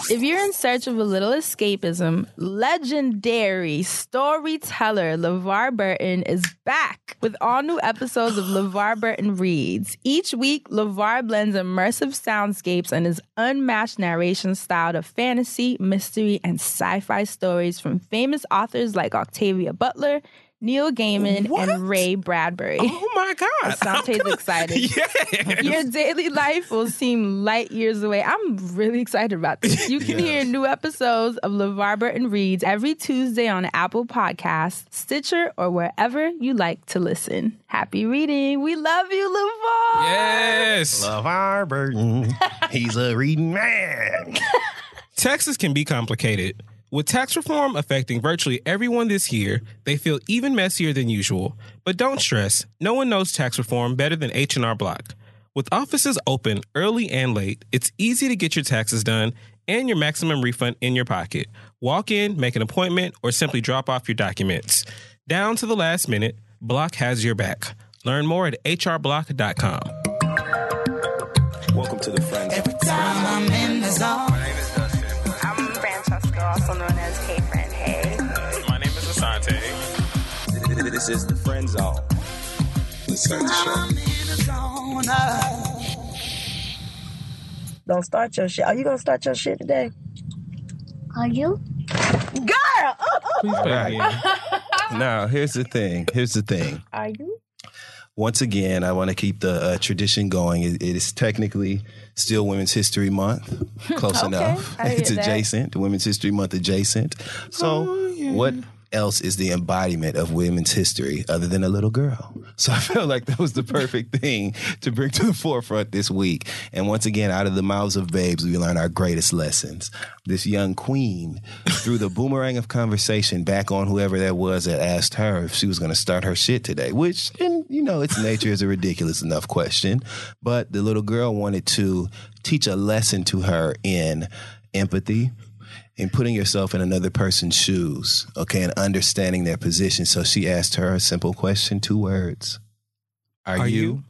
If you're in search of a little escapism, legendary storyteller LeVar Burton is back with all new episodes of LeVar Burton Reads. Each week, LeVar blends immersive soundscapes and his unmatched narration style to fantasy, mystery, and sci-fi stories from famous authors like Octavia Butler, Neil Gaiman, and Ray Bradbury. Oh my God. Asante is excited. Yes. Your daily life will seem light years away. I'm really excited about this. You can hear new episodes of LeVar Burton Reads every Tuesday on Apple Podcasts, Stitcher, or wherever you like to listen. Happy reading. We love you, LeVar. Yes. LeVar Burton. He's a reading man. Taxes can be complicated. With tax reform affecting virtually everyone this year, they feel even messier than usual. But don't stress. No one knows tax reform better than H&R Block. With offices open early and late, it's easy to get your taxes done and your maximum refund in your pocket. Walk in, make an appointment, or simply drop off your documents. Down to the last minute, Block has your back. Learn more at hrblock.com. Welcome to the Friends. Every time I'm in the zone. Also known as Hey Friend Hey. My name is Asante. This is the Friend Zone. I'm in the zone. Don't start your shit. Are you gonna start your shit today? Are you? Girl! Please play again. Now, here's the thing. Are you? Once again, I want to keep the tradition going. It is technically still Women's History Month. Close enough. It's adjacent. Women's History Month adjacent. So what else is the embodiment of women's history other than a little girl? So I felt like that was the perfect thing to bring to the forefront this week. And once again, out of the mouths of babes, we learn our greatest lessons. This young queen threw the boomerang of conversation back on whoever that was that asked her if she was going to start her shit today, which, in its nature is a ridiculous enough question. But the little girl wanted to teach a lesson to her in empathy, in putting yourself in another person's shoes, okay, and understanding their position. So she asked her a simple question, 2 words. Are you?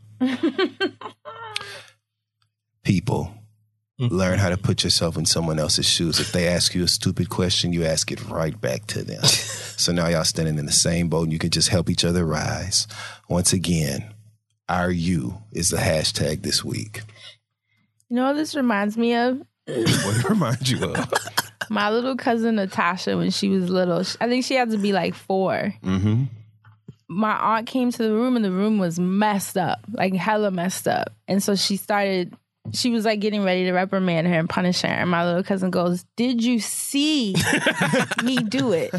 People, learn how to put yourself in someone else's shoes. If they ask you a stupid question, you ask it right back to them. So now y'all standing in the same boat and you can just help each other rise. Once again, are you is the hashtag this week. You know what this reminds me of? What it reminds you of? My little cousin Natasha, when she was little, I think she had to be like 4. Mm-hmm. My aunt came to the room and the room was messed up, like hella messed up. And so she was like getting ready to reprimand her and punish her. And my little cousin goes, "Did you see me do it?"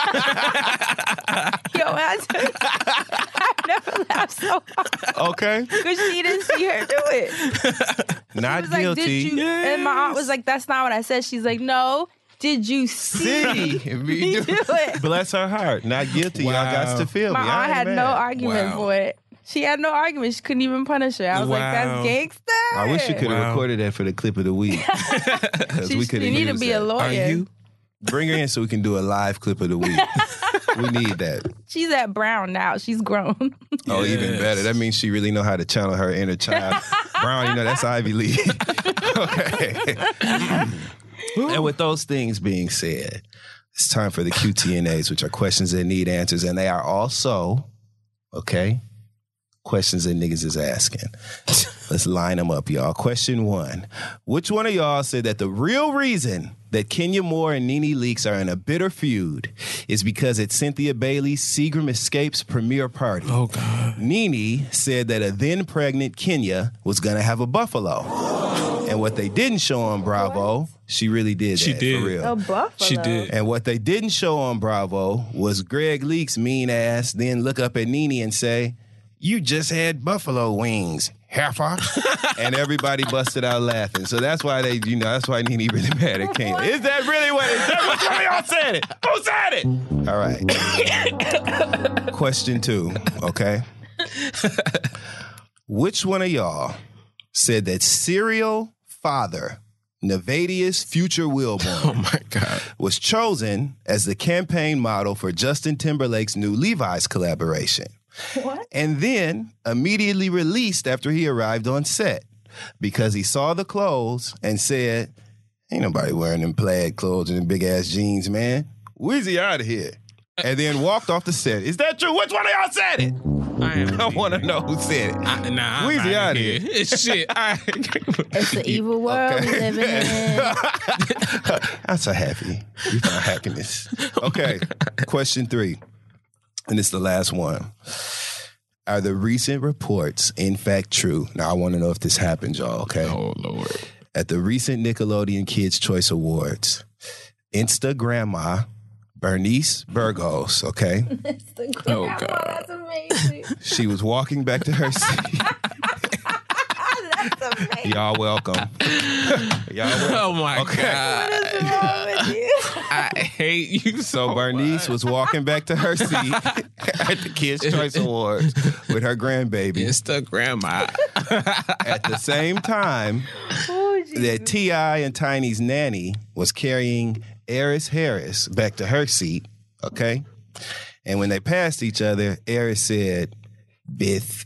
Yo, I've never laughed so hard. Okay. Because she didn't see her do it. Not She was like, guilty. "Did you?" And my aunt was like, "That's not what I said." She's like, "No. Did you see me do it?" Bless her heart. Not guilty. Wow. Y'all got to feel me. My I aunt ain't had mad. no argument for it. She had no argument. She couldn't even punish her. I was like, "That's gangster." I wish you could have recorded that for the clip of the week. She we could need to be a lawyer. Are you? Bring her in so we can do a live clip of the week. We need that. She's at Brown now. She's grown. Oh, even better. That means she really know how to channel her inner child. Brown, that's Ivy League. Okay. And with those things being said, it's time for the QTNAs, which are questions that need answers. And they are also, okay, questions that niggas is asking. Let's line them up, y'all. Question 1. Which one of y'all said that the real reason that Kenya Moore and Nene Leakes are in a bitter feud is because it's Cynthia Bailey's Seagram Escapes premiere party? Oh, God. Nene said that a then-pregnant Kenya was going to have a buffalo. And what they didn't show on Bravo, she really did that. She did. For real. A buffalo. She did. And what they didn't show on Bravo was Greg Leakes' mean ass then look up at Nene and say, "You just had buffalo wings, heifer." And everybody busted out laughing. So that's why that's why Nene really mad at Kenya. Is that really what it is? Which one of y'all said it? Who said it? All right. Question 2, okay? Which one of y'all said that serial father Nevadius Future Wilborn Oh, my God. was chosen as the campaign model for Justin Timberlake's new Levi's collaboration? What? And then immediately released after he arrived on set because he saw the clothes and said, Ain't nobody wearing them plaid clothes and them big-ass jeans, man. Weezy out of here. And then walked off the set. Is that true? Which one of y'all said it? I want to know who said it. Weezy out of here. Shit. It's the evil world we living in. I'm so happy. We found happiness. Okay, question 3. And it's the last one. Are the recent reports in fact true? Now, I want to know if this happened, y'all, okay? Oh, Lord. At the recent Nickelodeon Kids' Choice Awards, Instagramma Bernice Burgos, okay? Oh, God. That's amazing. She was walking back to her seat. That's amazing. Y'all welcome. Y'all welcome. Oh, my What God. is wrong with you? I hate you So Bernice was walking back to her seat at the Kids' Choice Awards with her grandbaby. Instagramma. At the same time that T.I. and Tiny's nanny was carrying Eris Harris back to her seat, okay? And when they passed each other, Eris said, Bith.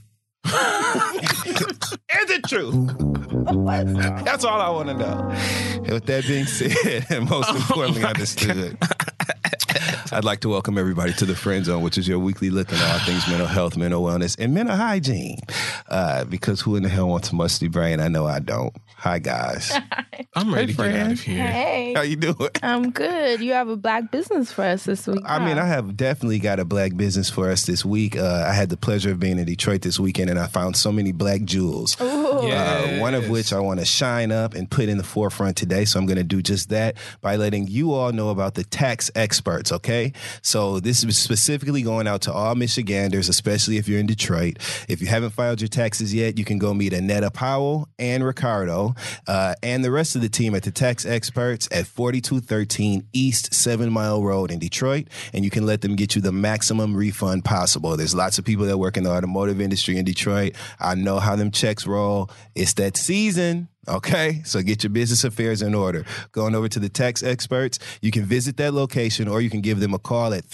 Is it true? That's all I want to know. And with that being said, and most importantly understood, I'd like to welcome everybody to the Friend Zone, which is your weekly look at all things mental health, mental wellness, and mental hygiene. Because who in the hell wants a musty brain? I know I don't. Hi, guys. I'm ready to get out of here. Hey, How you doing? I'm good. You have a black business for us this week. I mean, I have definitely got a black business for us this week. I had the pleasure of being in Detroit this weekend, and I found so many black jewels. Yes. One of which I want to shine up and put in the forefront today. So I'm going to do just that by letting you all know about the tax experts, okay? So this is specifically going out to all Michiganders, especially if you're in Detroit. If you haven't filed your taxes yet, you can go meet Annetta Powell and Ricardo and the rest of the team at the tax experts at 4213 East 7 Mile Road in Detroit, and you can let them get you the maximum refund possible. There's lots of people that work in the automotive industry in Detroit. I know how them checks roll. It's that season. Okay, so get your business affairs in order. Going over to the tax experts, you can visit that location or you can give them a call at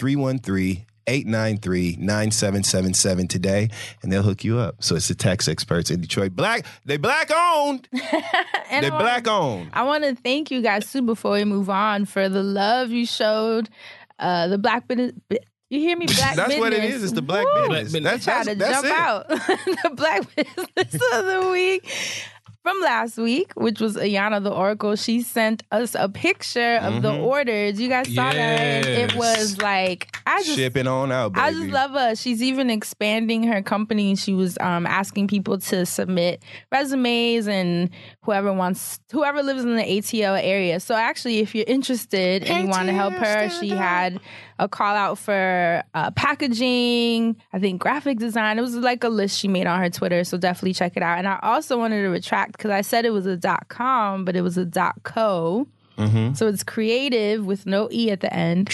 313-893-9777 today, and they'll hook you up. So it's the tax experts in Detroit. They black owned. They black owned. I want to thank you guys too before we move on for the love you showed. The black business. You hear me? Black That's business. what it is. It's the black business. Try to jump it. out. The black business of the week. From last week, which was Ayana the Oracle, she sent us a picture of the orders. You guys saw that, and it was like shipping on out, baby. I just love her. She's even expanding her company. She was asking people to submit resumes and whoever lives in the ATL area. So actually, if you're interested and you want to help her, she had a call out for packaging, I think graphic design. It was like a list she made on her Twitter, so definitely check it out. And I also wanted to retract because I said it was a .com, but it was a .co. So it's creative with no E at the end.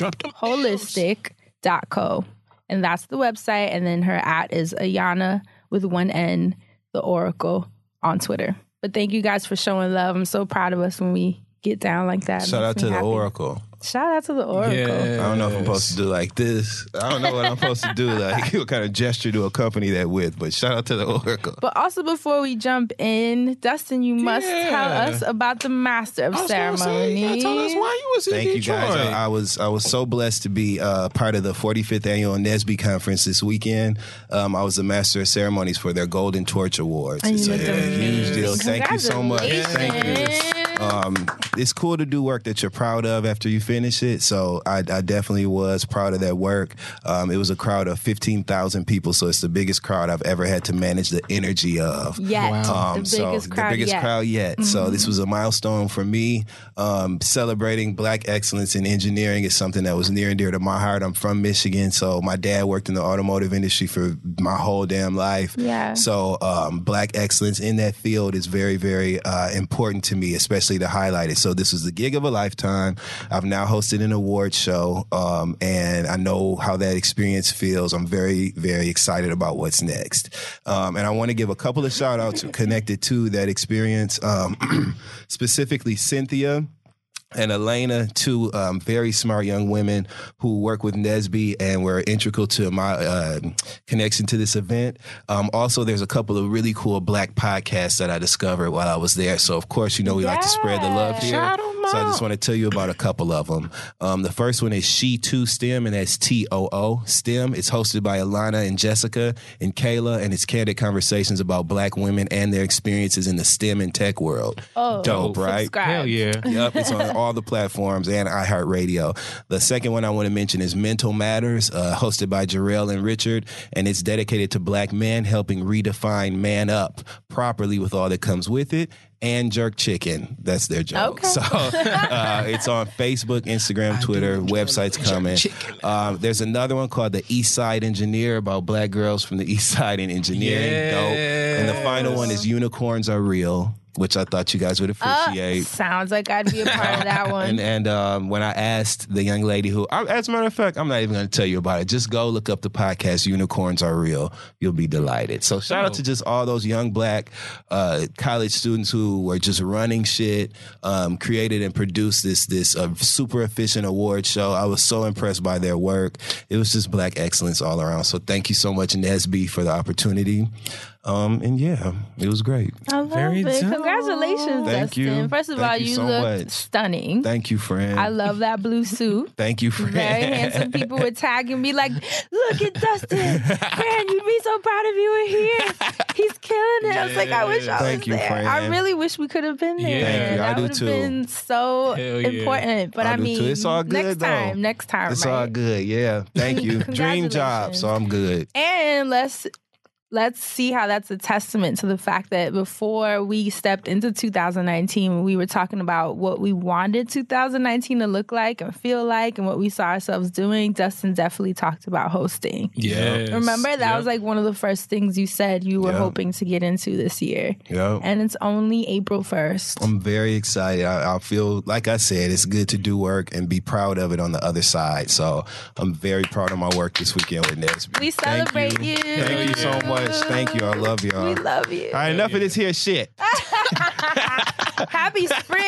Holistic.co. And that's the website. And then her @ is Ayana with one N, the Oracle on Twitter. But thank you guys for showing love. I'm so proud of us when we get down like that. Shout out to the Oracle. Shout out to the Oracle. Yes. I don't know if I'm supposed to do like this. I don't know what I'm supposed to do, like what kind of gesture to accompany that with, but shout out to the Oracle. But also before we jump in, Dustin, you must tell us about the Master of Ceremonies. Tell us why you was in Thank Detroit. you guys. I was so blessed to be part of the 45th annual NSBE conference this weekend. I was the Master of Ceremonies for their Golden Torch Awards. And It's you a looked huge deal. Thank you so much. Thank you. It's cool to do work that you're proud of after you finish it. So I definitely was proud of that work. It was a crowd of 15,000 people, so it's the biggest crowd I've ever had to manage the energy of. Yet. The biggest crowd yet. So this was a milestone for me. Celebrating Black excellence in engineering is something that was near and dear to my heart. I'm from Michigan, so my dad worked in the automotive industry for my whole damn life. Yeah. So Black excellence in that field is very, very important to me, especially to highlight it. So this was the gig of a lifetime. I've now hosted an award show, and I know how that experience feels. I'm very, very excited about what's next. And I want to give a couple of shout outs connected to that experience, specifically Cynthia and Elena, two very smart young women who work with NSBE and were integral to my connection to this event. Also, there's a couple of really cool Black podcasts that I discovered while I was there. So, of course, we like to spread the love here. Shout 'em So I just want to tell you about a couple of them. The first one is She Too STEM, and that's TOO STEM. It's hosted by Alana and Jessica and Kayla, and it's candid conversations about Black women and their experiences in the STEM and tech world. Oh, dope, right? subscribe. Hell yeah. Yep, it's on all the platforms and iHeartRadio. The second one I want to mention is Mental Matters, hosted by Jarrell and Richard, and it's dedicated to Black men helping redefine man up properly with all that comes with it. And Jerk Chicken. That's their joke. Okay. So it's on Facebook, Instagram, Twitter. Website's coming. There's another one called The East Side Engineer about Black girls from the East Side in engineering. Dope. And the final one is Unicorns Are Real, which I thought you guys would appreciate. Sounds like I'd be a part of that one. And when I asked the young lady who, as a matter of fact, I'm not even going to tell you about it. Just go look up the podcast, Unicorns Are Real. You'll be delighted. So shout out to just all those young Black college students who were just running shit, created and produced this super efficient award show. I was so impressed by their work. It was just Black excellence all around. So thank you so much, Nesby, for the opportunity. And yeah, it was great. I love Very it. dope. Congratulations, Thank Dustin. you. First of Thank all, you you so look much. stunning. Thank you, friend. I love that blue suit. Thank you, friend. Very handsome. People would tag and be like, look at Dustin. Friend, you'd be so proud if you were here. He's killing it. I was like, I wish I Thank was you, there. friend. I really wish we could have been there. Yeah. Thank you. I That do would have too. been so Hell yeah. important. But I I do mean, too. It's all good, next time, It's right? all good. Yeah. Thank you. Dream job. So I'm good. And let's see how that's a testament to the fact that before we stepped into 2019, we were talking about what we wanted 2019 to look like and feel like and what we saw ourselves doing. Dustin definitely talked about hosting. Yes. Remember? That was like one of the first things you said you were hoping to get into this year. Yep. And it's only April 1st. I'm very excited. I feel, like I said, it's good to do work and be proud of it on the other side. So I'm very proud of my work this weekend with Nesby. We celebrate you. Thank you so much. Thank you. I love y'all. We love you. All right, enough of this here shit. Happy spring.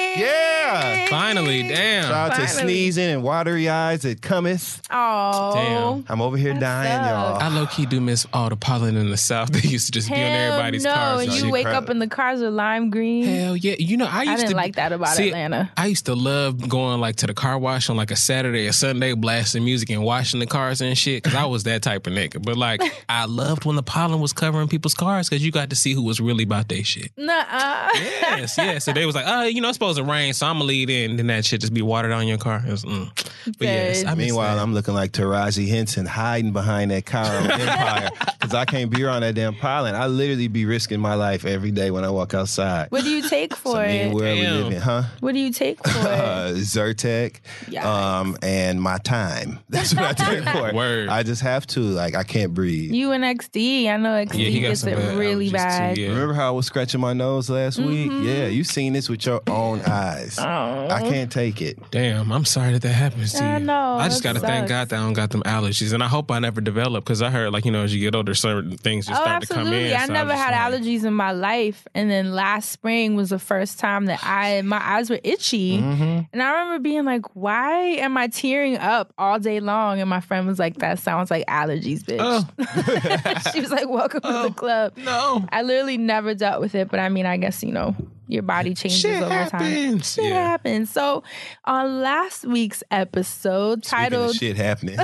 Yeah. Finally, damn. Shout out to sneezing and watery eyes that cometh. Oh. Damn. I'm over here dying, y'all. I low-key do miss all the pollen in the South that used to just be on everybody's no, cars. and and you shit. wake up and the cars are lime green. Hell yeah. You know, I didn't like that about Atlanta. I used to love going like to the car wash on like a Saturday or Sunday, blasting music and washing the cars and shit, because I was that type of nigga. But like, I loved when the pollen was covering people's cars because you got to see who was really about their shit. Nuh-uh. Yes, yes. So they was like, it's supposed to rain, so I'm gonna lead in, then that shit just be watered on your car. It was, But yes, I miss Meanwhile, that. I'm looking like Taraji Henson hiding behind that car on Empire because I can't be around that damn pollen. I literally be risking my life every day when I walk outside. What do you take for It's a mean it? world we Damn. live in, huh? What do you take for it? Zyrtec, Yikes. and my time. That's what I take for it. Word. I just have to. Like, I can't breathe. You and XD. I know XD Yeah, he got gets some it bad really allergies, bad. too, yeah. Remember how I was scratching my nose last week? Yeah, you seen this with your own eyes. I can't take it. Damn, I'm sorry that happens to you. I know, I just that got to thank sucks. God that I don't got them allergies. And I hope I never develop, because I heard, like, as you get older, certain things just Oh, start to come absolutely. in. I So never was had just like, allergies in my life. And then last spring was the first time that my eyes were itchy. And I remember being like, why am I tearing up all day long? And my friend was like, that sounds like allergies, bitch. She was like, welcome to the club. No. I literally never dealt with it. But I mean, I guess, your body changes Shit over time. happens. Shit Yeah. happens. So on last week's episode Speaking titled of shit happening.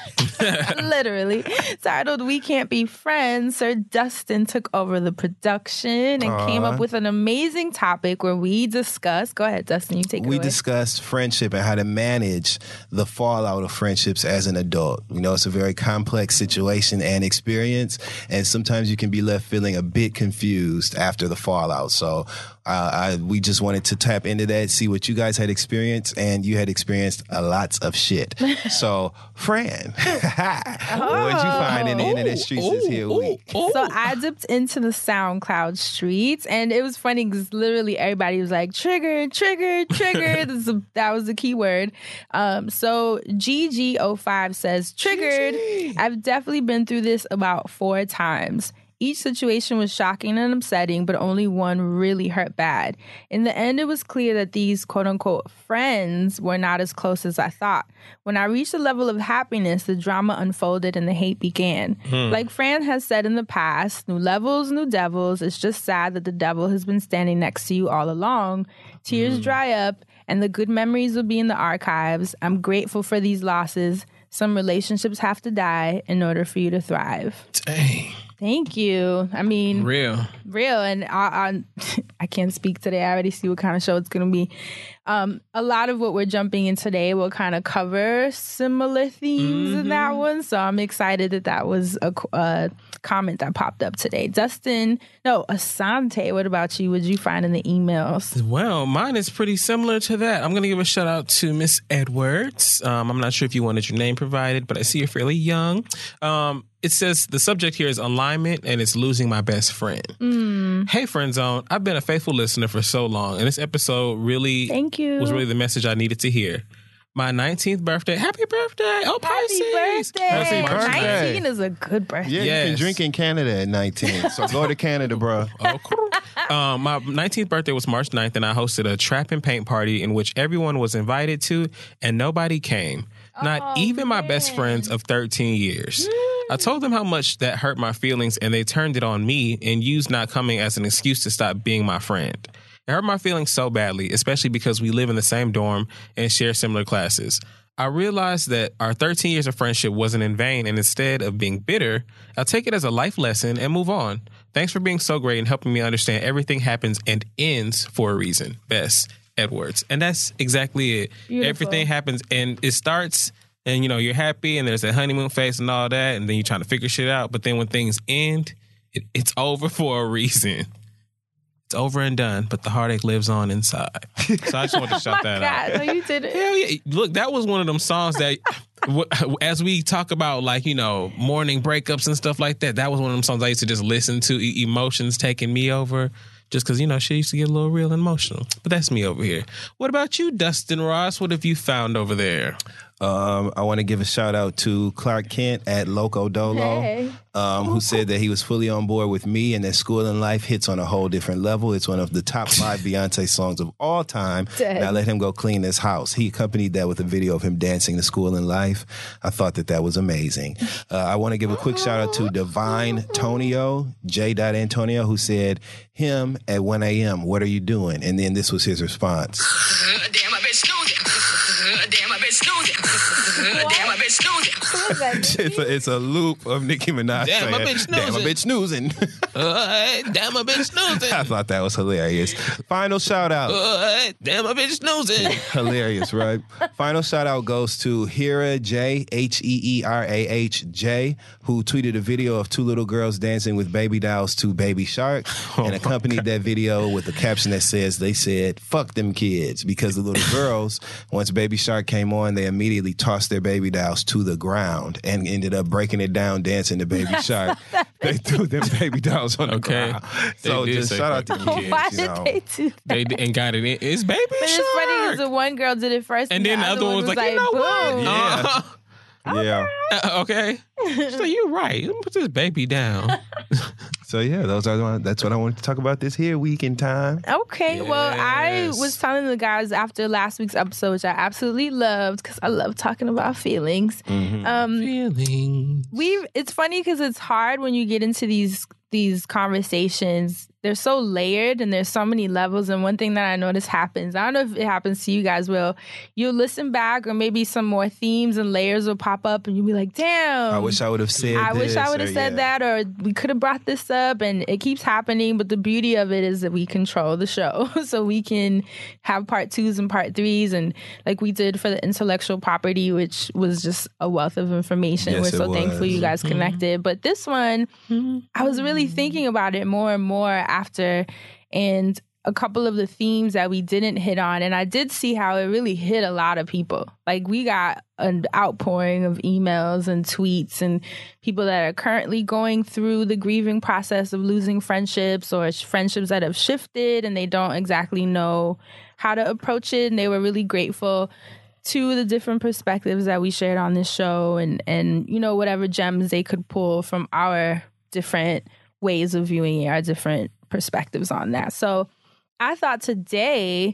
literally titled We Can't Be Friends, Sir Dustin took over the production and came up with an amazing topic where we discussed, go ahead Dustin, you take it We away. discussed friendship and how to manage the fallout of friendships as an adult. It's a very complex situation and experience, and sometimes you can be left feeling a bit confused after the fallout. So we just wanted to tap into that, see what you guys had experienced, and you had experienced a lots of shit. So, Fran, what'd you find in the internet streets this here week? So I dipped into the SoundCloud streets, and it was funny because literally everybody was like, trigger, trigger, trigger. That was the key word. So GG05 says, triggered. I've definitely been through this about 4 times. Each situation was shocking and upsetting, but only one really hurt bad. In the end, it was clear that these quote-unquote friends were not as close as I thought. When I reached a level of happiness, the drama unfolded and the hate began. Like Fran has said in the past, new levels, new devils. It's just sad that the devil has been standing next to you all along. Tears dry up, and the good memories will be in the archives. I'm grateful for these losses. Some relationships have to die in order for you to thrive. Dang. Thank you. I mean, Real. And I can't speak today. I already see what kind of show it's going to be. A lot of what we're jumping in today will kind of cover similar themes in that one. So I'm excited that was a comment that popped up today. Asante, what about you? What did you find in the emails? Well, mine is pretty similar to that. I'm going to give a shout out to Miss Edwards. I'm not sure if you wanted your name provided, but I see you're fairly young. It says the subject here is alignment, and it's losing my best friend. Hey, Friend Zone. I've been a faithful listener for so long, and this episode really was really the message I needed to hear. My 19th birthday. Happy birthday. Oh, Pisces. Happy birthday. 19 is a good birthday. Yeah, you can drink in Canada at 19. So go to Canada, bro. Oh, cool. My 19th birthday was March 9th, and I hosted a trap and paint party in which everyone was invited to, and nobody came. Not even my best friends of 13 years. I told them how much that hurt my feelings, and they turned it on me and used not coming as an excuse to stop being my friend. It hurt my feelings so badly, especially because we live in the same dorm and share similar classes. I realized that our 13 years of friendship wasn't in vain, and instead of being bitter, I'll take it as a life lesson and move on. Thanks for being so great and helping me understand everything happens and ends for a reason. Best, Edwards. And that's exactly it. Beautiful. Everything happens and it starts and, you're happy and there's that honeymoon phase and all that, and then you're trying to figure shit out. But then when things end, it's over for a reason. It's over and done, but the heartache lives on inside. So I just wanted to shout that out. No, you did it. Hell yeah. Look, that was one of them songs that, as we talk about, mourning breakups and stuff like that, that was one of them songs I used to just listen to, emotions taking me over, just because, she used to get a little real emotional. But that's me over here. What about you, Dustin Ross? What have you found over there? I want to give a shout out to Clark Kent at Loco Dolo, who said that he was fully on board with me and that School in Life hits on a whole different level. It's one of the top 5 Beyonce songs of all time. Now let him go clean his house. He accompanied that with a video of him dancing to School in Life. I thought that was amazing. I want to give a quick shout out to Divine Tonio, J. Antonio, who said, him at 1 a.m., what are you doing? And then this was his response. Damn, I've been snoozing. Damn, I've been snoozing. Damn, I've been snoozing. It's a loop of Nicki Minaj Damn, I've been snoozing. Damn, I've been snoozing. Damn, I've been snoozing. I thought that was hilarious. Final shout out. Damn, I've been snoozing. Hilarious, right? Final shout out goes to Hera J, Heerah J, who tweeted a video of 2 little girls dancing with baby dolls to Baby Shark and accompanied that video with a caption that says, they said, fuck them kids, because the little girls, once Baby Shark came on, they immediately tossed their baby dolls to the ground and ended up breaking it down dancing to Baby Shark. They threw them baby dolls on the ground. So just shout out to the kids. Why did they do that? They and got it in. It's Baby But Shark. it's funny because the one girl did it first, And then the other one was like, you know what? boom. Yeah. Yeah. Okay. So you're right. Let me put this baby down. So yeah, that's what I wanted to talk about this here week in time. Okay, well, I Yes. was telling the guys after last week's episode, which I absolutely loved because I love talking about feelings. Feeling. It's funny because it's hard when you get into these conversations. They're so layered and there's so many levels. And one thing that I notice happens, I don't know if it happens to you guys, Will, you'll listen back or maybe some more themes and layers will pop up and you'll be like, damn. I wish I would have said I wish I would have or, said yeah. that, or we could have brought this up, and it keeps happening. But the beauty of it is that we control the show, so we can have part 2s and part 3s, and like we did for the intellectual property, which was just a wealth of information. Yes, We're so it thankful was. you guys connected. But this one, I was really thinking about it more and more after, and a couple of the themes that we didn't hit on. And I did see how it really hit a lot of people. Like we got an outpouring of emails and tweets and people that are currently going through the grieving process of losing friendships or friendships that have shifted and they don't exactly know how to approach it. And they were really grateful to the different perspectives that we shared on this show and you know, whatever gems they could pull from our different ways of viewing it, our different perspectives on that. So I thought today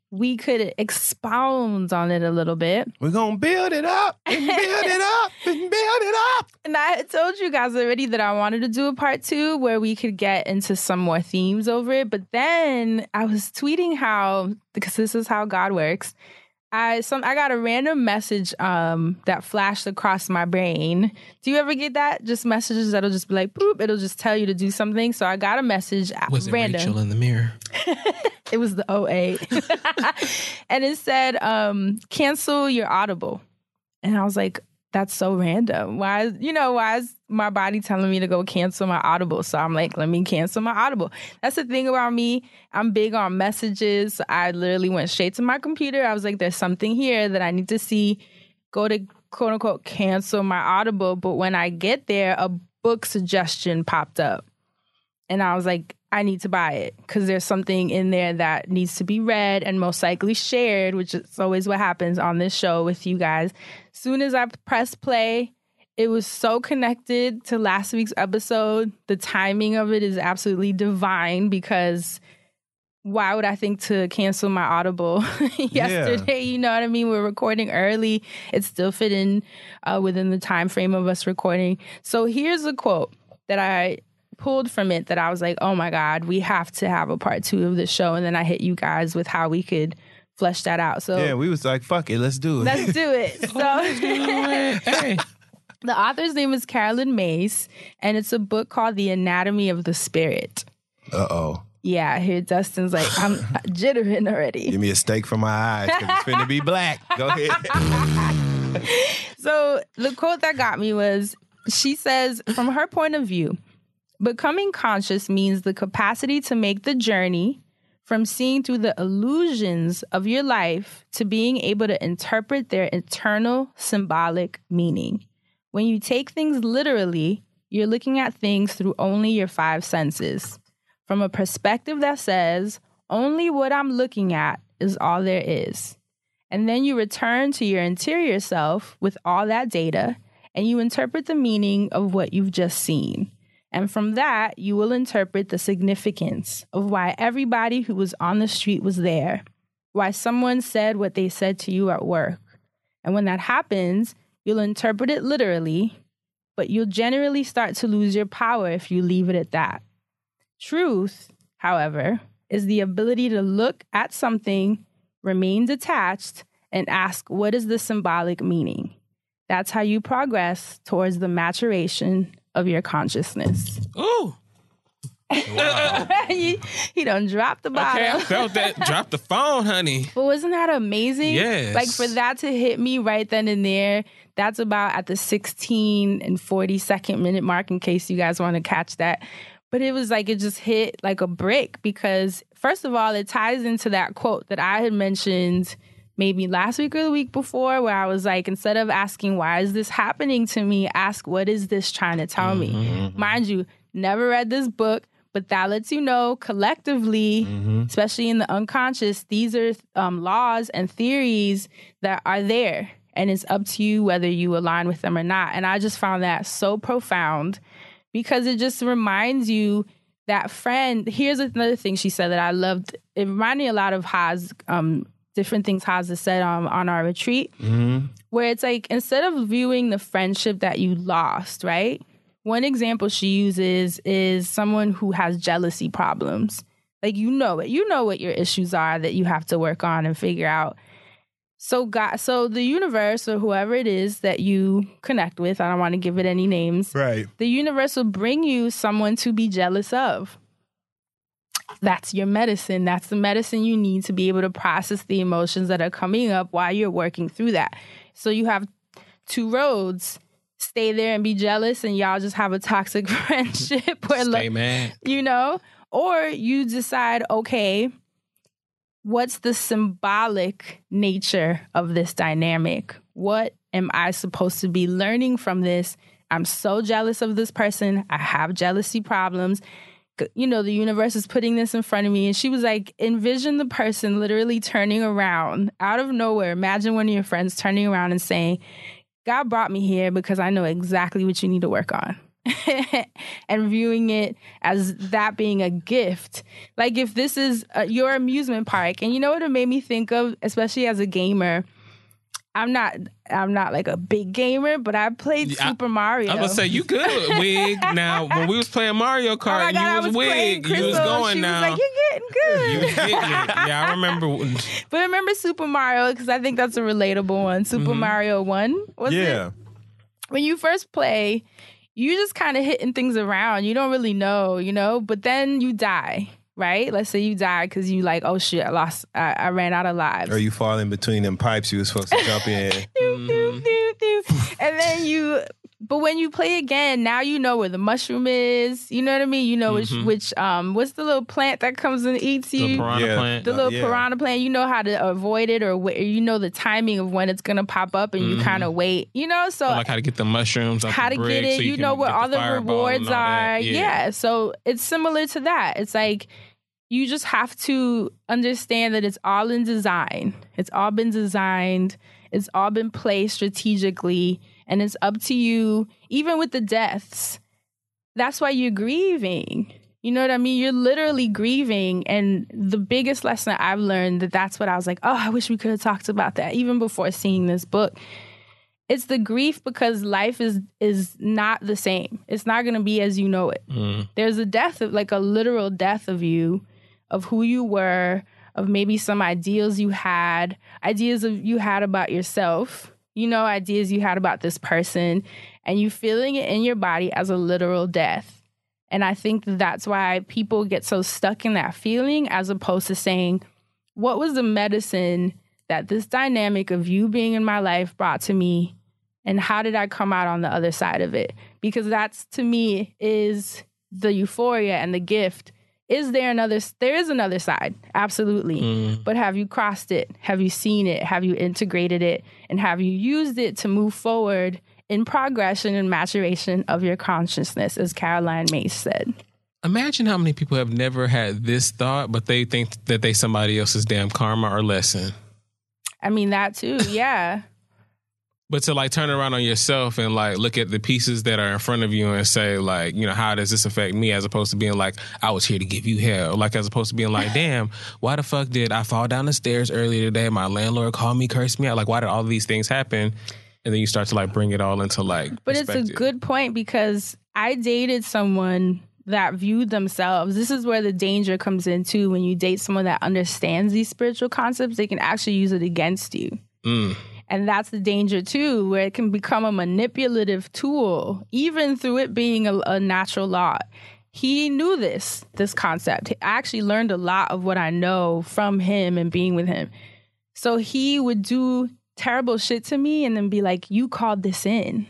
we could expound on it a little bit. We're going to build it up and build it up and build it up. And I had told you guys already that I wanted to do a part 2 where we could get into some more themes over it. But then I was tweeting how, because this is how God works, I got a random message that flashed across my brain. Do you ever get that? Just messages that'll just be like, boop, it'll just tell you to do something. So I got a message. Was it random. Rachel in the mirror? It was the 08. And it said, cancel your Audible. And I was like, that's so random. Why is my body telling me to go cancel my Audible? So I'm like, let me cancel my Audible. That's the thing about me. I'm big on messages. So I literally went straight to my computer. I was like, there's something here that I need to see. Go to quote unquote cancel my Audible. But when I get there, a book suggestion popped up. And I was like, I need to buy it because there's something in there that needs to be read and most likely shared, which is always what happens on this show with you guys. Soon as I pressed play, it was so connected to last week's episode. The timing of it is absolutely divine because why would I think to cancel my Audible yesterday? Yeah. You know what I mean? We're recording early. It still fit in within the time frame of us recording. So here's a quote that I pulled from it that I was like, oh my God, we have to have a part 2 of this show. And then I hit you guys with how we could flesh that out. So yeah, we was like, fuck it, let's do it. Let's do it. So Hey. The author's name is Carolyn Myss, and it's a book called The Anatomy of the Spirit. Uh-oh. Yeah, here Dustin's like, I'm jittering already. Give me a steak for my eyes because it's finna be black. Go ahead. So the quote that got me was, she says, from her point of view, becoming conscious means the capacity to make the journey from seeing through the illusions of your life to being able to interpret their eternal symbolic meaning. When you take things literally, you're looking at things through only your 5 senses. From a perspective that says, only what I'm looking at is all there is. And then you return to your interior self with all that data, and you interpret the meaning of what you've just seen. And from that, you will interpret the significance of why everybody who was on the street was there, why someone said what they said to you at work. And when that happens, you'll interpret it literally, but you'll generally start to lose your power if you leave it at that. Truth, however, is the ability to look at something, remain detached, and ask, what is the symbolic meaning? That's how you progress towards the maturation of your consciousness. Ooh. Wow. he done dropped the bottle. Okay, I felt that. Drop the phone, honey. But wasn't that amazing? Yes. Like for that to hit me right then and there, that's about at the 16 and 42nd minute mark in case you guys want to catch that. But it was like it just hit like a brick because first of all, it ties into that quote that I had mentioned maybe last week or the week before where I was like, instead of asking, why is this happening to me? Ask, what is this trying to tell me? Mind you, never read this book, but that lets you know collectively, especially in the unconscious, these are laws and theories that are there. And it's up to you whether you align with them or not. And I just found that so profound because it just reminds you that friend. Here's another thing she said that I loved. It reminded me a lot of Haas, different things Haas has said on our retreat, where it's like, instead of viewing the friendship that you lost, right? One example she uses is someone who has jealousy problems. Like, you know it. You know what your issues are that you have to work on and figure out. So the universe or whoever it is that you connect with, I don't want to give it any names. Right. The universe will bring you someone to be jealous of. That's your medicine. That's the medicine you need to be able to process the emotions that are coming up while you're working through that. So you have 2 roads. Stay there and be jealous and y'all just have a toxic friendship. Where Stay mad. You know? Or you decide, okay, what's the symbolic nature of this dynamic? What am I supposed to be learning from this? I'm so jealous of this person. I have jealousy problems. You know, the universe is putting this in front of me. And she was like, envision the person literally turning around out of nowhere. Imagine one of your friends turning around and saying, God brought me here because I know exactly what you need to work on. and viewing it as that being a gift. Like if this is your amusement park, and you know what it made me think of, especially as a gamer. I'm not like a big gamer, but I played Super Mario. I was gonna say you good, Wig. Now when we was playing Mario Kart, you was Wig. You was going now. She was like, "You're getting good." You was getting it. Yeah, I remember. But I remember Super Mario because I think that's a relatable one. Super Mario 1 was it? When you first play, you just kind of hitting things around. You don't really know, you know. But then you die. Right? Let's say you died because you like, oh shit, I ran out of lives. Or you fall in between them pipes you were supposed to jump in. And then but when you play again, now you know where the mushroom is. You know what I mean? You know which what's the little plant that comes and eats you? The piranha plant. The little piranha plant. You know how to avoid it, or you know the timing of when it's going to pop up, and you kind of wait. You know, so like how to get the mushrooms, how to get it. So you know where all the rewards are. Yeah. So it's similar to that. It's like you just have to understand that it's all in design. It's all been designed. It's all been placed strategically. And it's up to you, even with the deaths. That's why you're grieving. You know what I mean? You're literally grieving. And the biggest lesson I've learned, that's what I was like, oh, I wish we could have talked about that even before seeing this book. It's the grief because life is not the same. It's not going to be as you know it. There's a death, like a literal death of you, of who you were, of maybe some ideals you had about yourself, you know, ideas you had about this person, and you feeling it in your body as a literal death. And I think that's why people get so stuck in that feeling, as opposed to saying, what was the medicine that this dynamic of you being in my life brought to me, and how did I come out on the other side of it? Because that's, to me, is the euphoria and the gift. There is another side, absolutely. But have you crossed it? Have you seen it? Have you integrated it? And have you used it to move forward in progression and maturation of your consciousness, as Caroline Myss said? Imagine how many people have never had this thought, but they think that they somebody else's damn karma or lesson. I mean, that too, yeah. But to like turn around on yourself and like look at the pieces that are in front of you and say like, you know, how does this affect me, as opposed to being like, I was here to give you hell. Like, as opposed to being like, damn, why the fuck did I fall down the stairs earlier today? My landlord called me, cursed me out. Like, why did all of these things happen? And then you start to like bring it all into like But it's a good point, because I dated someone that viewed themselves. This is where the danger comes in too. When you date someone that understands these spiritual concepts, they can actually use it against you. And that's the danger too, where it can become a manipulative tool, even through it being a natural law. He knew this concept. I actually learned a lot of what I know from him and being with him. So he would do terrible shit to me and then be like, you called this in.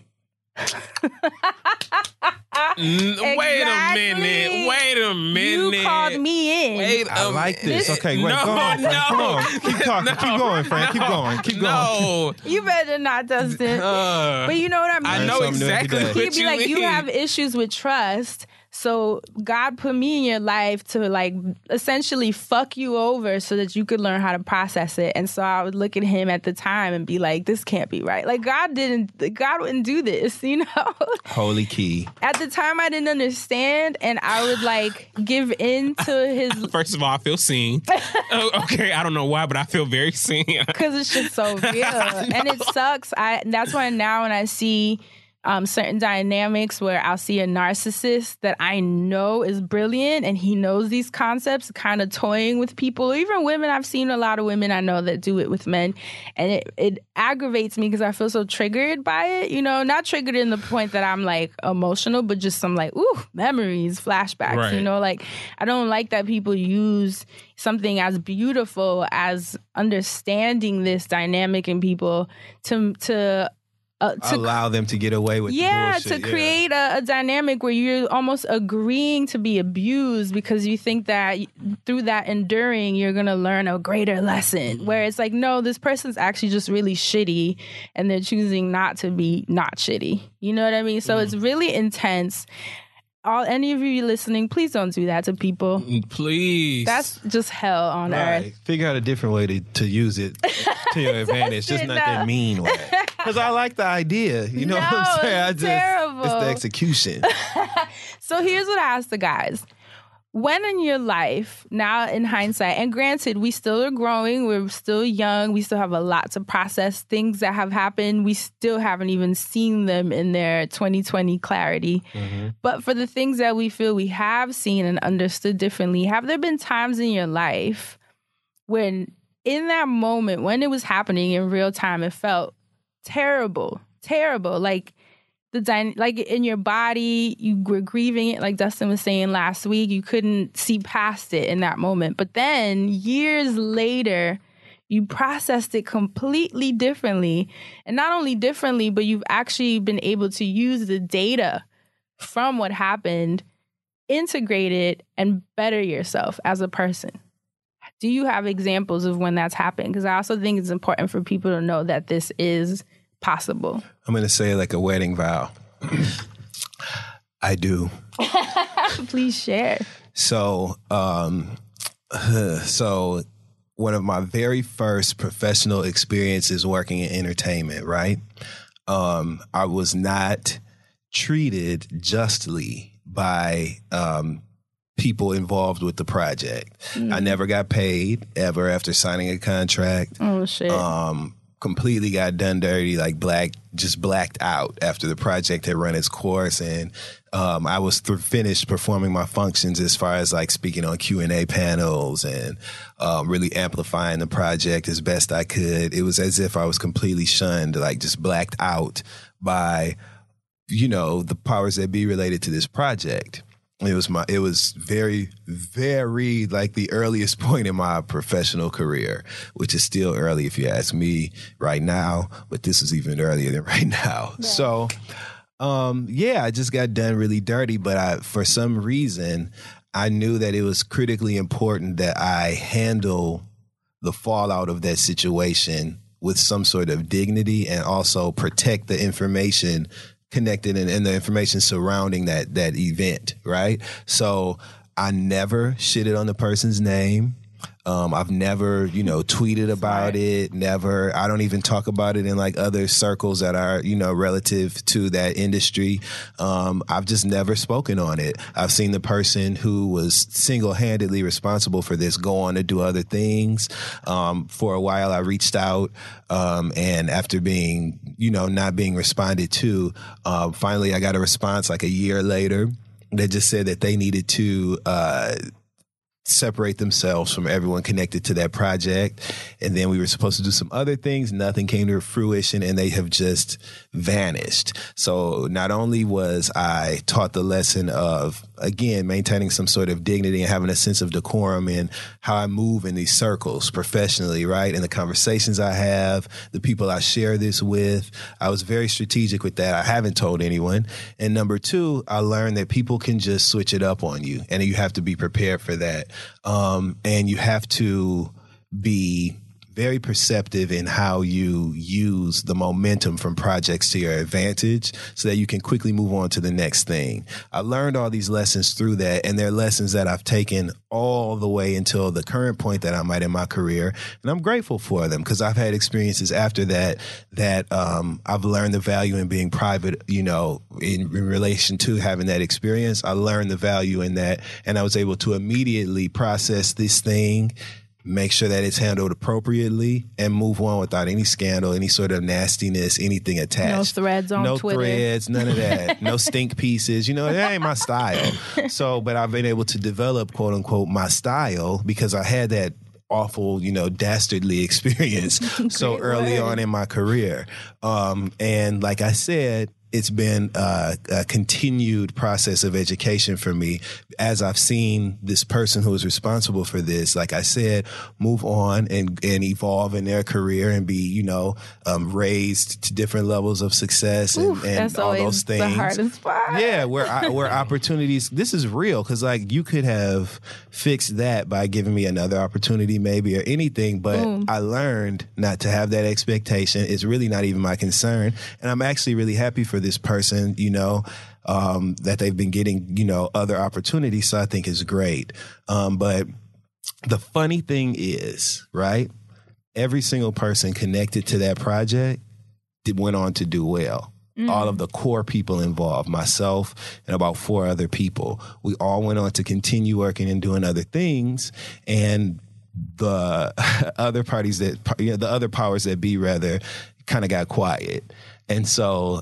Wait a minute. You called me in. I like this. Okay, wait, go on, Frank. Come on. Keep talking. Keep going, Frank. Keep going. Keep going. You better not, Dustin. But you know what I mean? I know exactly what He'd be like, you have issues with trust. So God put me in your life to like essentially fuck you over so that you could learn how to process it. And so I would look at him at the time and be like, this can't be right. Like God wouldn't do this, you know? Holy key. At the time I didn't understand, and I would like give in to his. First of all, I feel seen. Okay, I don't know why, but I feel very seen. Because it's just so real. And it sucks. That's why now when I see certain dynamics where I'll see a narcissist that I know is brilliant and he knows these concepts, kind of toying with people, or even women. I've seen a lot of women I know that do it with men, and it aggravates me because I feel so triggered by it, you know, not triggered in the point that I'm like emotional, but just some like, ooh, memories, flashbacks, right. You know, like I don't like that people use something as beautiful as understanding this dynamic in people to allow them to get away with the bullshit. To create a dynamic where you're almost agreeing to be abused because you think that through that enduring you're going to learn a greater lesson, where it's like, no, this person's actually just really shitty and they're choosing not to be not shitty. You know what I mean? So it's really intense. Any of you listening, please don't do that to people. Please. That's just hell on earth. Figure out a different way to use it to your advantage. Just not that mean way. Because I like the idea. You know what I'm saying? It's terrible. It's the execution. So here's what I asked the guys. When in your life, now in hindsight, and granted, we still are growing, we're still young, we still have a lot to process, things that have happened, we still haven't even seen them in their 2020 clarity. Mm-hmm. But for the things that we feel we have seen and understood differently, have there been times in your life when in that moment, when it was happening in real time, it felt terrible, like like in your body, you were grieving it, like Dustin was saying last week, you couldn't see past it in that moment. But then years later, you processed it completely differently. And not only differently, but you've actually been able to use the data from what happened, integrate it, and better yourself as a person. Do you have examples of when that's happened? Because I also think it's important for people to know that this is possible. I'm going to say like a wedding vow. I do. Please share. So one of my very first professional experiences working in entertainment, right? I was not treated justly by people involved with the project. I never got paid ever after signing a contract. Oh, shit. Completely got done dirty, like just blacked out after the project had run its course. And I was finished performing my functions as far as like speaking on Q&A panels and really amplifying the project as best I could. It was as if I was completely shunned, like just blacked out by, the powers that be related to this project. It was very, very like the earliest point in my professional career, which is still early if you ask me right now, but this is even earlier than right now. Yeah. So, I just got done really dirty, but for some reason, I knew that it was critically important that I handle the fallout of that situation with some sort of dignity and also protect the information connected and the information surrounding that event, right? So I never shitted on the person's name. I've never, tweeted about it. Never. I don't even talk about it in like other circles that are, relative to that industry. I've just never spoken on it. I've seen the person who was single-handedly responsible for this go on to do other things. For a while, I reached out, and after being, not being responded to, finally I got a response like a year later that just said that they needed to, separate themselves from everyone connected to that project. And then we were supposed to do some other things. Nothing came to fruition and they have just vanished. So not only was I taught the lesson of, again, maintaining some sort of dignity and having a sense of decorum in how I move in these circles professionally, right? And the conversations I have, the people I share this with, I was very strategic with that. I haven't told anyone. And number two, I learned that people can just switch it up on you and you have to be prepared for that. And you have to be very perceptive in how you use the momentum from projects to your advantage so that you can quickly move on to the next thing. I learned all these lessons through that, and they're lessons that I've taken all the way until the current point that I'm at in my career. And I'm grateful for them because I've had experiences after that I've learned the value in being private, in relation to having that experience. I learned the value in that, and I was able to immediately process this thing, make sure that it's handled appropriately, and move on without any scandal, any sort of nastiness, anything attached. No threads on Twitter. No threads, none of that. No stink pieces. That ain't my style. So, but I've been able to develop, quote unquote, my style because I had that awful, dastardly experience so early on in my career. And like I said, it's been a continued process of education for me as I've seen this person who is responsible for this, like I said, move on and evolve in their career and be, raised to different levels of success and all those things. The hardest part. Yeah, where opportunities, this is real because like you could have fixed that by giving me another opportunity maybe or anything, but I learned not to have that expectation. It's really not even my concern. And I'm actually really happy for this person, that they've been getting, other opportunities. So I think it's great. But the funny thing is, right, every single person connected to that project went on to do well. all of the core people involved, myself and about 4 other people. We all went on to continue working and doing other things, and the other parties the other powers that be rather kind of got quiet. And so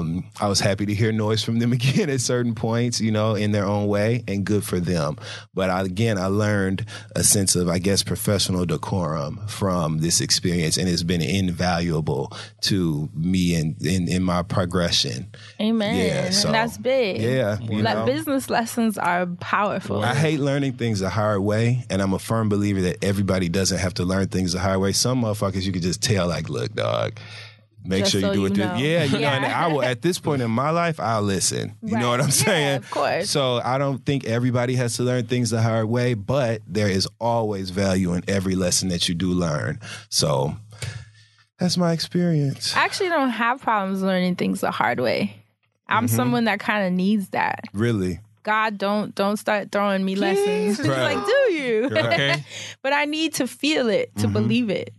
I was happy to hear noise from them again at certain points, in their own way, and good for them. But I learned a sense of, I guess, professional decorum from this experience, and it's been invaluable to me in my progression. Amen. Yeah, so, and that's big. Yeah. Business lessons are powerful. I hate learning things the hard way, and I'm a firm believer that everybody doesn't have to learn things the hard way. Some motherfuckers you could just tell, like, look, dog, make sure you do it. And I will. At this point in my life, I'll listen. You know what I'm saying? Yeah, of course. So I don't think everybody has to learn things the hard way, but there is always value in every lesson that you do learn. So that's my experience. I actually don't have problems learning things the hard way. I'm someone that kind of needs that. Really? God, don't start throwing me lessons. Just like, do you? Okay. But I need to feel it to believe it.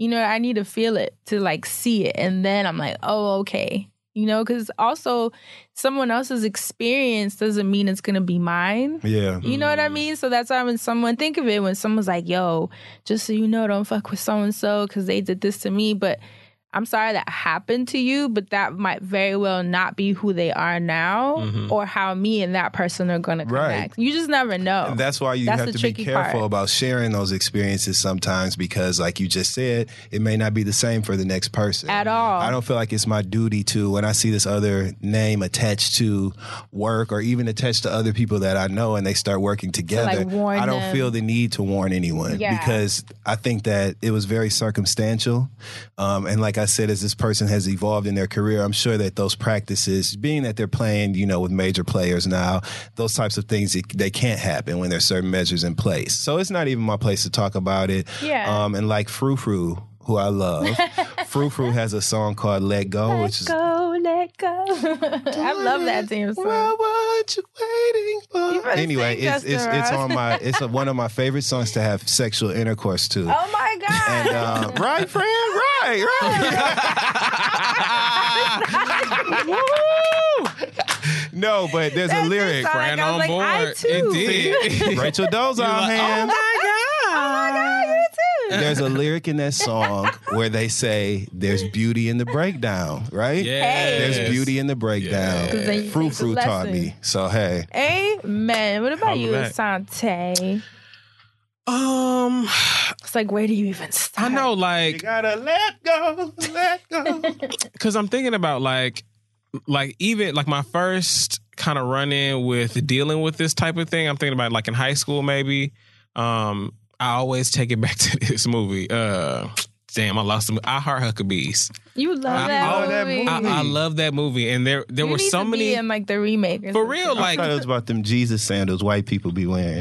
I need to feel it to like see it. And then I'm like, oh, okay. Because also someone else's experience doesn't mean it's going to be mine. Yeah. You know what I mean? So that's why when someone's like, yo, just so you know, don't fuck with so-and-so because they did this to me. But I'm sorry that happened to you, but that might very well not be who they are now or how me and that person are going to connect. Right. You just never know. And that's why you have to be careful about sharing those experiences sometimes because, like you just said, it may not be the same for the next person. At all. I don't feel like it's my duty to, when I see this other name attached to work or even attached to other people that I know and they start working together, I don't feel the need to warn anyone because I think that it was very circumstantial. And like I said, as this person has evolved in their career, I'm sure that those practices, being that they're playing, with major players now, those types of things, they can't happen when there's certain measures in place. So it's not even my place to talk about it. Yeah. And like Frou Frou, who I love, Frou Frou has a song called Let Go, Let go. I love that damn song. Well, what you waiting for? Anyway, it's one of my favorite songs to have sexual intercourse to. Oh my God. And right, friend? Right. Woo! No, but there's a lyric. Fran on board. Indeed. Rachel Dolezal, man. Oh my God, you too. There's a lyric in that song where they say there's beauty in the breakdown, right? Yes. There's beauty in the breakdown. Yes. Frou Frou taught me. So, hey. Amen. What about you, Asante? It's like, where do you even start? I know, like, you gotta let go. Because I'm thinking about like even like my first kind of run in with dealing with this type of thing. I'm thinking about like in high school, maybe. I always take it back to this movie. Damn, I lost them. I Heart Huckabees. You love that movie. I love that movie, and there were so many in like the remake. For real, like I thought it was about them Jesus sandals white people be wearing.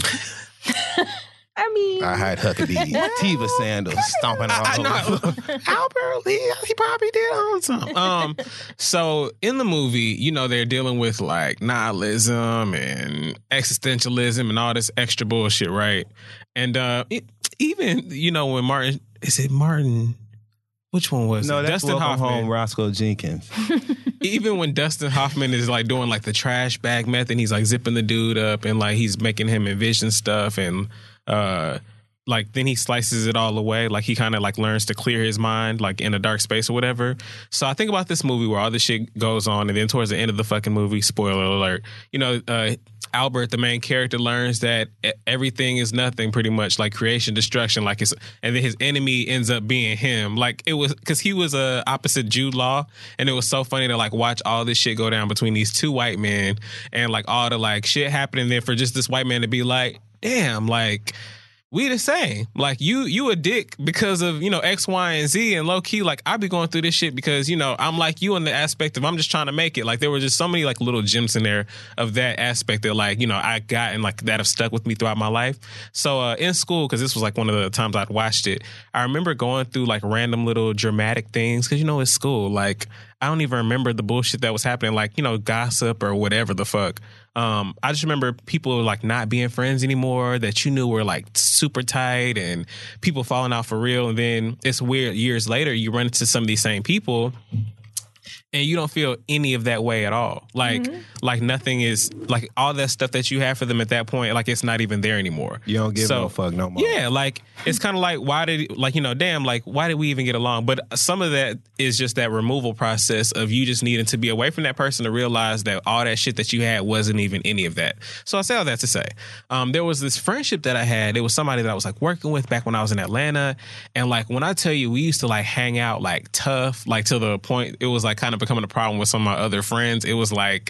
I mean, I had Huckabee, Tiva sandals stomping all over. Albert Lee, he probably did own some. So in the movie, they're dealing with like nihilism and existentialism and all this extra bullshit, right? And even when Martin, is it Martin? Which one was it? That's Dustin Hoffman. Home, Roscoe Jenkins. Even when Dustin Hoffman is like doing like the trash bag method, he's like zipping the dude up and like he's making him envision stuff and like then he slices it all away. Like he kind of like learns to clear his mind like in a dark space or whatever. So I think about this movie where all this shit goes on and then towards the end of the fucking movie, spoiler alert, Albert, the main character, learns that everything is nothing pretty much, like creation, destruction, like and then his enemy ends up being him. Like it was because he was opposite Jude Law, and it was so funny to like watch all this shit go down between these two white men and like all the like shit happening there for just this white man to be like, damn, like we the same. Like you a dick because of, X, Y, and Z, and low key, like I be going through this shit because, I'm like you in the aspect of I'm just trying to make it. Like there were just so many like little gems in there of that aspect that like, I got and like that have stuck with me throughout my life. So in school, because this was like one of the times I'd watched it, I remember going through like random little dramatic things because, it's school. Like I don't even remember the bullshit that was happening, like, gossip or whatever the fuck. I just remember people like not being friends anymore that you knew were like super tight and people falling out for real. And then it's weird, years later, you run into some of these same people and you don't feel any of that way at all. Like nothing is, like all that stuff that you have for them at that point, like it's not even there anymore. You don't give no fuck no more. Yeah, like it's kind of like, why did we even get along? But some of that is just that removal process of you just needing to be away from that person to realize that all that shit that you had wasn't even any of that. So I say all that to say, there was this friendship that I had. It was somebody that I was like working with back when I was in Atlanta. And like, when I tell you, we used to like hang out like tough, like to the point it was like kind of becoming a problem with some of my other friends. It was like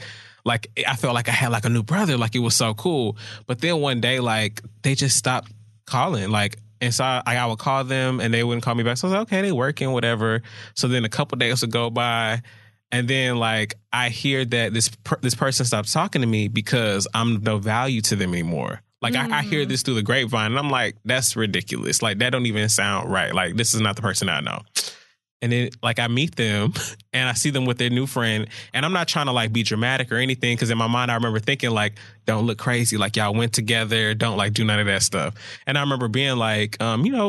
I felt like I had like a new brother. Like it was so cool. But then one day, like they just stopped calling. Like, and so I would call them and they wouldn't call me back. So I was like, okay, they working, whatever. So then a couple days would go by. And then like I hear that this person stopped talking to me because I'm no value to them anymore. Like I hear this through the grapevine and I'm like, that's ridiculous. Like that don't even sound right. Like this is not the person I know. And then like I meet them and I see them with their new friend, and I'm not trying to like be dramatic or anything, because in my mind I remember thinking like, don't look crazy, like y'all went together, don't like do none of that stuff. And I remember being like,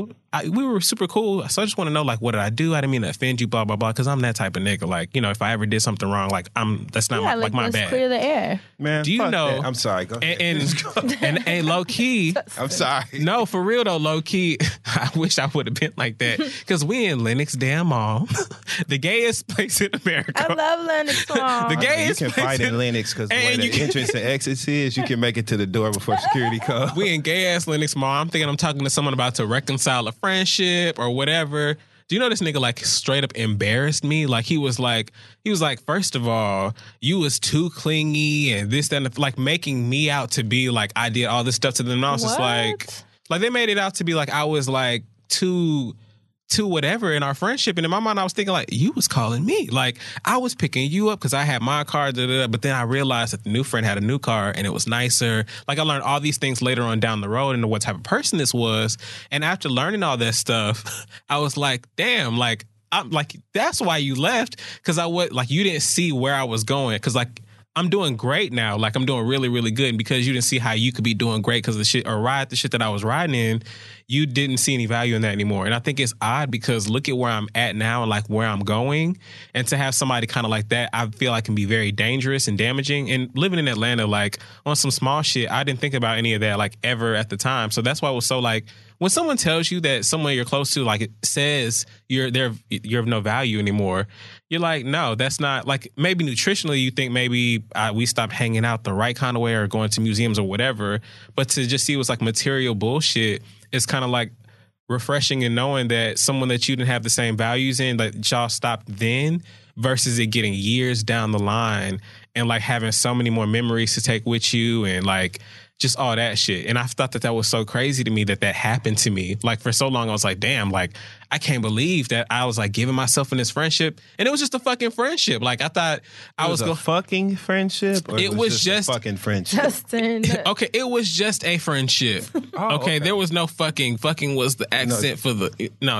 we were super cool, so I just want to know like, what did I do? I didn't mean to offend you, blah blah blah, because I'm that type of nigga. Like, if I ever did something wrong, like that's not my bad. Clear the air, man. Do you know? That. I'm sorry. Go ahead. And low key, I'm sorry. No, for real though, low key, I wish I would have been like that, because we in Lenox damn Mall, the gayest place in America. I love Lenox Mall. The gayest. You can fight in Lenox because where the entrance and exits is, you can make it to the door before security comes. We in gay ass Lenox Mall. I'm thinking I'm talking to someone about to reconcile a friendship or whatever. Do you know this nigga like straight up embarrassed me? Like he was like, first of all, you was too clingy and this, that, and like making me out to be like I did all this stuff to them. And I was just like they made it out to be like I was like too whatever in our friendship. And in my mind, I was thinking like, you was calling me. Like I was picking you up because I had my car, but then I realized that the new friend had a new car and it was nicer. Like I learned all these things later on down the road and what type of person this was. And after learning all that stuff, I was like, damn, like I'm like, that's why you left. Because you didn't see where I was going. Because like, I'm doing great now. Like I'm doing really, really good. And because you didn't see how you could be doing great because of the shit that I was riding in, you didn't see any value in that anymore. And I think it's odd because look at where I'm at now and like where I'm going. And to have somebody kind of like that, I feel like can be very dangerous and damaging. And living in Atlanta, like on some small shit, I didn't think about any of that like ever at the time. So that's why it was so like, when someone tells you that someone you're close to, like it says you're of no value anymore, you're like, no, that's not, like maybe nutritionally you think maybe we stopped hanging out the right kind of way or going to museums or whatever, but to just see it was like material bullshit, it's kind of like refreshing in knowing that someone that you didn't have the same values in, like y'all stopped then versus it getting years down the line and like having so many more memories to take with you and like just all that shit. And I thought that was so crazy to me that happened to me. Like for so long, I was like, damn, like I can't believe that I was like giving myself in this friendship. And it was just a fucking friendship. Like I thought I was a fucking friendship? Or it was just a fucking friendship. Justin. Okay, it was just a friendship. Okay, there was no fucking. Fucking was the accent for the. No.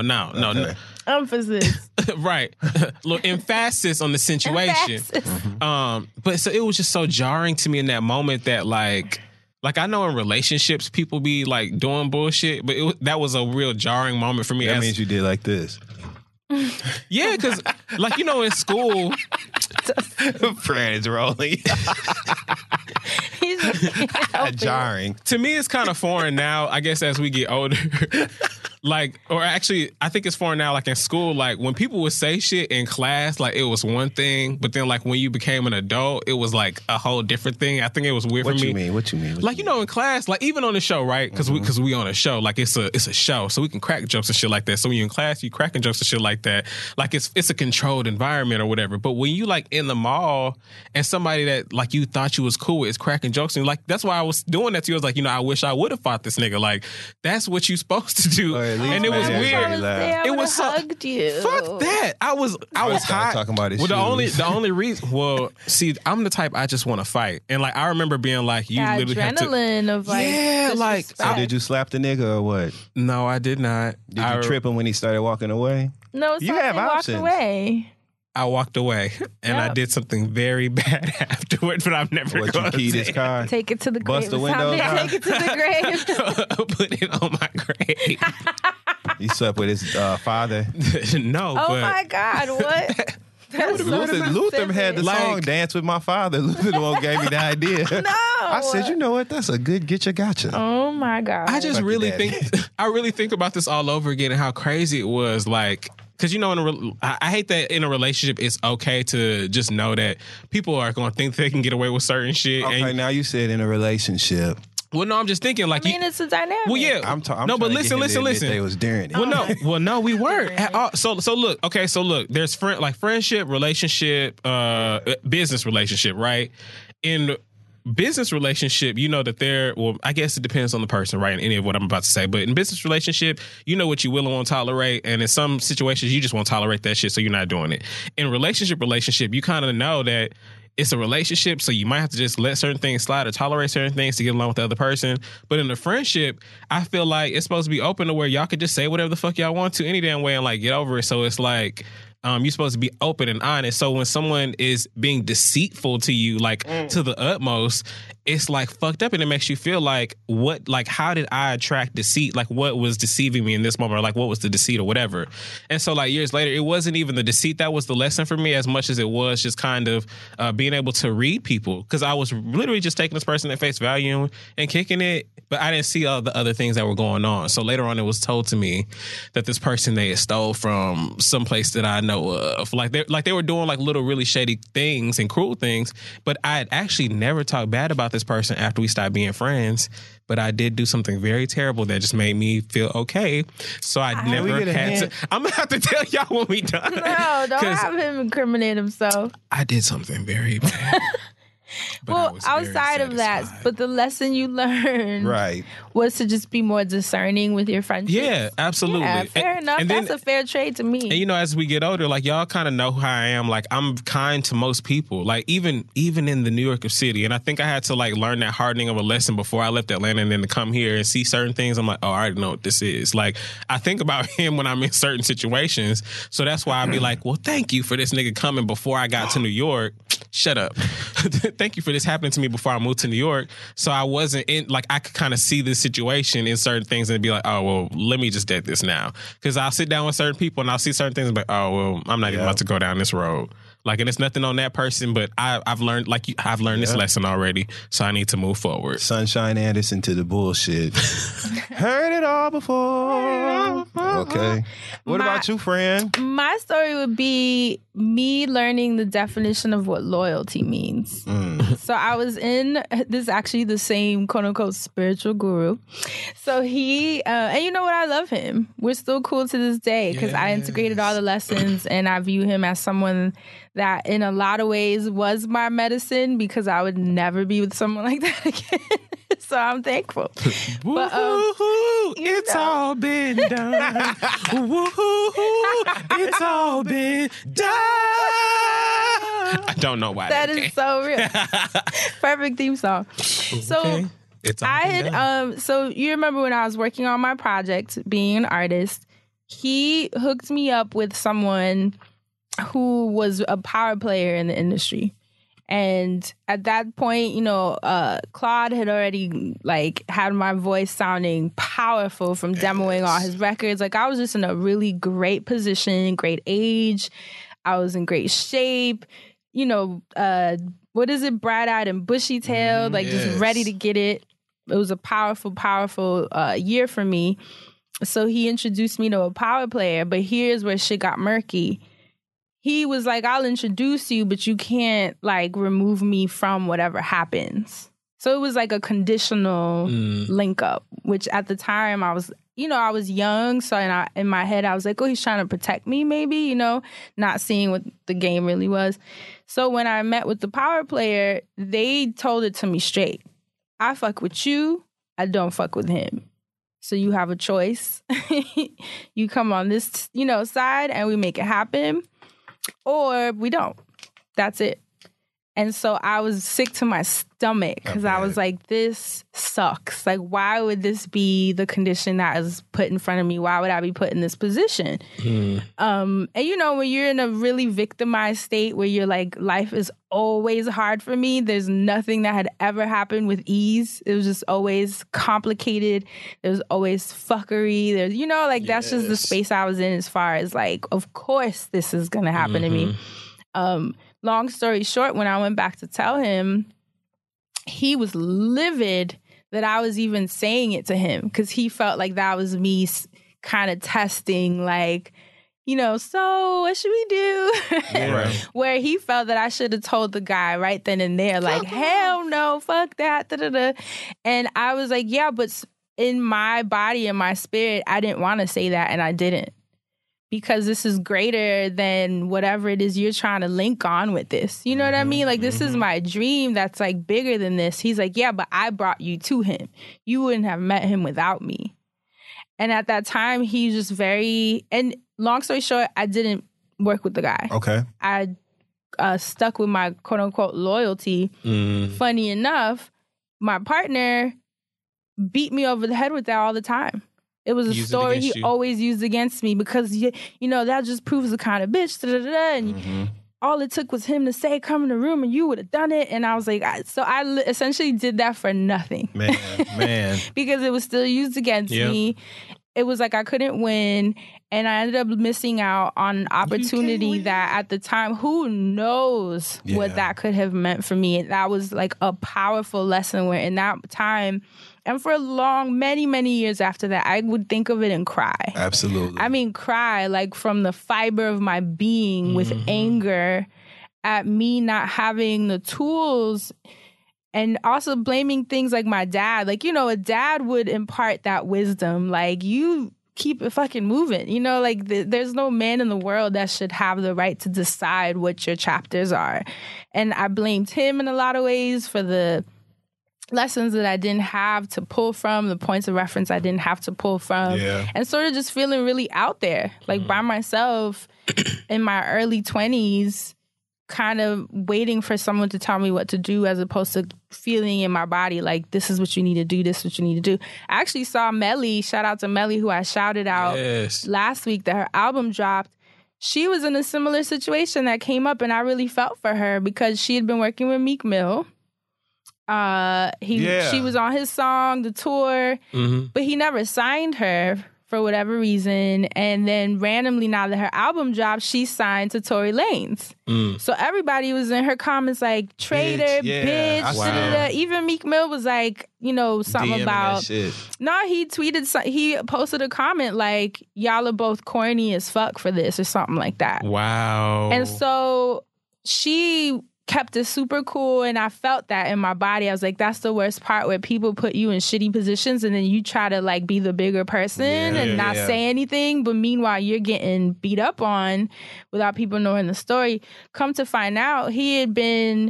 Emphasis. Right. Little emphasis on the situation. But so it was just so jarring to me in that moment that like I know in relationships people be like doing bullshit, but that was a real jarring moment for me. That means you did like this. Yeah, because like in school, Fran is rolling. Jarring. To me, it's kind of foreign now. I guess as we get older. Like, or actually, I think it's foreign now, like in school, like when people would say shit in class, like it was one thing, but then like when you became an adult, it was like a whole different thing. I think it was weird for me. What you mean? Like, in class, like even on the show, right? Because we on a show, like it's a show, so we can crack jokes and shit like that. So when you're in class, you cracking jokes and shit like that. Like it's a controlled environment or whatever. But when you like in the mall and somebody that like you thought you was cool with is cracking jokes and like that's why I was doing that to you. I was like, I wish I would have fought this nigga. Like that's what you supposed to do. And it was weird. It was hugged you. Fuck that. I was hot. Talking about his the only reason. Well, see, I'm the type I just want to fight, and like I remember being like, you literally adrenaline have to, of like, yeah, like. So did you slap the nigga or what? No, I did not. Did you trip him when he started walking away? No, it's you not have they options. walked away. I walked away, and I did something very bad afterward, but I'm never going to What, you keyed his car? Take it to the grave. Bust the windows out? Take it to the grave. Put it on my grave. You slept with his father? No, Oh but my God, what? Luther had the song "Dance with My Father." Luther the one gave me the idea. No, I said, you know what? That's a good get your gotcha. Oh my god! I just really think about this all over again and how crazy it was. Like, because I hate that in a relationship it's okay to just know that people are going to think they can get away with certain shit. Okay, now you said in a relationship. Well, no, I'm just thinking like. It's a dynamic. Well, yeah. I'm no, but listen. They was daring it. Well, no, we weren't at all. So look. Okay, so look. There's friendship, relationship, business relationship, right? In business relationship, you know that I guess it depends on the person, right? In any of what I'm about to say, but in business relationship, you know what you will and won't tolerate, and in some situations, you just won't tolerate that shit, so you're not doing it. In relationship, you kind of know that it's a relationship, so you might have to just let certain things slide or tolerate certain things to get along with the other person. But in a friendship, I feel like it's supposed to be open to where y'all could just say whatever the fuck y'all want to any damn way and like get over it. So it's like you're supposed to be open and honest. So when someone is being deceitful to you, like to the utmost, it's like fucked up, and it makes you feel like how did I attract deceit? Like what was deceiving me in this moment, or like what was the deceit or whatever. And so like years later, it wasn't even the deceit that was the lesson for me as much as it was just kind of being able to read people, because I was literally just taking this person at face value and kicking it, but I didn't see all the other things that were going on. So later on, it was told to me that this person they had stole from some place that I know of. Like they were doing like little really shady things and cruel things, but I had actually never talked bad about this person after we stopped being friends. But I did do something very terrible that just made me feel okay. So I never had to. I'm gonna have to tell y'all when we done. No, don't have him incriminate himself. I did something very bad. Well, outside of that, but the lesson you learned was to just be more discerning with your friendships. Yeah, absolutely. Yeah, fair enough. And that's a fair trade to me. And you know, as we get older, like y'all kind of know who I am. Like I'm kind to most people. Like even in the New York City, and I think I had to like learn that hardening of a lesson before I left Atlanta, and then to come here and see certain things. I'm like, oh, I already know what this is. Like I think about him when I'm in certain situations, so that's why I'd be like, well, thank you for this nigga coming before I got to New York. Shut up. Thank you for this happening to me before I moved to New York. So I wasn't in, like, I could kind of see the situation in certain things and be like, oh, well, let me just dead this now. Because I'll sit down with certain people and I'll see certain things and be like, oh, well, I'm not even about to go down this road. Like, and it's nothing on that person, but I've learned, like, I've learned this lesson already, so I need to move forward. Sunshine Anderson to the bullshit. Heard it all before. Okay. What about you, friend? My story would be me learning the definition of what loyalty means. So I was in this actually the same quote unquote spiritual guru. So he, and you know what? I love him. We're still cool to this day because I integrated all the lessons and I view him as someone that in a lot of ways was my medicine because I would never be with someone like that again. So I'm thankful. But, it's all been done. It's all been done. I don't know why. That is so real. Perfect theme song. So it's all I had so you remember when I was working on my project, being an artist, he hooked me up with someone who was a power player in the industry. And at that point, you know, Claude had already like had my voice sounding powerful from demoing all his records. Like I was just in a really great position, great age. I was in great shape. You know, what is it? Bright-eyed and bushy-tailed, like just ready to get it. It was a powerful, powerful year for me. So he introduced me to a power player, but here's where shit got murky. He was like, I'll introduce you, but you can't like remove me from whatever happens. So it was like a conditional link up, which at the time I was, you know, I was young. So in my head, I was like, oh, he's trying to protect me maybe, you know, not seeing what the game really was. So when I met with the power player, they told it to me straight. I fuck with you. I don't fuck with him. So you have a choice. You come on this, you know, side and we make it happen. Or we don't. That's it. And so I was sick to my stomach because I was like, this sucks. Like, why would this be the condition that is put in front of me? Why would I be put in this position? And, you know, when you're in a really victimized state where you're like, life is always hard for me. There's nothing that had ever happened with ease. It was just always complicated. There was always fuckery. There's, you know, like that's just the space I was in as far as like, of course this is going to happen to me. Long story short, when I went back to tell him, he was livid that I was even saying it to him because he felt like that was me kind of testing, like, so what should we do? Right. Where he felt that I should have told the guy right then and there, like, hell no, fuck that, da-da-da. And I was like, yeah, but in my body and my spirit, I didn't want to say that, and I didn't. Because this is greater than whatever it is you're trying to link on with this. You know what I mean? Like, this is my dream that's, like, bigger than this. He's like, yeah, but I brought you to him. You wouldn't have met him without me. And at that time, he was just very... And long story short, I didn't work with the guy. Okay. I stuck with my quote-unquote loyalty. Funny enough, my partner beat me over the head with that all the time. It was a story he always used against me because, that just proves the kind of bitch. And all it took was him to say, come in the room and you would have done it. And I was like, so I essentially did that for nothing. Man. Because it was still used against me. It was like I couldn't win. And I ended up missing out on an opportunity that at the time, who knows what that could have meant for me. And that was like a powerful lesson where in that time, and for many, many years after that, I would think of it and cry. Absolutely. I mean, cry like from the fiber of my being with anger at me not having the tools and also blaming things like my dad. Like, a dad would impart that wisdom. Like, you keep it fucking moving. Like there's no man in the world that should have the right to decide what your chapters are. And I blamed him in a lot of ways for the lessons that I didn't have to pull from, the points of reference I didn't have to pull from, and sort of just feeling really out there, like by myself in my early 20s, kind of waiting for someone to tell me what to do as opposed to feeling in my body like, this is what you need to do, this is what you need to do. I actually saw Melly, shout out to Melly, who I shouted out last week that her album dropped. She was in a similar situation that came up, and I really felt for her because she had been working with Meek Mill. She was on his song, the tour, but he never signed her for whatever reason. And then randomly, now that her album dropped, she signed to Tory Lanez. So everybody was in her comments like, traitor, bitch. Wow. Even Meek Mill was like, something about... No, he tweeted, he posted a comment like, y'all are both corny as fuck for this or something like that. Wow. And so she kept it super cool, and I felt that in my body. I was like, that's the worst part, where people put you in shitty positions and then you try to like be the bigger person and not say anything, but meanwhile you're getting beat up on without people knowing the story. Come to find out, he had been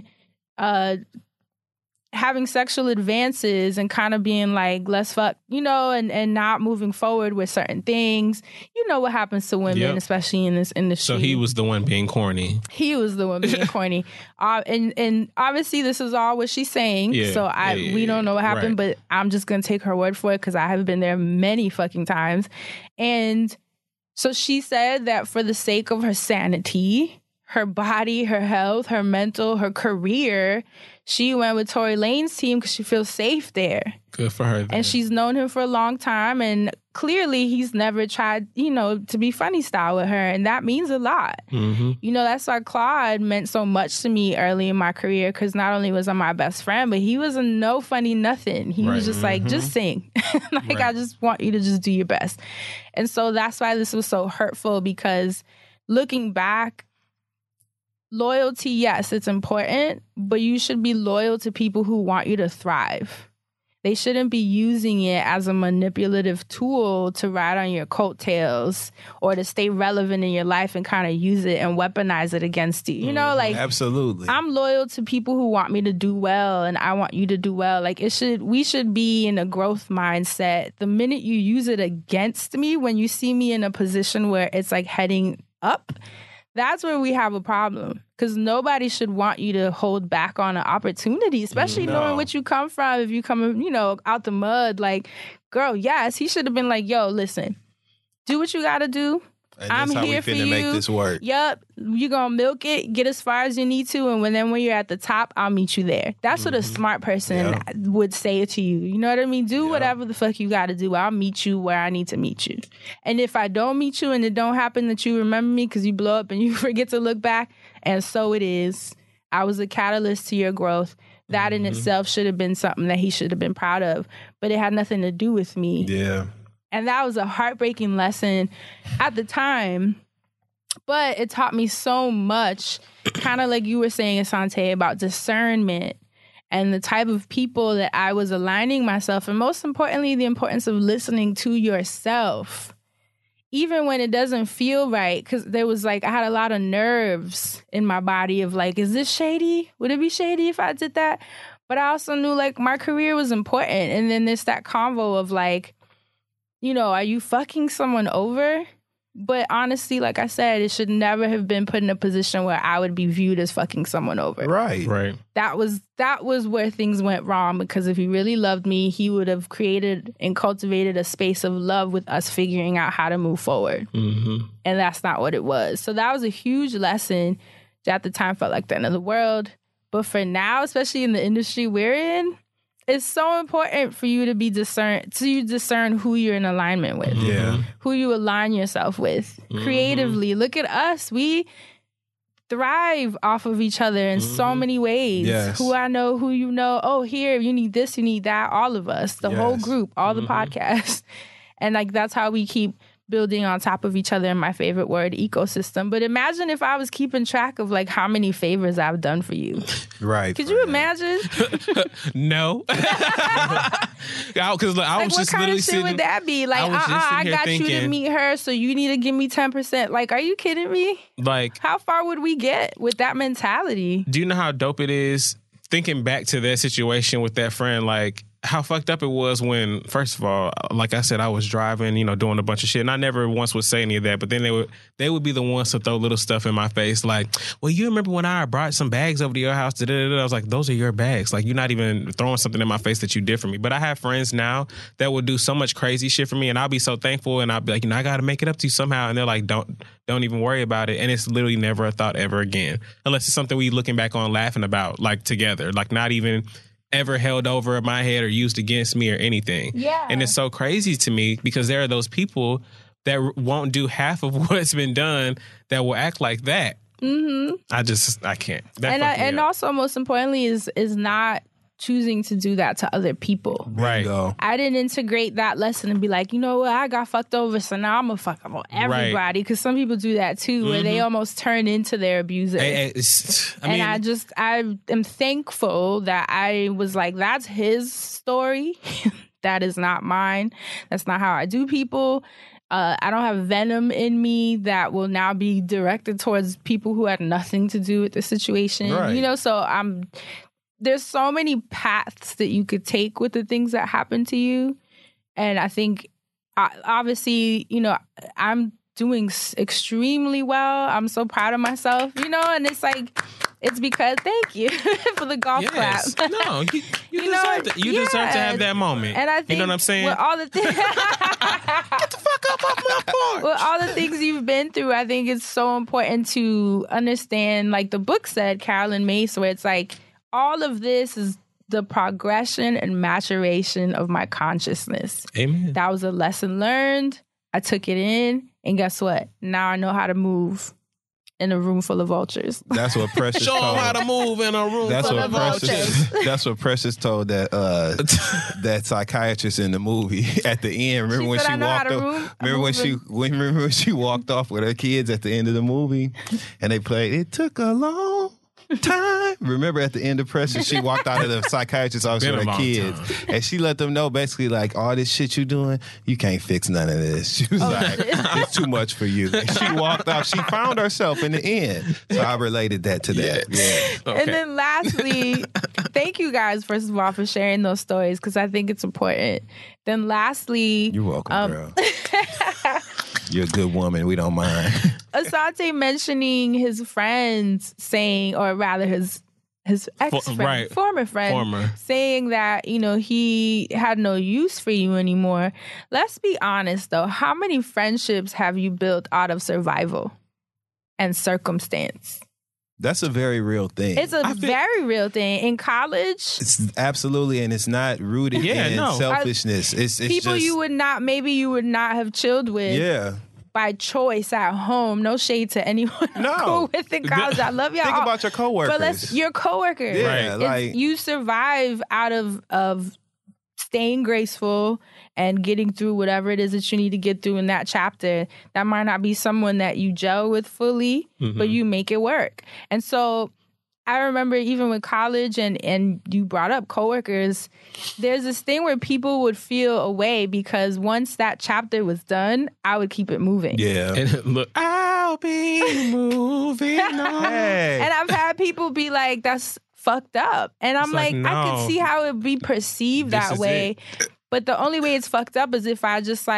having sexual advances and kind of being like, let's fuck, and not moving forward with certain things. You know what happens to women, especially in this industry. So he was the one being corny. He was the one being corny. And obviously this is all what she's saying. So we don't know what happened, but I'm just going to take her word for it because I have been there many fucking times. And so she said that for the sake of her sanity, her body, her health, her mental, her career, she went with Tory Lanez's team because she feels safe there. Good for her. And she's known him for a long time, and clearly he's never tried, to be funny style with her, and that means a lot. That's why Claude meant so much to me early in my career, because not only was he my best friend, but he was a no funny nothing. He was just like, just sing. I just want you to just do your best. And so that's why this was so hurtful, because looking back, loyalty, yes, it's important, but you should be loyal to people who want you to thrive. They shouldn't be using it as a manipulative tool to ride on your coattails or to stay relevant in your life and kind of use it and weaponize it against you. Absolutely. I'm loyal to people who want me to do well, and I want you to do well. Like, we should be in a growth mindset. The minute you use it against me, when you see me in a position where it's like heading up, that's where we have a problem, because nobody should want you to hold back on an opportunity, especially knowing what you come from. If you come, out the mud, like, girl, yes, he should have been like, yo, listen, do what you got to do. And I'm that's how here we for finna you. make this work. Yep. You're going to milk it, get as far as you need to. And when you're at the top, I'll meet you there. That's what a smart person would say to you. You know what I mean? Do whatever the fuck you got to do. I'll meet you where I need to meet you. And if I don't meet you and it don't happen that you remember me because you blow up and you forget to look back, and so it is. I was a catalyst to your growth. That in itself should have been something that he should have been proud of. But it had nothing to do with me. Yeah. And that was a heartbreaking lesson at the time. But it taught me so much, kind of like you were saying, Asante, about discernment and the type of people that I was aligning myself. And most importantly, the importance of listening to yourself. Even when it doesn't feel right, because there was I had a lot of nerves in my body of is this shady? Would it be shady if I did that? But I also knew my career was important. And then there's that convo of are you fucking someone over? But honestly, like I said, it should never have been put in a position where I would be viewed as fucking someone over. Right. That was where things went wrong, because if he really loved me, he would have created and cultivated a space of love with us figuring out how to move forward. Mm-hmm. And that's not what it was. So that was a huge lesson that at the time felt like the end of the world. But for now, especially in the industry we're in, it's so important for you to discern who you're in alignment with. Yeah. Who you align yourself with creatively. Look at us. We thrive off of each other in so many ways. Yes. Who I know, who you know. Oh, here, you need this, you need that. All of us, the whole group, all the podcasts. And that's how we keep building on top of each other, in my favorite word, ecosystem. But imagine if I was keeping track of how many favors I've done for you. Right. Could you imagine? No. Because I was what just kind literally of shit sitting. would that be? I got you to meet her, so you need to give me 10%. Are you kidding me? How far would we get with that mentality? Do you know how dope it is thinking back to that situation with that friend? How fucked up it was when, first of all, like I said, I was driving, doing a bunch of shit, and I never once would say any of that. But then they would be the ones to throw little stuff in my face, well, you remember when I brought some bags over to your house? I was like, those are your bags. You're not even throwing something in my face that you did for me. But I have friends now that will do so much crazy shit for me, and I'll be so thankful, and I'll be like, I got to make it up to you somehow. And they're like, don't even worry about it. And it's literally never a thought ever again, unless it's something we looking back on laughing about, together, not even ever held over my head or used against me or anything. Yeah. And it's so crazy to me because there are those people that won't do half of what's been done that will act like that. Mm-hmm. I can't. And also, most importantly, is not choosing to do that to other people. Right. Bingo. I didn't integrate that lesson and be like, you know what, I got fucked over, so now I'm gonna fuck up on everybody. Because some people do that too, where they almost turn into their abuser. I am thankful that I was like, that's his story. That is not mine. That's not how I do people. I don't have venom in me that will now be directed towards people who had nothing to do with the situation. Right. So there's so many paths that you could take with the things that happen to you. And I think, obviously, I'm doing extremely well. I'm so proud of myself, and it's because, thank you for the golf clap. No, you deserve that. You deserve to have that moment. And I think, you know what I'm saying? With all the things, Get the fuck up off my porch. With all the things you've been through, I think it's so important to understand, the book said, Carolyn Mace, where it's all of this is the progression and maturation of my consciousness. Amen. That was a lesson learned. I took it in, and guess what? Now I know how to move in a room full of vultures. That's what Precious Show told. them how to move in a room full of vultures. That's what Precious told that psychiatrist in the movie at the end. Remember when she walked off? Remember when she walked off with her kids at the end of the movie, and they played "It Took a Long Time." Remember at the end of Precious, she walked out of the psychiatrist's office with her kids, and she let them know basically all this shit you doing, you can't fix none of this. She was it's too much for you. And she walked out. She found herself in the end. So I related that to that. Yeah. Okay. And then lastly, thank you guys first of all for sharing those stories, because I think it's important. Then lastly, you're welcome, girl. You're a good woman. We don't mind. Asante mentioning his friends saying, or rather his his ex-friend, former friend, saying that, he had no use for you anymore. Let's be honest, though. How many friendships have you built out of survival and circumstance? That's a very real thing. It's a very real thing. In college, it's absolutely, and it's not rooted in selfishness. It's people just, you would not have chilled with. Yeah. By choice at home. No shade to anyone I'm cool with in college. I love y'all. Think about your coworkers. But your coworkers. Yeah, like you survive out of staying graceful and getting through whatever it is that you need to get through in that chapter. That might not be someone that you gel with fully, but you make it work. And so I remember even with college and you brought up coworkers, there's this thing where people would feel away because once that chapter was done, I would keep it moving. Yeah. And look, I'll be moving on. Hey. And I've had people be like, that's fucked up. And I'm like, no. I can see how it would be perceived that way. But the only way it's fucked up is if I just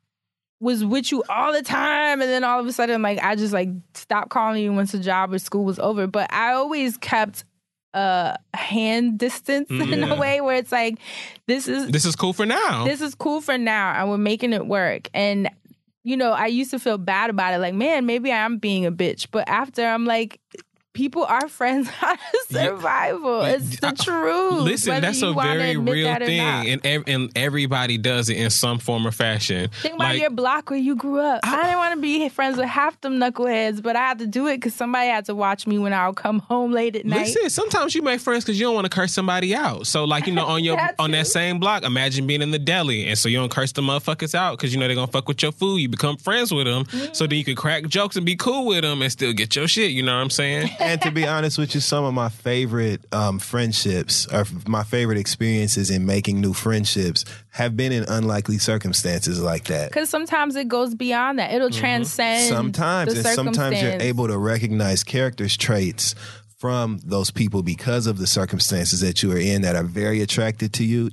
was with you all the time and then all of a sudden I just stopped calling you once the job or school was over. But I always kept a hand distance in a way where it's like, this is cool for now. This is cool for now and we're making it work. And I used to feel bad about it, like, man, maybe I'm being a bitch. But after I'm like, people are friends out of survival. It's the truth. Listen, that's a very real thing, and everybody does it in some form or fashion. Think about your block where you grew up. I didn't want to be friends with half them knuckleheads, but I had to do it because somebody had to watch me when I would come home late at night. Listen, sometimes you make friends because you don't want to curse somebody out. So, on that same block, imagine being in the deli, and so you don't curse the motherfuckers out because they're gonna fuck with your food. You become friends with them, so then you can crack jokes and be cool with them and still get your shit. You know what I'm saying? And to be honest with you, some of my favorite friendships or my favorite experiences in making new friendships have been in unlikely circumstances like that. Because sometimes it goes beyond that. It'll transcend sometimes, the and sometimes you're able to recognize character's traits from those people because of the circumstances that you are in that are very attractive to you,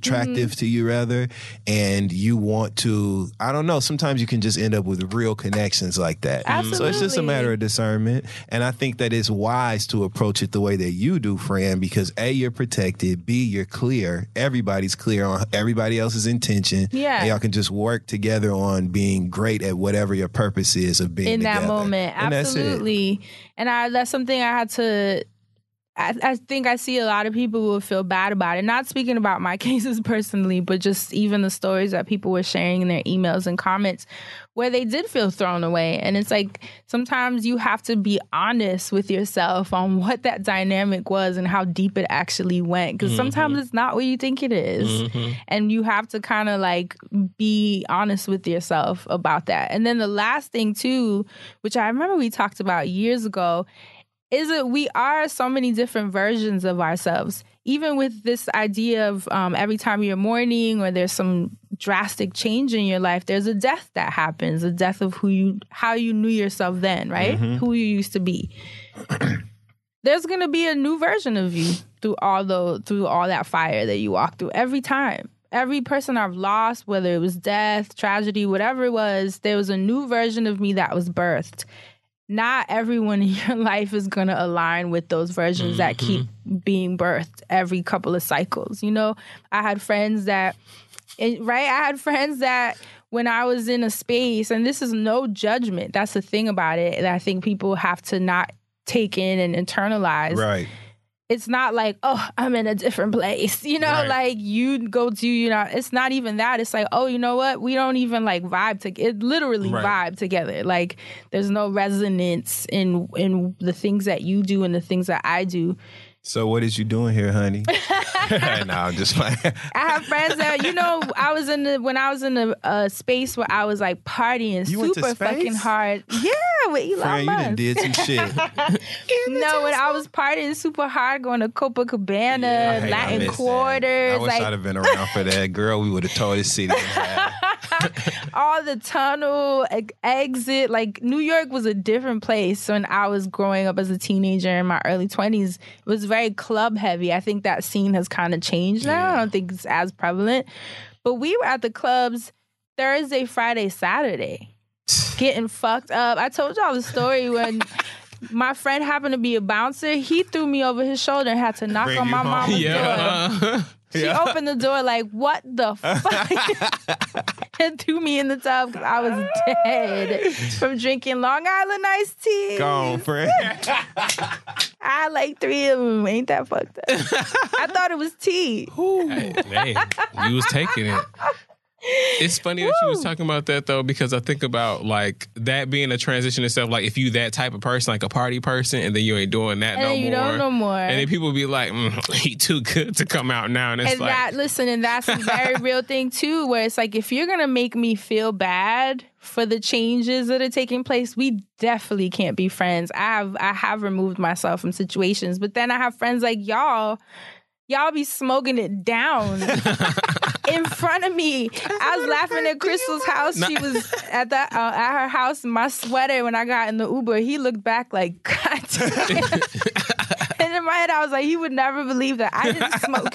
and you want to, I don't know, sometimes you can just end up with real connections like that. Absolutely. So it's just a matter of discernment, and I think that it's wise to approach it the way that you do, Fran, because A, you're protected, B, you're clear, everybody's clear on everybody else's intention, and y'all can just work together on being great at whatever your purpose is of being in together. that moment. And absolutely. And that's something I had to, I think I see a lot of people who will feel bad about it. Not speaking about my cases personally, but just even the stories that people were sharing in their emails and comments where they did feel thrown away. And it's like, sometimes you have to be honest with yourself on what that dynamic was and how deep it actually went. Because sometimes it's not what you think it is. And you have to kind of be honest with yourself about that. And then the last thing too, which I remember we talked about years ago, is that we are so many different versions of ourselves. Even with this idea of every time you're mourning or there's some drastic change in your life, there's a death that happens, a death of how you knew yourself then, right? Who you used to be. There's going to be a new version of you through all that fire that you walk through every time. Every person I've lost, whether it was death, tragedy, whatever it was, there was a new version of me that was birthed. Not everyone in your life is going to align with those versions that keep being birthed every couple of cycles. I had friends that, when I was in a space, and this is no judgment, that's the thing about it that I think people have to not take in and internalize. Right. It's not like, oh, I'm in a different place. Like you go to, it's not even that. It's like, oh, you know what? We don't even vibe together. It literally vibe together. Like there's no resonance in the things that you do and the things that I do. So what is you doing here, honey? No, I'm just playing. I have friends that, when I was in a space where I was partying super fucking hard. Yeah, with Elon Musk. You done did some shit. When I was partying super hard, going to Copacabana, Latin Quarters. I wish I'd have been around for that. Girl, we would have tore this city in half. All the tunnel, exit. New York was a different place when I was growing up as a teenager in my early 20s. It was very club heavy. I think that scene has kind of changed now. I don't think it's as prevalent. But we were at the clubs Thursday, Friday, Saturday, getting fucked up. I told y'all the story when My friend happened to be a bouncer. He threw me over his shoulder and had to knock Bring on you my home. mama's door. She opened the door like, what the fuck? And threw me in the tub because I was dead from drinking Long Island iced tea. Gone, friend. I had like 3 of them. Ain't that fucked up? I thought it was tea. Hey, you was taking it. It's funny that you was talking about that though, because I think about like that being a transition itself. Like if you that type of person, like a party person, and then you ain't doing that And you don't no more. and then people be like, "He too good to come out now," and it's And like, and that's a very real thing too, where it's like if you're gonna make me feel bad for the changes that are taking place, we definitely can't be friends. I have removed myself from situations, but then I have friends like y'all be smoking it down in front of me. I was laughing at Crystal's house. She was at her house in my sweater when I got in the Uber. He looked back like, God damn. And in my head, I was like, he would never believe that I didn't smoke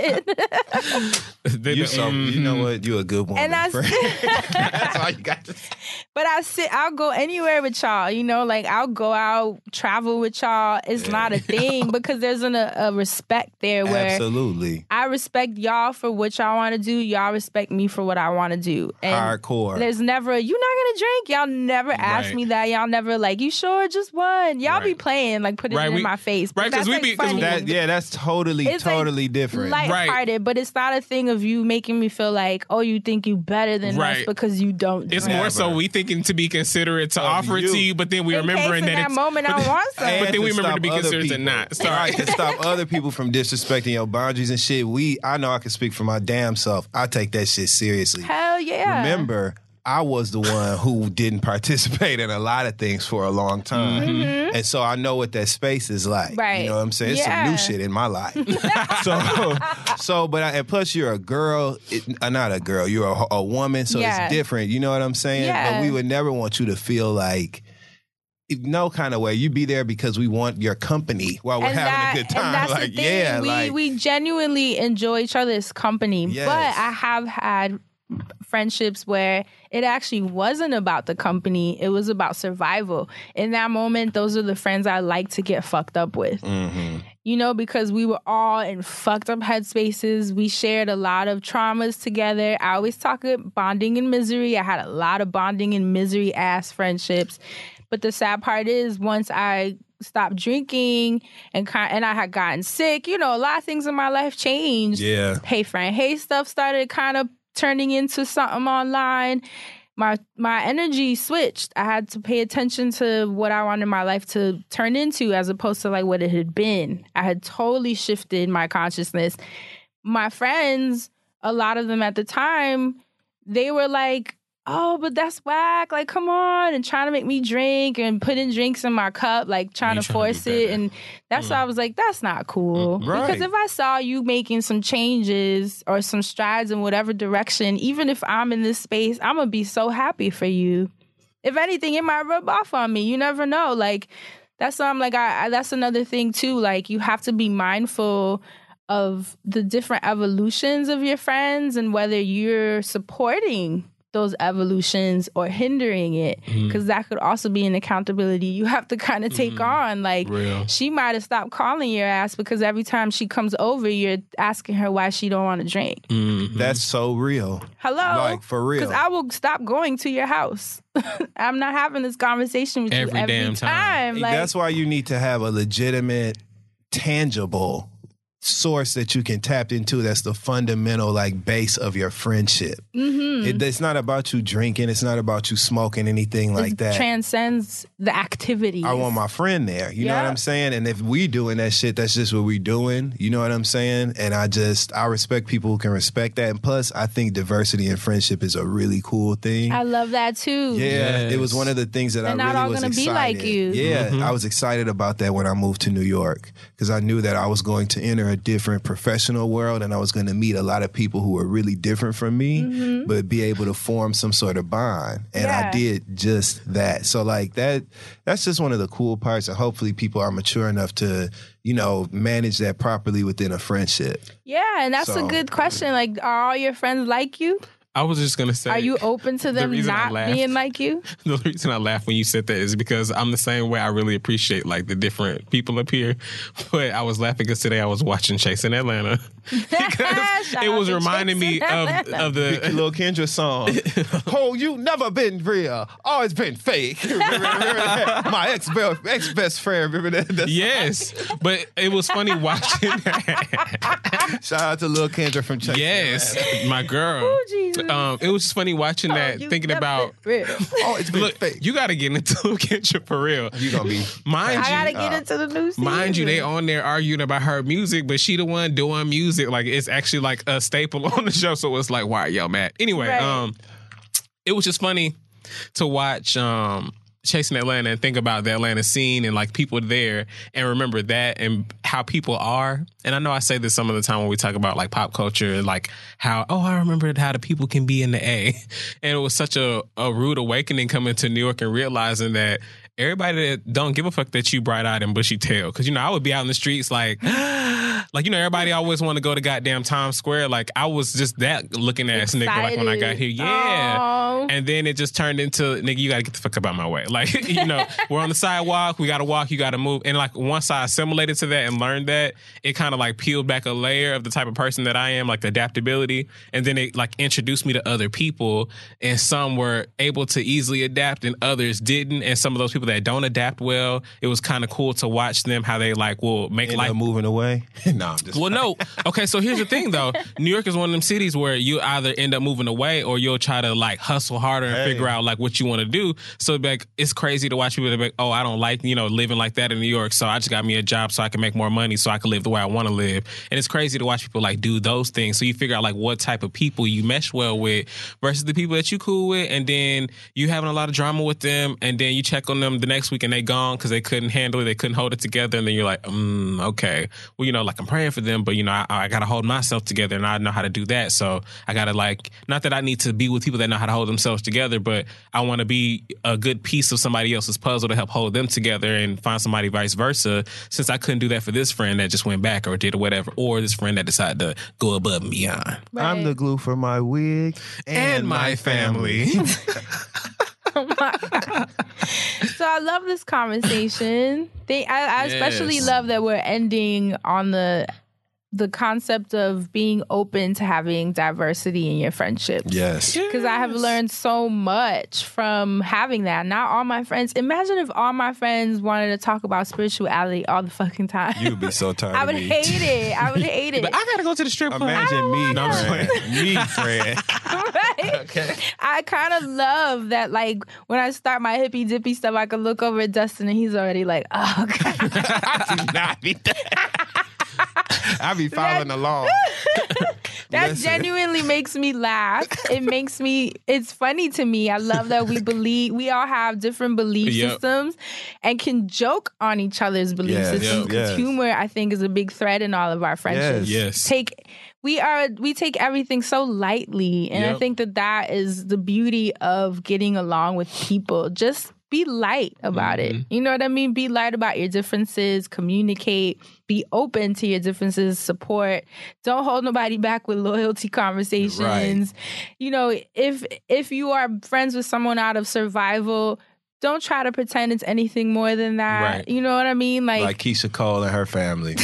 shit. You know what? You're a good woman. And That's all you got to say. But I'll go anywhere with y'all, you know, like I'll go out, travel with y'all. It's not a thing because there's a respect there where Absolutely. I respect y'all for what y'all want to do. Y'all respect me for what I want to do. And hardcore. There's never, you not going to drink? Y'all never ask me that. Y'all never like, you sure? Just one. Y'all be playing, like putting it in my face. But because that's, funny. That's totally different. Lighthearted, but it's not a thing of you making me feel like, oh, you think you better than us because you don't drink. It's more so we thinking to be considerate to offer it to you, but then we remembering that it's moment I want something. But then we remember to be considerate to not. Right, to stop other people from disrespecting your boundaries and shit. I know I can speak for my damn self. I take that shit seriously. Hell yeah. Remember, I was the one who didn't participate in a lot of things for a long time. Mm-hmm. And so I know what that space is like. Right. You know what I'm saying? It's some new shit in my life. And plus you're a girl, not a girl, you're a woman, so it's different. You know what I'm saying? Yeah. But we would never want you to feel like, no kind of way. You be there because we want your company while we're having a good time. And that's like, the thing. We genuinely enjoy each other's company. Yes. But I have had friendships where it actually wasn't about the company. It was about survival. In that moment, those are the friends I like to get fucked up with. Mm-hmm. You know, because we were all in fucked up headspaces. We shared a lot of traumas together. I always talk about bonding in misery. I had a lot of bonding in misery ass friendships. But the sad part is once I stopped drinking and I had gotten sick, you know, a lot of things in my life changed. Yeah. Hey Friend, hey stuff started kind of turning into something online. My energy switched. I had to pay attention to what I wanted my life to turn into as opposed to like what it had been. I had totally shifted my consciousness. My friends, a lot of them at the time, they were like, oh, but that's whack. Like, come on. And trying to make me drink and putting drinks in my cup, like trying to force it. And that's why I was like, that's not cool. Right. Because if I saw you making some changes or some strides in whatever direction, even if I'm in this space, I'm going to be so happy for you. If anything, it might rub off on me. You never know. Like, that's why I'm like, that's another thing too. Like, you have to be mindful of the different evolutions of your friends and whether you're supporting those evolutions or hindering it, because that could also be an accountability you have to kind of take on. Like, she might have stopped calling your ass because every time she comes over, you're asking her why she don't want to drink. That's so real. Hello? Like, for real. Because I will stop going to your house. I'm not having this conversation with you every damn time. Like, that's why you need to have a legitimate, tangible source that you can tap into. That's the fundamental like base of your friendship. It's not about you drinking. It's not about you smoking anything like that. It transcends the activity. I want my friend there. You know what I'm saying? And if we doing that shit, that's just what we doing. You know what I'm saying? And I respect people who can respect that. And plus, I think diversity in friendship is a really cool thing. I love that too. Yeah, it was one of the things that I really was excited. They're not all gonna be like you. Yeah, I was excited about that when I moved to New York because I knew that I was going to enter a different professional world and I was going to meet a lot of people who were really different from me, but be able to form some sort of bond. And I did just that. So like that's just one of the cool parts, and hopefully people are mature enough to, you know, manage that properly within a friendship. Yeah, and that's a good question. Like, are all your friends like you? I was just gonna say, Are you open to them not being like you? The reason I laughed when you said that is because I'm the same way. I really appreciate like the different people up here, but I was laughing because today I was watching Chasing Atlanta because it was reminding me of the Lil Kendra song. Oh, you never been real, always been fake. Remember my ex best friend. Remember that? Yes, but it was funny watching that. Shout out to Lil Kendra from Chasing. Yes, my girl. Oh, Jesus. It was just funny watching that, thinking about. Oh, it's been fake. You got to get into Kendra for real. You gonna be? I gotta get into the new season. Mind you, they on there arguing about her music, but she the one doing music. Like it's actually like a staple on the show. So it's like, why are y'all mad? Anyway, Right. It was just funny to watch Chasing Atlanta and think about the Atlanta scene and like people there and remember that and how people are. And I know I say this some of the time when we talk about like pop culture and like how, I remember how the people can be in the A. And it was such a rude awakening coming to New York and realizing that everybody that don't give a fuck that you bright-eyed and bushy-tailed. Because, I would be out in the streets like, everybody always want to go to goddamn Times Square. Like, I was just that looking ass nigga like when I got here. Yeah. Aww. And then it just turned into, nigga, you got to get the fuck up out my way. Like, we're on the sidewalk. We got to walk. You got to move. And like, once I assimilated to that and learned that, it kind of like peeled back a layer of the type of person that I am, like the adaptability. And then it like introduced me to other people. And some were able to easily adapt and others didn't. And some of those people that don't adapt well, it was kind of cool to watch them, how they like will make life moving away. No, I'm just no. Okay, so here's the thing though. New York is one of them cities where you either end up moving away or you'll try to like hustle harder and figure out like what you want to do. So like it's crazy to watch people that be like, I don't like, living like that in New York, so I just got me a job so I can make more money so I can live the way I want to live. And it's crazy to watch people like do those things. So you figure out like what type of people you mesh well with versus the people that you cool with, and then you having a lot of drama with them, and then you check on them the next week and they gone because they couldn't handle it, they couldn't hold it together, and then you're like, okay, well, like I'm praying for them, but I gotta hold myself together, and I know how to do that. So I gotta like, not that I need to be with people that know how to hold themselves together, but I want to be a good piece of somebody else's puzzle to help hold them together, and find somebody vice versa. Since I couldn't do that for this friend that just went back or did or whatever, or this friend that decided to go above and beyond. Right. I'm the glue for my wig and my family. So I love this conversation. I especially love that we're ending on the concept of being open to having diversity in your friendships. Yes. Because I have learned so much from having that. Not all my friends. Imagine if all my friends wanted to talk about spirituality all the fucking time. You'd be so tired. I would hate it. I would hate it. But I gotta go to the strip club. Imagine me, No, I'm just playing. me, Fred. Right? Okay. I kind of love that, like, when I start my hippy dippy stuff, I can look over at Dustin and he's already like, oh, God. I do not be that. I be following along. That Listen. genuinely makes me laugh. It's funny to me. I love that we all have different belief systems and can joke on each other's belief systems. Because humor, I think, is a big thread in all of our friendships. Yes. We take everything so lightly. And I think that is the beauty of getting along with people. Just be light about it. You know what I mean? Be light about your differences, communicate, be open to your differences, support. Don't hold nobody back with loyalty conversations. Right. If you are friends with someone out of survival, don't try to pretend it's anything more than that. Right. You know what I mean? Like Keisha Cole and her family.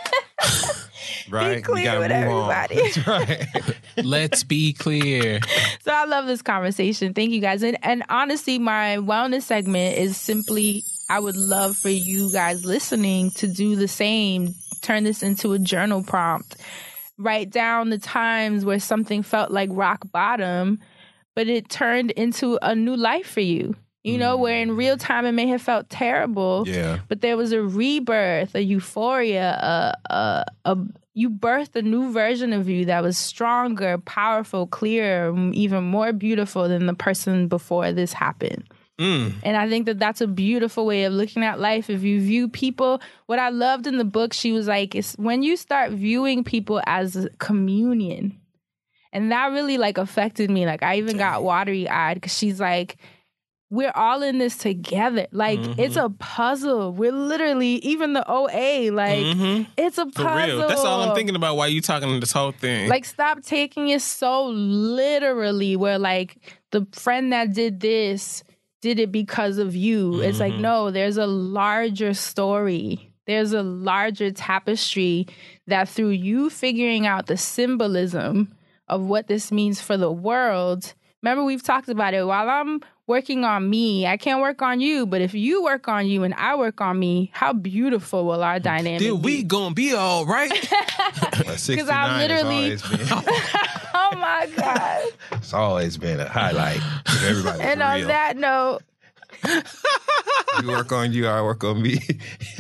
Right? Be clear with move everybody. On. That's right. Let's be clear. So I love this conversation. Thank you guys. And honestly, my wellness segment is simply, I would love for you guys listening to do the same. Turn this into a journal prompt. Write down the times where something felt like rock bottom, but it turned into a new life for you. Where in real time it may have felt terrible, but there was a rebirth, a euphoria, you birthed a new version of you that was stronger, powerful, clearer, even more beautiful than the person before this happened. And I think that's a beautiful way of looking at life. If you view people, what I loved in the book, she was like, is when you start viewing people as a communion. And that really like affected me. Like I even got watery eyed because she's like, we're all in this together. Like, it's a puzzle. We're literally, even the OA, like, it's a puzzle. For real. That's all I'm thinking about while you talking this whole thing. Like, stop taking it so literally where, like, the friend that did this did it because of you. It's like, no, there's a larger story. There's a larger tapestry that through you figuring out the symbolism of what this means for the world. Remember, we've talked about it. While I'm working on me, I can't work on you. But if you work on you and I work on me, how beautiful will our dynamic be? Then we gonna be all right. Because I'm literally... Oh, my God. It's always been a highlight of everybody. And on that note... You work on you, I work on me.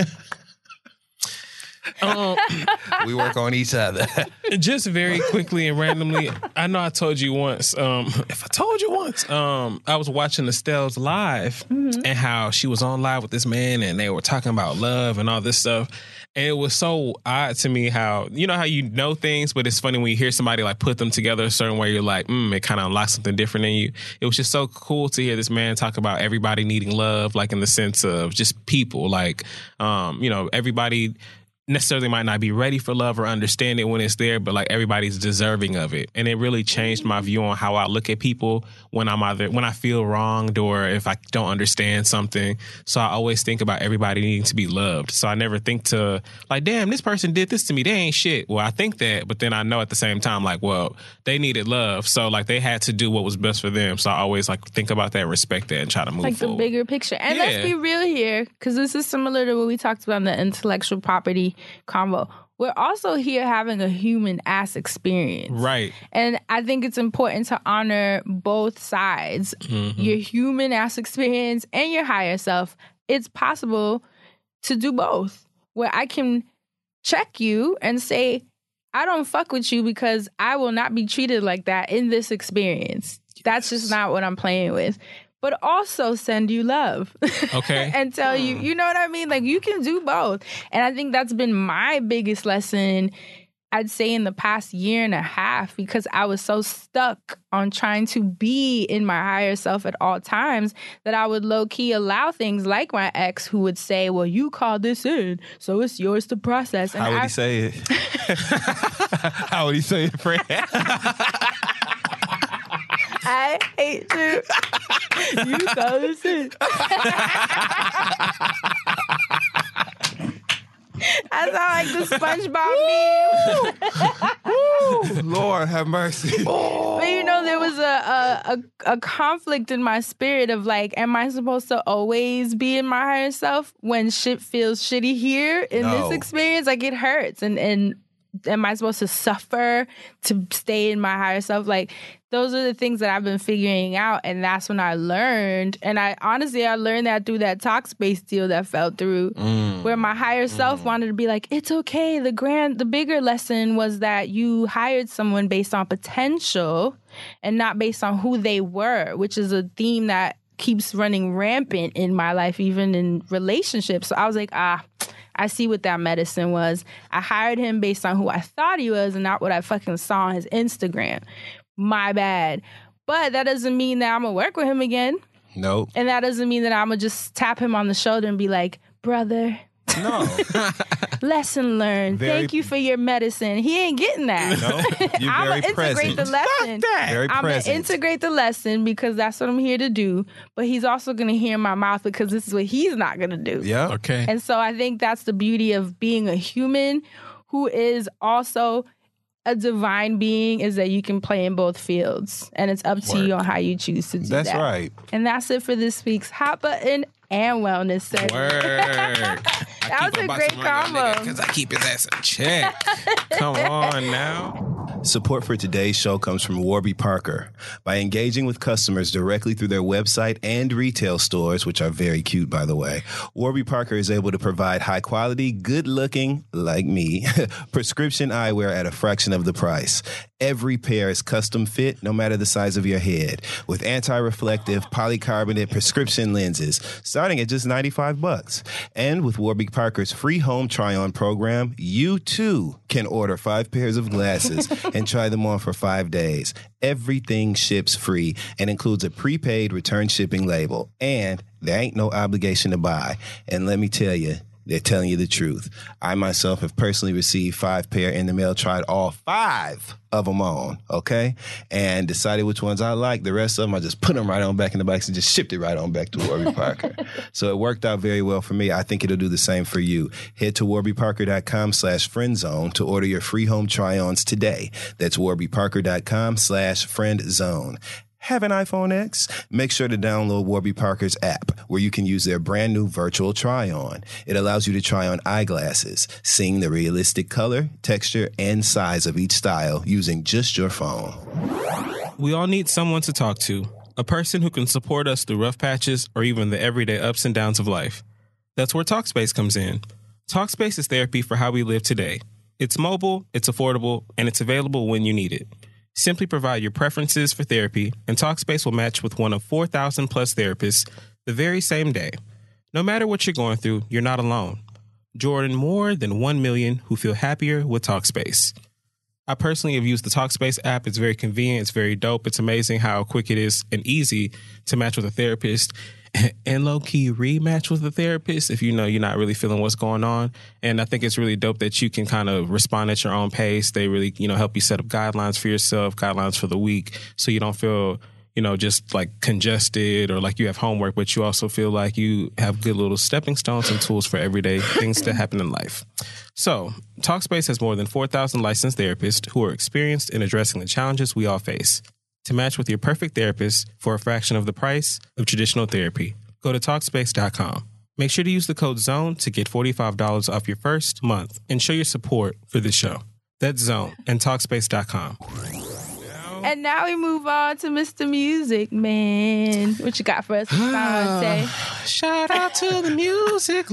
We work on each other. Just very quickly and randomly, I know I told you once, if I told you once, I was watching Estelle's live and how she was on live with this man and they were talking about love and all this stuff. And it was so odd to me how you know things, but it's funny when you hear somebody like put them together a certain way, you're like, it kind of unlocks something different in you. It was just so cool to hear this man talk about everybody needing love, like in the sense of just people, like, everybody necessarily might not be ready for love or understand it when it's there, but like everybody's deserving of it. And it really changed my view on how I look at people when I feel wronged or if I don't understand something. So I always think about everybody needing to be loved. So I never think to like, damn, this person did this to me. They ain't shit. Well, I think that, but then I know at the same time, like, well, they needed love. So like they had to do what was best for them. So I always like think about that, respect that, and try to move like forward. The bigger picture. And let's be real here, because this is similar to what we talked about in the intellectual property convo. We're also here having a human ass experience. Right. And I think it's important to honor both sides, your human ass experience and your higher self. It's possible to do both, where I can check you and say, I don't fuck with you because I will not be treated like that in this experience. That's just not what I'm playing with. But also send you love. Okay. And tell you, you know what I mean? Like, you can do both. And I think that's been my biggest lesson, I'd say, in the past year and a half, because I was so stuck on trying to be in my higher self at all times that I would low-key allow things like my ex who would say, well, you called this in, so it's yours to process. And How would he say it? How would he say it, friend? I hate you. You call this in. I sound like the SpongeBob meme. Lord have mercy. But there was a conflict in my spirit of like, am I supposed to always be in my higher self when shit feels shitty here in this experience? Like, it hurts. And am I supposed to suffer to stay in my higher self? Like, those are the things that I've been figuring out. And that's when I learned. And I learned that through that Talkspace deal that fell through, where my higher self wanted to be like, it's okay. The bigger lesson was that you hired someone based on potential and not based on who they were, which is a theme that keeps running rampant in my life, even in relationships. So I was like, I see what that medicine was. I hired him based on who I thought he was and not what I fucking saw on his Instagram. My bad. But that doesn't mean that I'm going to work with him again. Nope. And that doesn't mean that I'm going to just tap him on the shoulder and be like, brother. No. Lesson learned. Thank you for your medicine. He ain't getting that. No. You're I'm very going to integrate the lesson. Very I'm going to integrate the lesson because that's what I'm here to do. But he's also going to hear my mouth because this is what he's not going to do. Yeah. Okay. And so I think that's the beauty of being a human who is also a divine being, is that you can play in both fields. And it's up to you on how you choose to do that. That's right. And that's it for this week's Hot Button and Wellness segment. Word. That was a great combo. Because I keep his ass in check. Come on now. Support for today's show comes from Warby Parker. By engaging with customers directly through their website and retail stores, which are very cute, by the way, Warby Parker is able to provide high-quality, good-looking, like me, prescription eyewear at a fraction of the price. Every pair is custom fit, no matter the size of your head, with anti-reflective polycarbonate prescription lenses, starting at just $95. And with Warby Parker's free home try-on program, you too can order 5 pairs of glasses and try them on for 5 days. Everything ships free and includes a prepaid return shipping label. And there ain't no obligation to buy. And let me tell you, they're telling you the truth. I myself have personally received 5 pair in the mail, tried all 5 of them on, okay? And decided which ones I like. The rest of them, I just put them right on back in the box and just shipped it right on back to Warby Parker. So it worked out very well for me. I think it'll do the same for you. Head to warbyparker.com/friendzone to order your free home try-ons today. That's warbyparker.com/friendzone. Have an iPhone X? Make sure to download Warby Parker's app, where you can use their brand new virtual try-on. It allows you to try on eyeglasses, seeing the realistic color, texture, and size of each style using just your phone. We all need someone to talk to, a person who can support us through rough patches or even the everyday ups and downs of life. That's where Talkspace comes in. Talkspace is therapy for how we live today. It's mobile, it's affordable, and it's available when you need it. Simply provide your preferences for therapy, and Talkspace will match with one of 4,000 plus therapists the very same day. No matter what you're going through, you're not alone. Join more than 1 million who feel happier with Talkspace. I personally have used the Talkspace app. It's very convenient. It's very dope. It's amazing how quick it is and easy to match with a therapist and low-key rematch with a therapist if you know you're not really feeling what's going on. And I think it's really dope that you can kind of respond at your own pace. They really, help you set up guidelines for yourself, guidelines for the week, so you don't feel, just like congested or like you have homework, but you also feel like you have good little stepping stones and tools for everyday things that happen in life. So, Talkspace has more than 4,000 licensed therapists who are experienced in addressing the challenges we all face. To match with your perfect therapist for a fraction of the price of traditional therapy, go to Talkspace.com. Make sure to use the code ZONE to get $45 off your first month and show your support for the show. That's ZONE and Talkspace.com. And now we move on to Mr. Music Man. What you got for us, Dante? Shout out to the music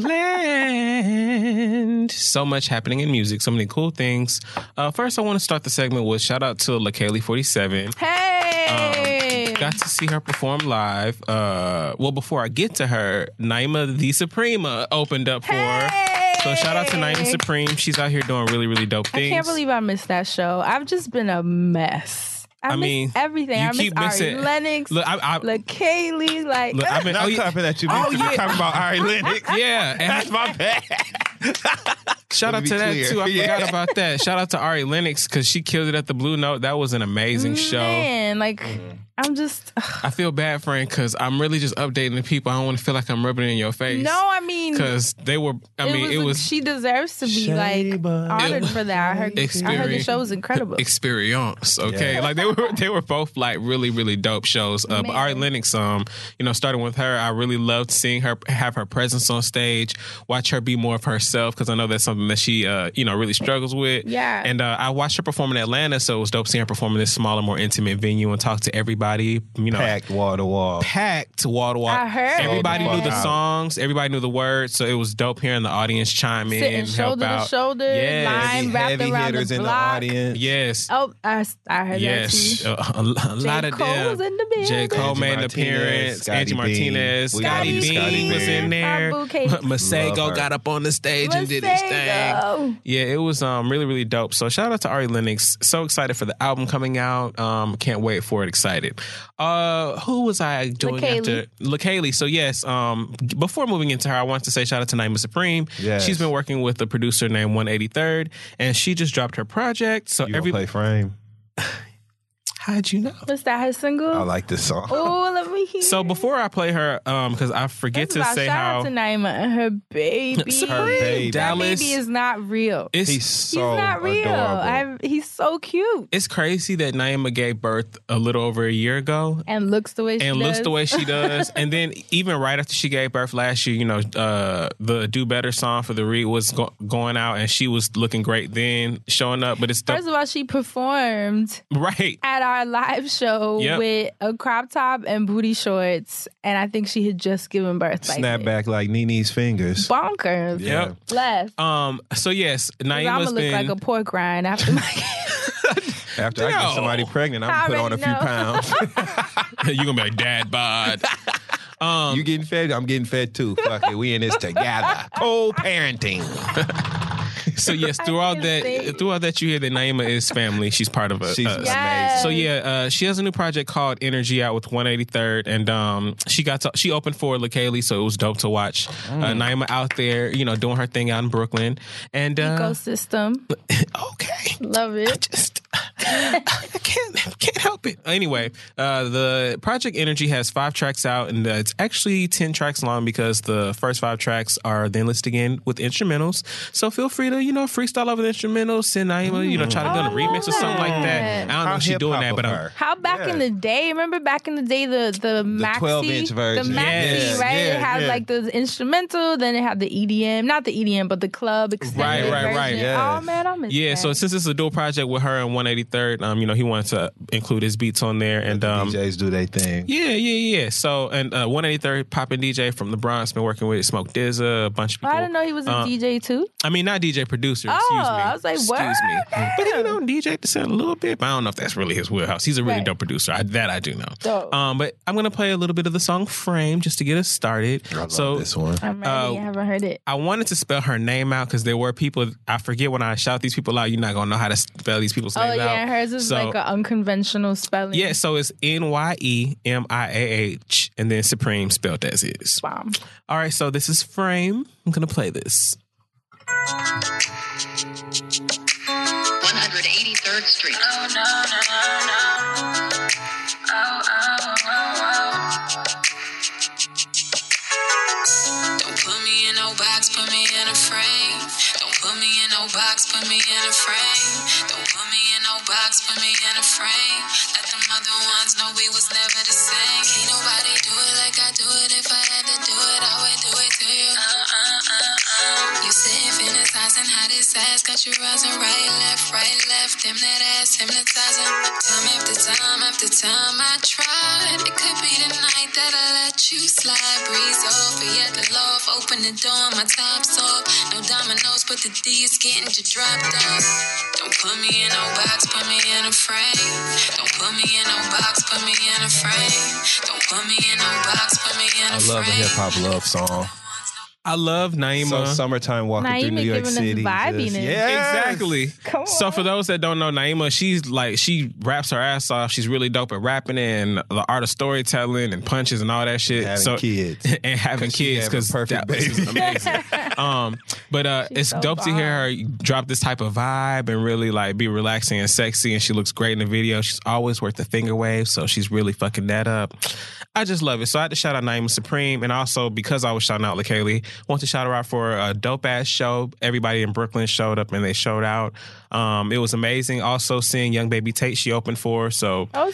land. So much happening in music, so many cool things. First, I want to start the segment with shout out to LaKaylee47. Hey! Got to see her perform live. Before I get to her, Naima the Suprema opened up for her. So shout out to Naima Supreme. She's out here doing really, really dope things. I can't believe I missed that show. I've just been a mess. I mean, everything. I miss Ari Lennox, LaKaylee, like. Look, I'm not clapping at you. I'm talking about Ari Lennox. Yeah, and that's my bad. Shout out to that too. I forgot about that. Shout out to Ari Lennox because she killed it at the Blue Note. That was an amazing show. Man, I'm just. I feel bad, friend, because I'm really just updating the people. I don't want to feel like I'm rubbing it in your face. No, I mean, because they were. It was. She deserves to be honored for that. I heard the show was incredible. Experience, okay. Yeah. They were both really, really dope shows. But Ari Lennox, starting with her, I really loved seeing her have her presence on stage. Watch her be more of herself because I know that's something that she really struggles with. Yeah. And I watched her perform in Atlanta, so it was dope seeing her perform in this smaller, more intimate venue and talk to everybody. Packed wall to wall. Packed wall to wall. I heard. Everybody knew the songs. Everybody knew the words. So it was dope hearing the audience chime in, help out. Shoulder to shoulder, line wrapped heavy around hitters the in the block. audience. Yes. Oh, I heard that too. A lot of Cole them. was in the building. J. Cole made an appearance. Angie Martinez. Scotty Beam was in there. Masego got up on the stage and did his thing. Yeah, it was really, really dope. So shout out to Ari Lennox. So excited for the album coming out. Can't wait for it. Excited. Who was I doing after? LaKaylee. So yes, before moving into her, I wanted to say shout out to Naima Supreme. Yes. She's been working with a producer named 183rd, and she just dropped her project. So you play Frame. How'd you know? Was that her single? I like this song. Oh, let me hear. So before I play her, because I forget to say shout how out to Naima and her baby. Her baby. That baby is not real. He's not real. adorable. He's so cute. It's crazy that Naima gave birth a little over a year ago. And looks the way she does. And then even right after she gave birth last year, the Do Better song for the Read was going out, and she was looking great then, showing up. But it's First of all, she performed at our live show with a crop top and booty shorts, and I think she had just given birth. Snap back like Nene's fingers. Bonkers. Yep. Bless. So yes, Naima's I'm gonna look like a pork rind after my After I get somebody pregnant, I'm put on a few pounds. You're going to be like, dad bod. You getting fed? I'm getting fed too. Fuck it. We in this together. Co-parenting. So yes, throughout that you hear that Naima is family. She's part of a. She's amazing. So yeah, she has a new project called Energy out with 183rd, and she opened for LaKaylee, so it was dope to watch Naima out there, doing her thing out in Brooklyn. And ecosystem. Okay, love it. I can't help it. Anyway, the project Energy has 5 tracks out, and it's actually 10 tracks long because the first 5 tracks are then listed again with instrumentals. So feel free to freestyle over the instrumentals, send Naima, try to do a remix or something like that. I don't know if she's doing that, but how back in the day? Remember back in the day the maxi, 12-inch version, the maxi, right? It had like the instrumental, then it had the EDM, not the EDM, but the club extended version. Yeah. Oh man, I miss that. So since it's a dual project with her and 183rd, he wanted to include his beats on there, and DJs do their thing. Yeah. So 183rd poppin' DJ from the Bronx, been working with Smoke DZA, a bunch of people. I didn't know he was a DJ too. I mean, not DJ producer. Oh, excuse me. I was like, what? Excuse me. But DJ to sound a little bit. But I don't know if that's really his wheelhouse. He's a really dope producer. That I do know. Dope. But I'm gonna play a little bit of the song "Frame" just to get us started. I love this one. I'm ready. I haven't heard it. I wanted to spell her name out because there were people. I forget when I shout these people out. You're not gonna know how to spell these people's names out. Oh yeah, hers is like an unconventional spelling. Yeah, so it's NYEMIAH and then Supreme spelled as is. Wow. All right, so this is Frame. I'm gonna play this. 183rd Street. Oh, no. Don't put me in no box, put me in a frame. Don't put me in no box, put me in a frame. Don't put me in no box, put me in a frame. Let them other ones know we was never the same. Can't nobody do it like I do it. If I had to do it, I would do it to you. You sitting fantasizing how this ass got you rising right, left. Damn that ass hypnotizing. Time after time I tried. It could be the night that I let you slide. Breeze off, be at the loft. Open the door, my top's off. No dominoes, but the D is getting you dropped off. Don't put me in no box, put me in a frame. Don't put me in no box, put me in a frame. Don't put me in no box, put me in a frame. I love a hip hop love song. I love Naima. So summertime walking through New York City. Vibiness. Exactly. Come on. So for those that don't know Naima, she raps her ass off. She's really dope at rapping and the art of storytelling and punches and all that shit. Having kids. And having kids because perfect baby. Amazing. But it's so dope to hear her drop this type of vibe and really like be relaxing and sexy. And she looks great in the video. She's always worth the finger wave, so she's really fucking that up. I just love it. So I had to shout out Naima Supreme, and also because I was shouting out LaKaylee, I want to shout her out for a dope ass show. Everybody in Brooklyn showed up and they showed out. It was amazing. Also seeing Young Baby Tate, she opened for. So I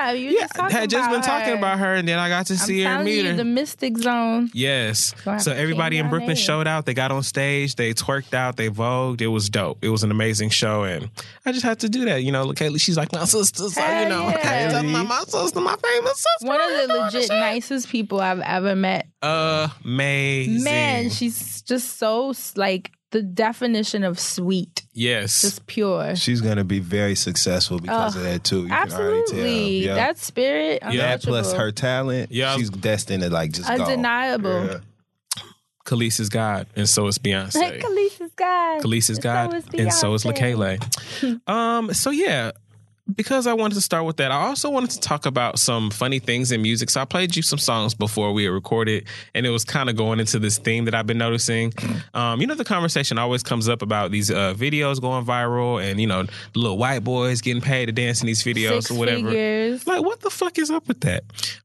had just been talking about her, and then I got to see her and meet her. The Mystic Zone. Yes. So everybody in Brooklyn showed out. They got on stage. They twerked out. They vogued. It was dope. It was an amazing show, and I just had to do that. LaKaylee, she's like my sister, so I can't tell my sister, my famous sister. One of the legit nicest people I've ever met. Amazing. Man, she's just so like the definition of sweet. Yes. Just pure. She's going to be very successful because of that too. You absolutely. can already tell. That spirit. That plus her talent. She's destined to like just undeniable. go. Khalees is God, and so is Beyonce. Khalees is God. Khalees is God, and so is LaKaylee. So yeah. Because I wanted to start with that, I also wanted to talk about some funny things in music. So I played you some songs before we had recorded, and it was kind of going into this theme that I've been noticing. The conversation always comes up about these videos going viral and, the little white boys getting paid to dance in these videos or whatever. Figures. Like, what the fuck is up with that?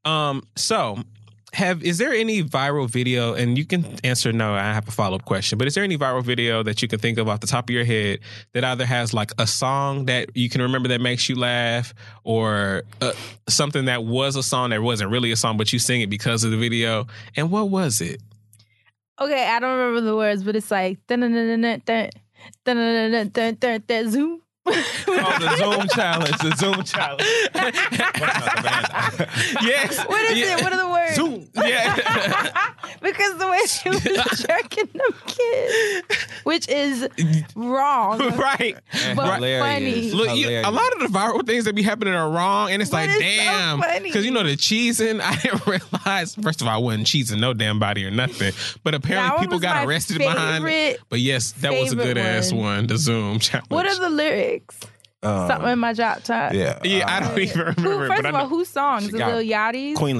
Is there any viral video, and you can answer no, I have a follow-up question, but is there any viral video that you can think of off the top of your head that either has like a song that you can remember that makes you laugh or something that was a song that wasn't really a song, but you sing it because of the video? And what was it? Okay, I don't remember the words, but it's like zoom, the Zoom challenge. The Zoom challenge. Yes. What is it? What are the words? Zoom. Yeah. Because the way she was jerking them kids, which is wrong, Right. but Hilarious. funny. Look, Hilarious. a lot of the viral things that be happening are wrong, and it's But like, it's so damn, funny. because the cheesing. I didn't realize. First of all, I wasn't cheesing no damn body or nothing, but That apparently one people was got my arrested behind it. But yes, that was a favorite good ass one. one. The Zoom challenge. What are the lyrics? Something in my drop top. Yeah. I don't even remember. First but of I all, know- whose songs? Is it got Lil Yachty's? Queen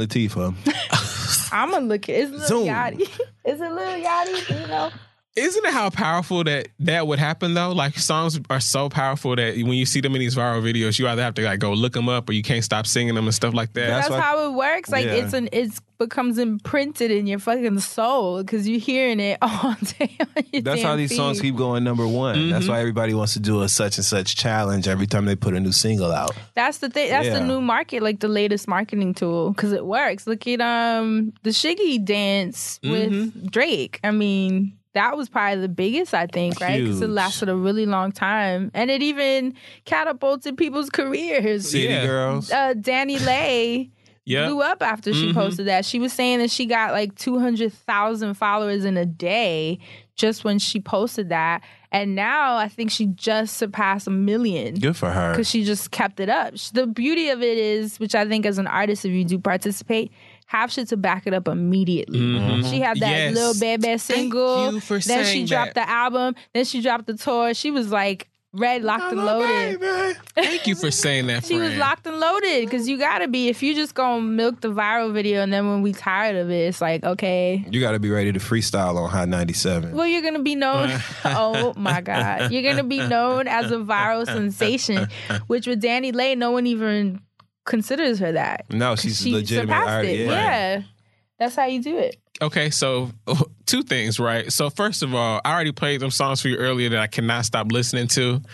Latifah. I'm gonna look at it. It's Lil Zoom. Yachty. Is it Lil Yachty? You know? Isn't it how powerful that would happen though? Like songs are so powerful that when you see them in these viral videos, you either have to like go look them up or you can't stop singing them and stuff like that. That's That's why- how it works. Like Yeah. it's becomes imprinted in your fucking soul because you're hearing it all day on your That's damn how these feed. songs keep going number one. That's why everybody wants to do a such and such challenge every time they put a new single out. That's the thing. That's the Yeah. new market, like the latest marketing tool, because it works. Look at the Shiggy dance with Drake. I mean, that was probably the biggest, I think, right? Because it Huge. lasted a really long time, and it even catapulted people's careers. City Yeah. Girls. Danny Lay Yep. blew up after she posted that. She was saying that she got like 200,000 followers in a day just when she posted that. And now I think she just surpassed 1 million Good for her. because she just kept it up. The beauty of it is, which I think as an artist, if you do participate, have shit to back it up immediately. She had that Yes. Lil Baby single. you for Then she saying dropped that. the album. Then she dropped the tour. She was like red, locked and loaded. Thank you for saying that, She was friend. locked and loaded because you gotta be. If you just gonna milk the viral video and then when we tired of it, it's like, okay, You got to be ready to freestyle on Hot 97. well, you're gonna be known. Oh my God, you're gonna be known as a viral sensation. Which with Danny Lay, no one even considers her that. No, she's She legitimate surpassed artist. it. Yeah, that's how you do it. Okay, so two things, right? So first of all, I already played them songs for you earlier that I cannot stop listening to.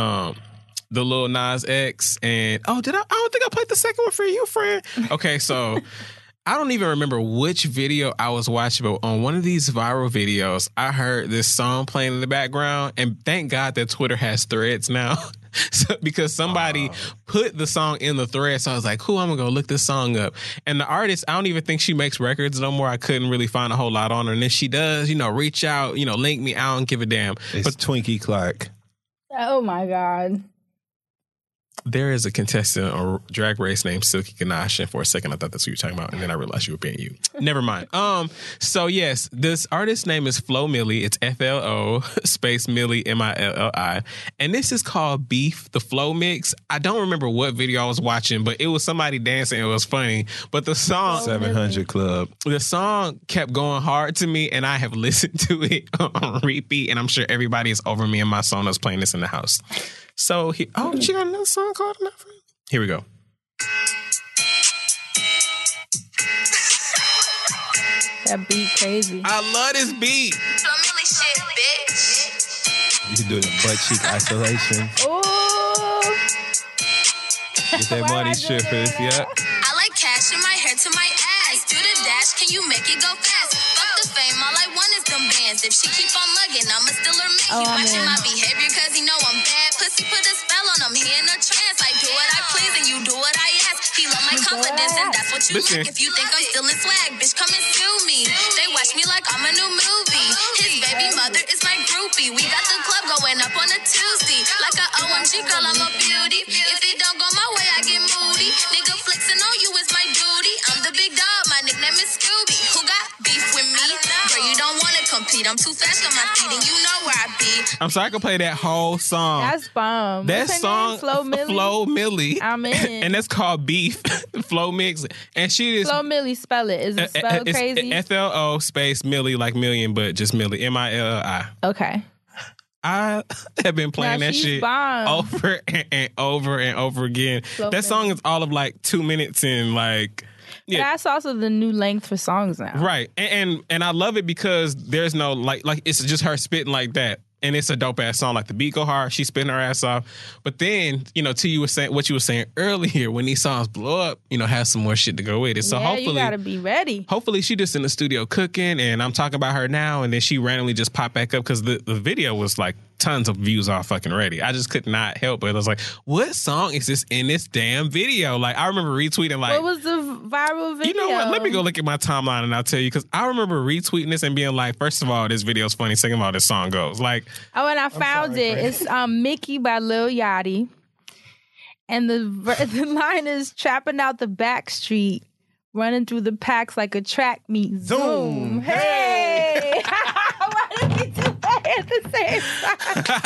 The Lil Nas X and I don't think I played the second one for you, friend. Okay, so I don't even remember which video I was watching, but on one of these viral videos, I heard this song playing in the background, and thank God that Twitter has threads now. So, because somebody put the song in the thread, so I was like, "Who? I'm gonna go look this song up." And the artist, I don't even think she makes records no more. I couldn't really find a whole lot on her. And if she does, reach out, link me. I don't give a damn. It's But Twinkie Clark. Oh my God. there is a contestant on Drag Race named Silky Ganache, and for a second I thought that's what you were talking about, and then I realized you were being you. Never mind. So yes, this artist's name is Flo Milli. It's FLO space Milli MILLI, and this is called Beef, the Flow Mix. I don't remember what video I was watching, but it was somebody dancing. It was funny, but the song 700 Club. The song kept going hard to me, and I have listened to it on repeat, and I'm sure everybody is over me and my Sonos playing this in the house. So, she got another song called Enough? Here we go. That beat crazy. I love this beat. Flo Milli shit, bitch. You can do the butt cheek isolation. Ooh. Get that Why money I shit do for this, that? yeah. I like cash in my hair to my ass. Do the dash, can you make it go fast? Fuck the fame, all I want is them bands. If she keep on mugging, I'ma still her man. Oh, He I'm watching in. my behavior cause he know I'm bad. Pussy put a spell on him, he in a trance. I do what I please and you do what I ask. He love my confidence and that's what you Listen. like. If you think I'm still in swag, bitch, come and sue me. They watch me like I'm a new movie. His baby mother is my groupie. We got the club going up on a Tuesday. Like a OMG girl, I'm a beauty. If it don't go my way, I get moody. Nigga flexing on you is my duty. I'm the big dog, my nickname is Scooby. Who got beef with me? Girl, you don't wanna compete. I'm too fast on my feet and you know where I be. I'm sorry I can play that whole song. That's bomb. That What's her song, name? Flo Milli. Flo Milli. I'm in. And that's called Beef, Flow Mix. And she is... Flo Milli, spell it. Is it spelled it's crazy? FLO space Milli, like million, but just Milli. MILLI. Okay. I have been playing Now that she's shit bomb. over and over and over again. Flo That Milli. song is all of like 2 minutes and like... But Yeah. that's also the new length for songs now. Right. And I love it because there's no like it's just her spitting like that. And it's a dope ass song. Like the beat go hard, she's spitting her ass off. But then, to you were saying what you were saying earlier, when these songs blow up, have some more shit to go with it. So Yeah, hopefully you gotta be ready. Hopefully she just in the studio cooking and I'm talking about her now and then she randomly just popped back up because the video was like tons of views off fucking Reddit. I just could not help it. I was like, what song is this in this damn video? Like, I remember retweeting like... What was the viral video? You know what? Let me go look at my timeline and I'll tell you, because I remember retweeting this and being like, first of all, this video's funny. Second of all, this song goes. Like... Oh, and I found it. It's Mickey by Lil Yachty. And the line is trapping out the back street, running through the packs like a track meet. Zoom. Hey! Why did we do that at the same time?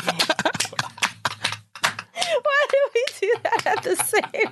Why did we do that at the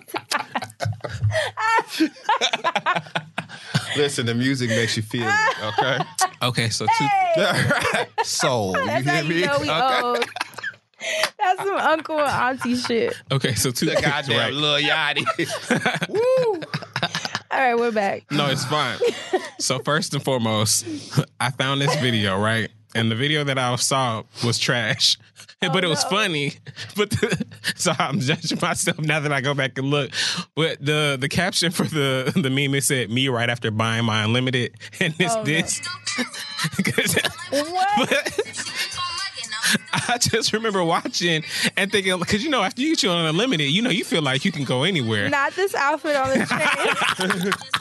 same time? Listen, the music makes you feel it, okay? Okay, so Soul. You That's hear how you me? know we old. That's some uncle and auntie shit. Okay, so two... Goddamn right. Lil Yachty. Woo! All right, we're back. No, it's fine. So first and foremost, I found this video, right? And the video that I saw was trash. But it was funny. But so I'm judging myself now that I go back and look. But the caption for the meme, it said, me right after buying my Unlimited. And it's this. What? I just remember watching and thinking, because, you know, after you get you on Unlimited, you know, you feel like you can go anywhere. Not this outfit on the train.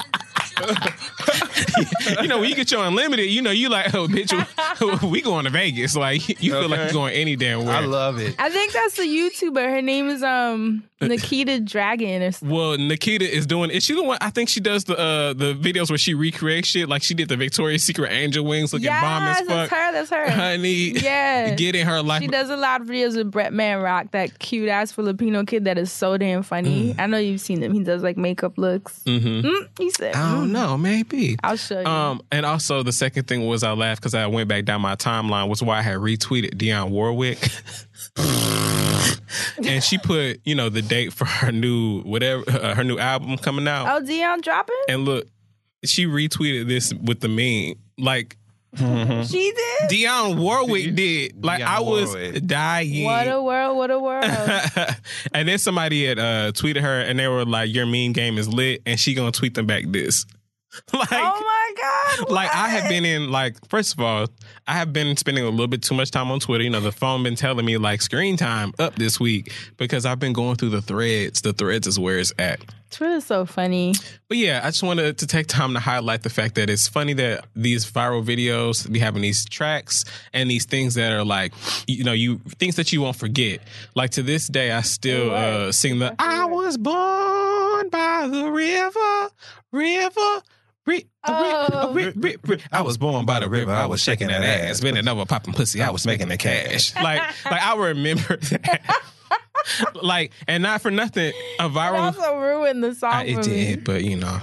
You know, when you get your Unlimited, you know, you like, oh, bitch, we going to Vegas. Like, you feel like you're going any damn where. I love it. I think that's the YouTuber. Her name is Nikita Dragon or something. Well, Nikita is doing. Is she the one? I think she does the videos where she recreates shit. Like she did the Victoria's Secret angel wings looking bomb as fuck. That's her. Honey, yeah, getting her life. She does a lot of videos with Brett Manrock, that cute ass Filipino kid that is so damn funny. I know you've seen him. He does like makeup looks. He said, I don't know, maybe. I'll show you. And also the second thing was I laughed because I went back down my timeline was why I had retweeted Dionne Warwick. And she put, you know, the date for her new her new album coming out. Oh, Dionne dropping? And look, she retweeted this with the meme. Like, she did? Dionne Warwick did. Like, I was dying. What a world, what a world. And then somebody had tweeted her and they were like, your meme game is lit. And she gonna tweet them back this. Like, oh my God. Like, I have been in, like, first of all, I have been spending a little bit too much time on Twitter. You know, the phone been telling me, like, screen time up this week because I've been going through the threads. The threads is where it's at. Twitter's so funny. But yeah, I just wanted to take time to highlight the fact that it's funny that these viral videos be having these tracks and these things that are like, you know, things that you won't forget. Like, to this day, I still sing the I was born by the river. I was born by the river. I was shaking that ass. Bending over, popping pussy. I was making the cash. Like I remember that. Like, and not for nothing, a viral. It also ruined the song for me. It did, but you know,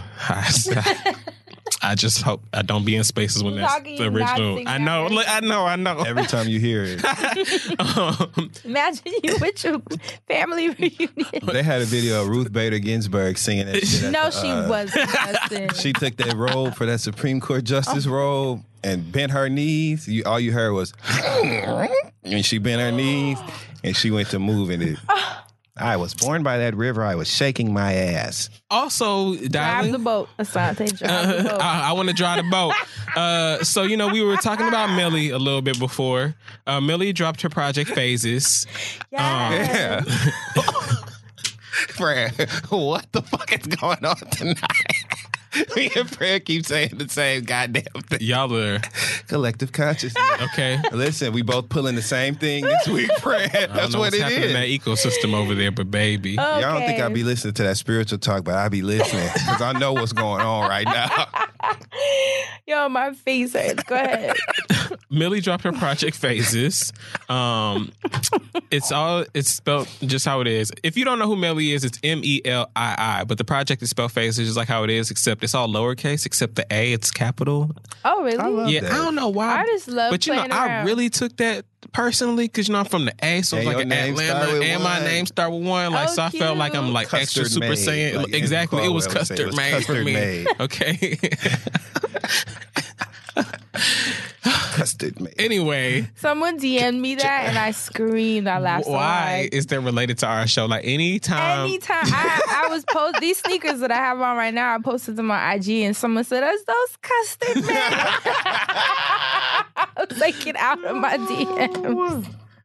I just hope I don't be in spaces when that's the original. I know. Every time you hear it. Imagine you with your family reunion. They had a video of Ruth Bader Ginsburg singing that shit. No, she wasn't. She took that robe for that Supreme Court justice robe and bent her knees. All you heard was, and she bent her knees and she went to moving it. I was born by that river. I was shaking my ass. Also, drive darling, the boat, Asante. Drive the boat. I want to drive the boat. So, you know, we were talking about Millie a little bit before. Millie dropped her project Phases. Yeah. Fred, what the fuck is going on tonight? Me and Fred keep saying the same goddamn thing. Y'all are collective consciousness. Okay. Listen, we both pulling the same thing this week, Fred. That's what it happening is. in that ecosystem over there, but baby. Okay. Y'all don't think I be listening to that spiritual talk, but I be listening because I know what's going on right now. Yo, my face hurts. Go ahead. Millie dropped her project Phases. It's spelled just how it is. If you don't know who Millie is, it's Mellii, but the project is spelled Phases just like how it is, except it's all lowercase, except the A, it's capital. Oh, really? I love that. I don't know why. I just love but you know, playing I around. really took that personally because, you know, I'm from the A, so it's And like an your name start Atlanta, with and my one. name start with one. Like, Oh, so I felt like I'm like extra Custard super made, saiyan. like Exactly. It was Nicole would say, custard it was made for custard me. made. Okay. Custard made. Anyway. Someone DM'd me that and I screamed. I laughed so Why hard. is that related to our show? Like, anytime I was post these sneakers that I have on right now, I posted them on IG and someone said, "That's those custard, man." I was like, get out of my DMs.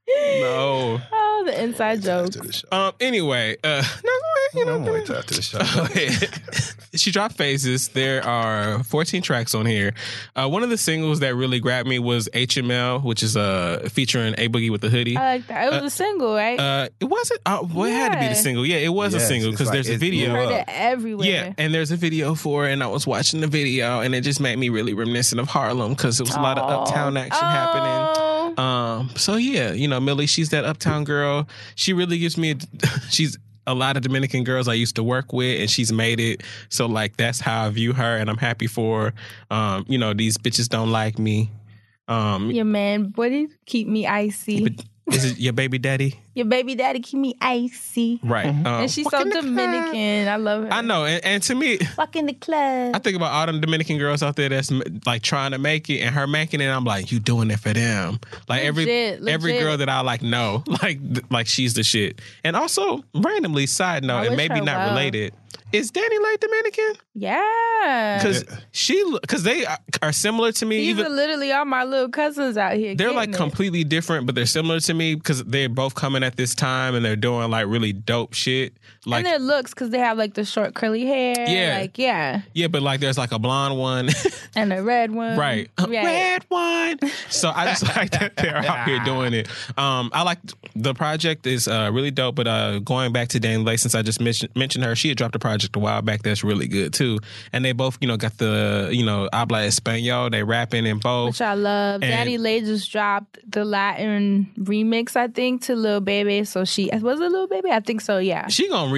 inside joke. Anyway, no, I'm wait till after the show. Go ahead. She dropped Phases. There are 14 tracks on here. One of the singles that really grabbed me was HML, which is featuring A Boogie with the Hoodie. I like that. It was a single, right? It wasn't. Well, it had to be the single. Yeah, it was a single because there's a video. Heard it everywhere. Yeah, and there's a video for it, and I was watching the video, and it just made me really reminiscent of Harlem because it was a lot of uptown action happening. So yeah, Millie, she's that uptown girl. She really gives me she's a lot of Dominican girls I used to work with, and she's made it. So like that's how I view her, and I'm happy for her. These bitches don't like me. Your man, buddy, keep me icy. Is it your baby daddy? Your baby daddy keep me icy. Right. And she's so Dominican. I love her. I know. And to me, fuck in the club. I think about all the Dominican girls out there that's like trying to make it, and her making it. I'm like, you doing it for them. Like legit. every girl that I like know, like she's the shit. And also, randomly, side note, and maybe not related. Is Danny Lay Dominican? Yeah. Because they are similar to me. These are literally all my little cousins out here. They're like completely different, but they're similar to me because they're both coming at this time and they're doing like really dope shit. Like, and their looks, because they have like the short curly hair. Yeah. Yeah, but like there's like a blonde one. And a red one. Right. Red one. So I just like that they're out here doing it. I like the project is really dope, but going back to Danny Lay, since I just mentioned her, she had dropped a project a while back that's really good too. And they both, got the, Habla Español, they rapping in both. Which I love. Danny Lay just dropped the Latin remix, I think, to Lil Baby. So was it Lil Baby? I think so, yeah. She gonna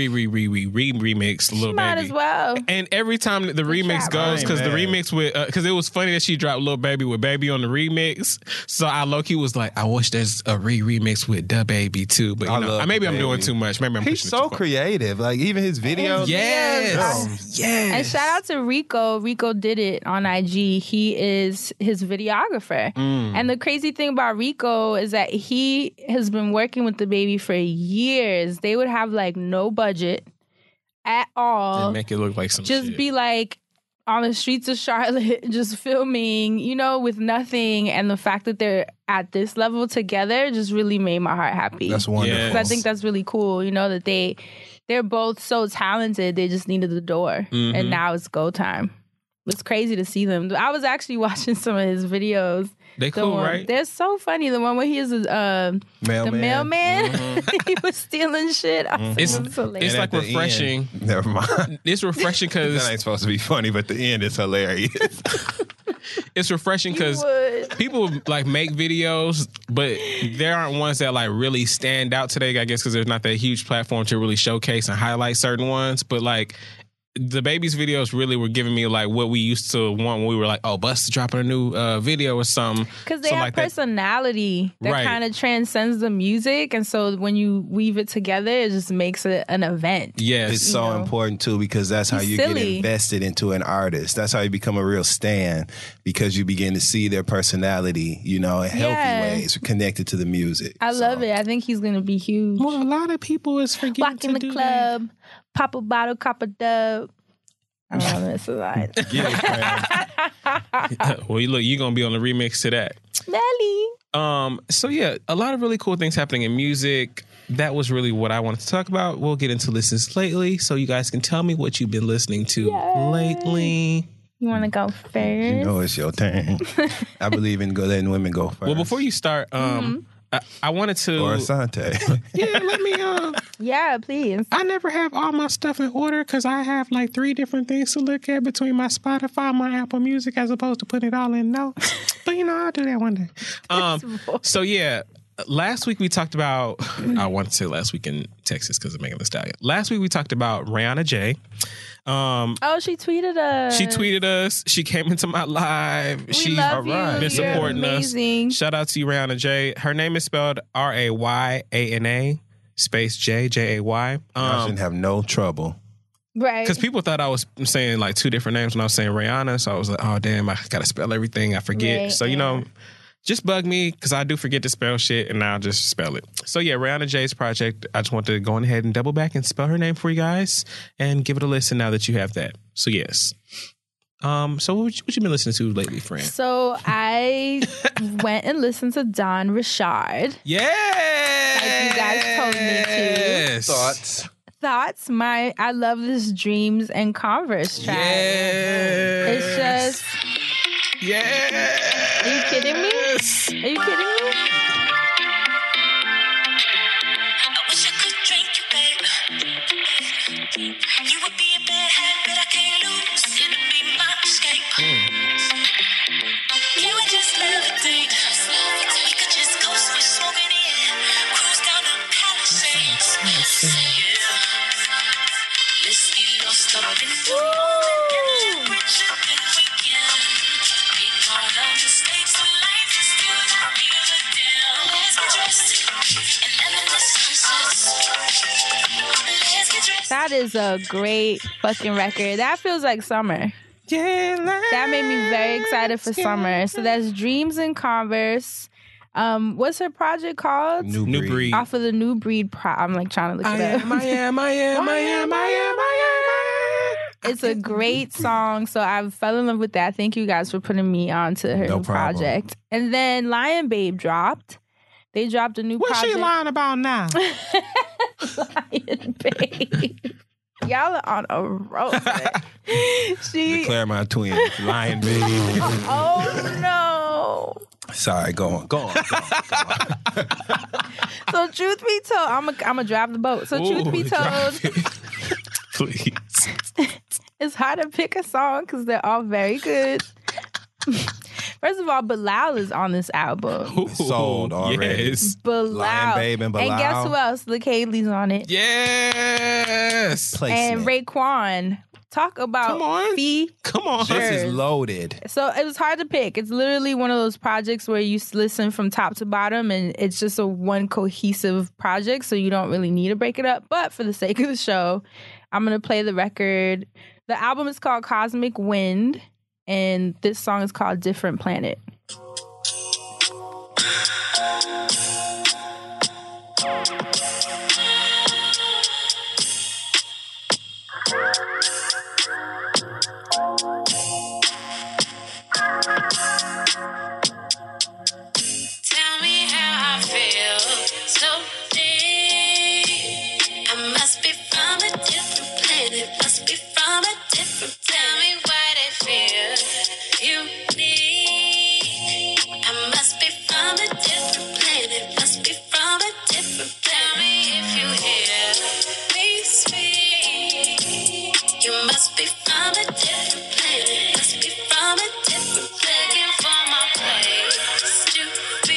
remix Lil Baby. Might as well. And every time the remix goes, because the remix with, because it was funny that she dropped Lil Baby with Baby on the remix. So I low-key was like, I wish there's a remix with Da Baby too. But maybe I'm doing too much. Maybe I'm He's so creative. Like even his videos. Yes. And shout out to Rico. Rico did it on IG. He is his videographer. And the crazy thing about Rico is that he has been working with the baby for years. They would have like no budget at all. And make it look like some just shit. Be like on the streets of Charlotte, just filming, with nothing. And the fact that they're at this level together just really made my heart happy. That's wonderful. Yes. I think that's really cool, that they're both so talented. They just needed the door. And now it's go time. It's crazy to see them. I was actually watching some of his videos. They cool, right? They're so funny. The one where he is the mailman. He was stealing shit. It's like refreshing. Never mind. It's refreshing because that ain't supposed to be funny, but the end is hilarious. It's refreshing because people like make videos, but there aren't ones that like really stand out today, I guess, because there's not that huge platform to really showcase and highlight certain ones. But like the baby's videos really were giving me like what we used to want when we were like, oh, Busta's dropping a new video or something. Because they have personality that kind of transcends the music. And so when you weave it together, it just makes it an event. Yes. It's so important too, because that's how you get invested into an artist. That's how you become a real stan, because you begin to see their personality, in healthy ways connected to the music. I love it. I think he's going to be huge. Well, a lot of people is forgetting Walk in the club. Pop a bottle, cop a dub. I don't know this is right. Well, you're going to be on the remix to that. Nelly. So yeah, a lot of really cool things happening in music. That was really what I wanted to talk about. We'll get into listens lately, so you guys can tell me what you've been listening to lately. You want to go first? It's your turn. I believe in letting women go first. Well, before you start, I wanted to... Or Asante. Yeah, let me... Yeah, please. I never have all my stuff in order because I have like 3 different things to look at between my Spotify, my Apple Music, as opposed to putting it all in notes. But I'll do that one day. So yeah, last week we talked about... I want to say last week in Texas because of Megan Thee Stallion. Last week we talked about Rihanna J. She tweeted us. She came into my live. She's been supporting us. Shout out to you, Rihanna J. Her name is spelled Rayana space J Jay. I shouldn't have no trouble. Right. Because people thought I was saying like 2 different names when I was saying Rihanna. So I was like, oh, damn, I got to spell everything. I forget. Right, so, just bug me because I do forget to spell shit and I'll just spell it. So yeah, Rihanna J's project. I just want to go ahead and double back and spell her name for you guys and give it a listen now that you have that. So yes. So what you been listening to lately, friend? So I went and listened to Don Richard. Yeah. Like you guys guys told me to. Thoughts. I love this Dreams and Converse track. Yes. It's just. Yes. Are you kidding me? Are you kidding me? I wish I could drink you, babe. You would be a bad habit I can't lose. It'd be my escape. You would just love a thing. We could just go switch smoke in the air. Cruise down the Palisades. Yeah. Let's get lost up in the moment. Richer than we can. Ignore the mistakes of life and still not give a damn. Let's get dressed and let the sunsets. Let's get dressed. That is a great fucking record. That feels like summer. That made me very excited for summer. So that's Dreams and Converse. What's her project called? New Breed. Off of the New Breed. I'm like trying to look it up. I am. It's a great song. So I fell in love with that. Thank you guys for putting me on to her No new problem. project. And then Lion Babe dropped. They dropped a new What's project. she lying about now? Lion Babe. Y'all are on a roll today. The Claremont Twins, Lion Baby. Oh no. Sorry, go on. So truth be told, I'm gonna drive the boat. So truth be told, Please. it's hard to pick a song because they're all very good. First of all, Bilal is on this album. Sold already. Yes. Bilal. Lion Babe and Bilal. And guess who else? Luke Haley's on it. Yes. And Raekwon. Talk about Come on. Come on. This is loaded. So it was hard to pick. It's literally one of those projects where you listen from top to bottom and it's just a one cohesive project, so you don't really need to break it up. But for the sake of the show, I'm going to play the record. The album is called Cosmic Wind, and this song is called Different Planet. Tell me how I feel so deep. I must be from a different planet. Must be from a different planet. Tell me why they feel unique. I must be from a different planet. Must be from a different planet. Tell me if you hear me speak. You must be from a different planet. Must be from a different planet. Looking for my place to be.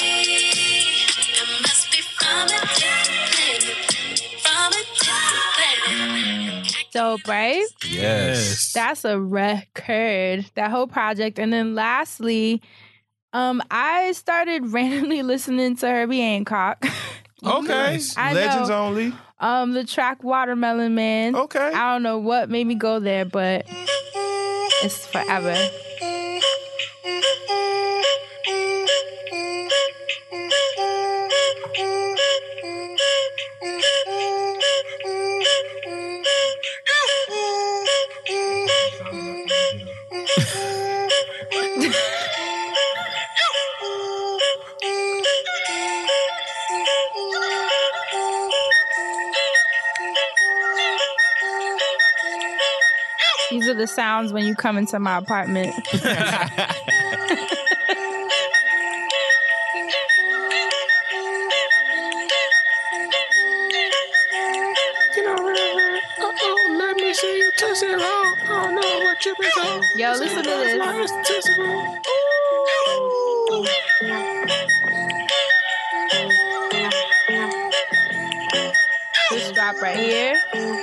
I must be from a different planet. From a different planet. Dope, right? Yes. That's a record, that whole project. And then lastly, I started randomly listening to Herbie Hancock. Okay. I Legends know. only. The track Watermelon Man. Okay. I don't know what made me go there, but it's forever. These are the sounds when you come into my apartment. Let me see you touch it wrong. I don't know what you been on. Yo, listen to this. This drop right here.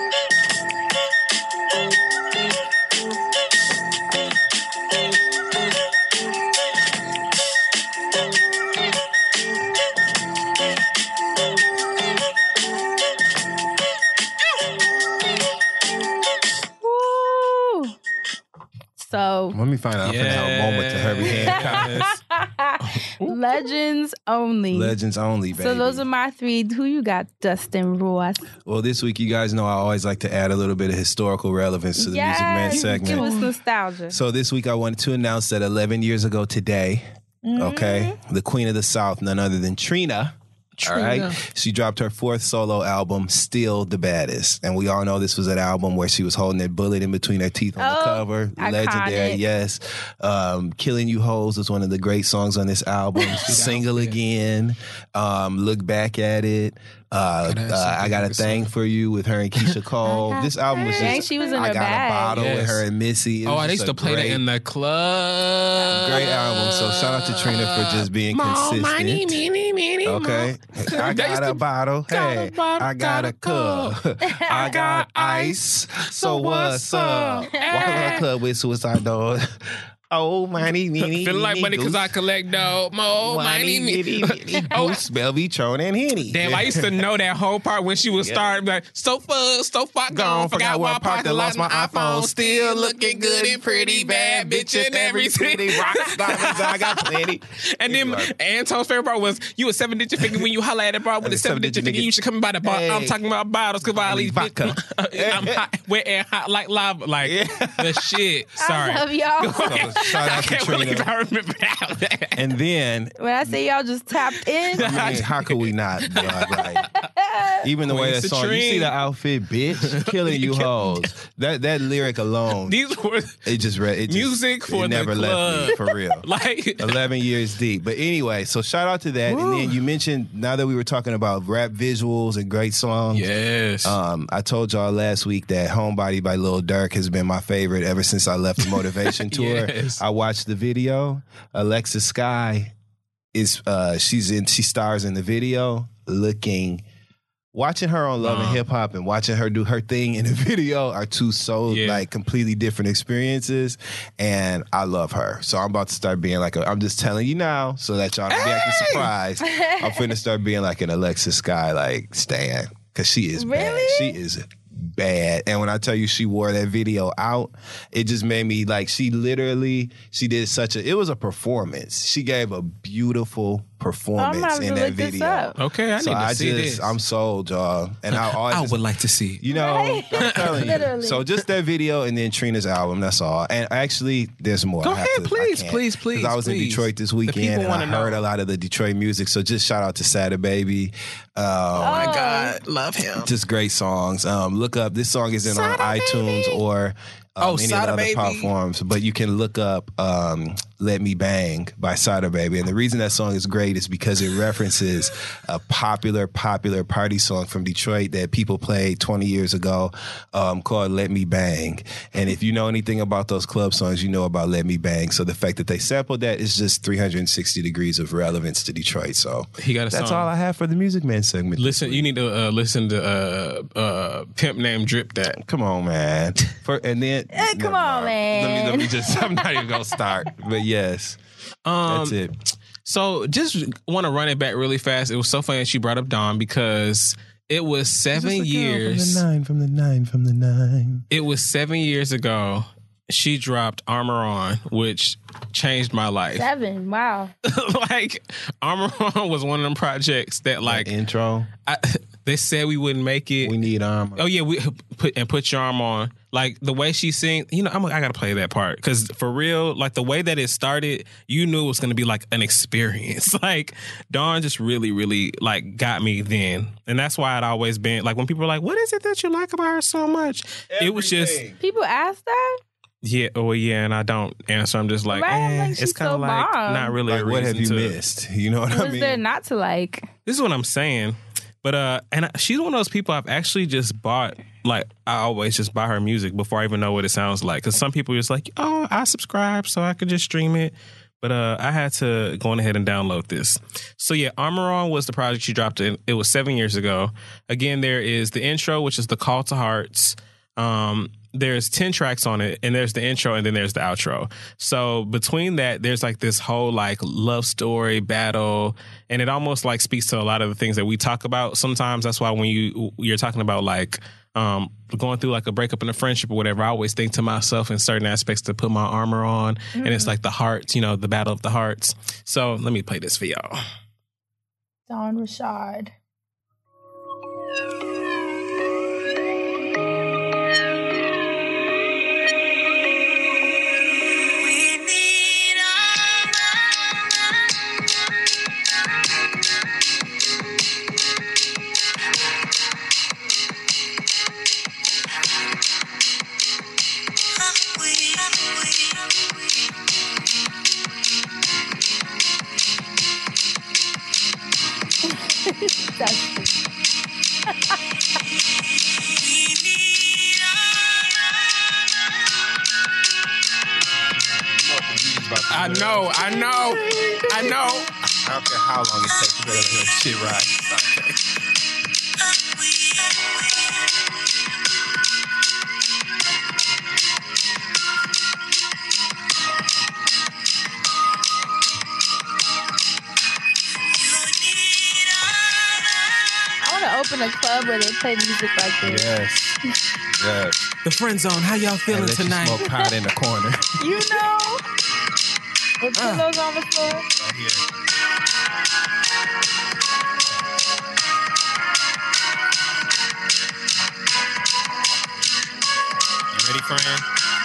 Woo! So Let me find out. I'm finna have a moment to Herbie Hancock. legends only. Legends only, baby. So those are my three. Who you got, Dustin Ross? Well, this week, you guys know I always like to add a little bit of historical relevance to the Music Man segment. Give us nostalgia. So this week, I wanted to announce that 11 years ago today, okay, the Queen of the South, none other than Trina, All right. She dropped her 4th solo album, Still the Baddest. And we all know this was an album where she was holding that bullet in between her teeth on the cover. Iconic. Legendary, yes. Killing You Hoes was one of the great songs on this album. Single Again. Look Back at It. I Got a Thing for You with her and Keisha Cole. This album was Dang, just, she was in I her Got bag. a Bottle with her and Missy. I used to play that in the club. Great album. So shout out to Trina for just being consistent. Okay. I got a bottle. Hey, I got a cup. I got ice. So what's up? Walk on the club with Suicide Dog. Oh, money, Feel like money because I collect dough. More money. Oh, smell Tron and Henny. Damn, I used to know that whole part when she would start like, so far gone. Forgot where I parked and lost my iPhone. Still looking good and pretty, bad bitch in every city. Rock diamonds, I got plenty. And then Anton's favorite part was, you a 7-digit figure when you holla at a bar with a 7-digit figure. You should come by the bar. Hey. I'm talking about bottles because I leave vodka. I'm hot, wet and hot like lava. Like, the shit. Sorry. I love y'all. Shout out to Can't believe Trina. I remember that. And then, When I say y'all just tapped in, I mean, how could we not? Dog? Like, even the way that Queen song, you see the outfit, bitch, killing you hoes. That lyric alone, These were music for it the never club. left me for real. Like 11 years deep. But anyway, so shout out to that. And then you mentioned, now that we were talking about rap visuals and great songs. Yes. I told y'all last week that Homebody by Lil Durk has been my favorite ever since I left the Motivation Tour. Yes. I watched the video. Alexa Sky is she stars in the video looking. Watching her on Love and Hip Hop and watching her do her thing in the video are two like completely different experiences, and I love her. So I'm about to start being like I'm just telling you now so that y'all don't be acting surprised. I'm finna start being like an Alexa Sky like stan, because she is bad. She is bad. And when I tell you she wore that video out, it just made me like, she did it was a performance. She gave a beautiful performance in that video. Okay, I need to see this. I'm sold, y'all. And I would like to see. You know, I'm telling you. So just that video and then Trina's album, that's all. And actually, there's more. Go ahead, please. Because I was in Detroit this weekend and I heard a lot of the Detroit music. So just shout out to Sada Baby. Oh my God, love him. Just great songs. Look up, this song isn't on iTunes or any of the other platforms, but you can look up Let Me Bang by Sada Baby. And the reason that song is great is because it references a popular party song from Detroit that people played 20 years ago called Let Me Bang. And if you know anything about those club songs, you know about Let Me Bang. So the fact that they sampled that is just 360 degrees of relevance to Detroit. So he got a that's song. all I have for the Music Man segment. Listen, you need to listen to Pimp Named Drip That. Come on, man. And then come on, man. Let me just, I'm not even going to start. But yes, that's it. So just want to run it back really fast. It was so funny that she brought up Dawn because it was 7 years. From the nine. It was 7 years ago. She dropped Armor On, which changed my life. 7, wow. Like, Armor On was one of them projects that, like, that intro. They said we wouldn't make it. We need armor. Oh yeah, we put your arm on. Like the way she sings, you know, I gotta play that part because for real, like the way that it started, you knew it was gonna be like an experience. Like Dawn just really, really like got me then, and that's why I'd always been like when people were like, "What is it that you like about her so much?" It was just people ask that. Yeah, and I don't answer. I'm just like, it's kind of so like bomb. not really. Like, a what have you reason to- missed? You know what I Was mean? there not to like? This is what I'm saying. But she's one of those people I've actually just bought. Like I always just buy her music before I even know what it sounds like. Because some people are just like, oh, I subscribe so I could just stream it. But I had to go on ahead and download this. So yeah, Armor On was the project she dropped in. It was 7 years ago. Again, there is the intro, which is the Call to Hearts. There's 10 tracks on it, and there's the intro, and then there's the outro. So between that, there's like this whole like love story battle, and it almost like speaks to a lot of the things that we talk about sometimes. That's why when you're talking about like going through like a breakup in a friendship or whatever, I always think to myself in certain aspects to put my armor on, and it's like the hearts, you know, the battle of the hearts. So let me play this for y'all. Dawn Rashad. I know. I don't care how long it takes to let that shit ride. I want to open a club where they play music like this. Yes. The Friend Zone. How y'all feeling And let tonight? you smoke pot in the corner. You know, with pillows on the floor. Right here. You ready, friend?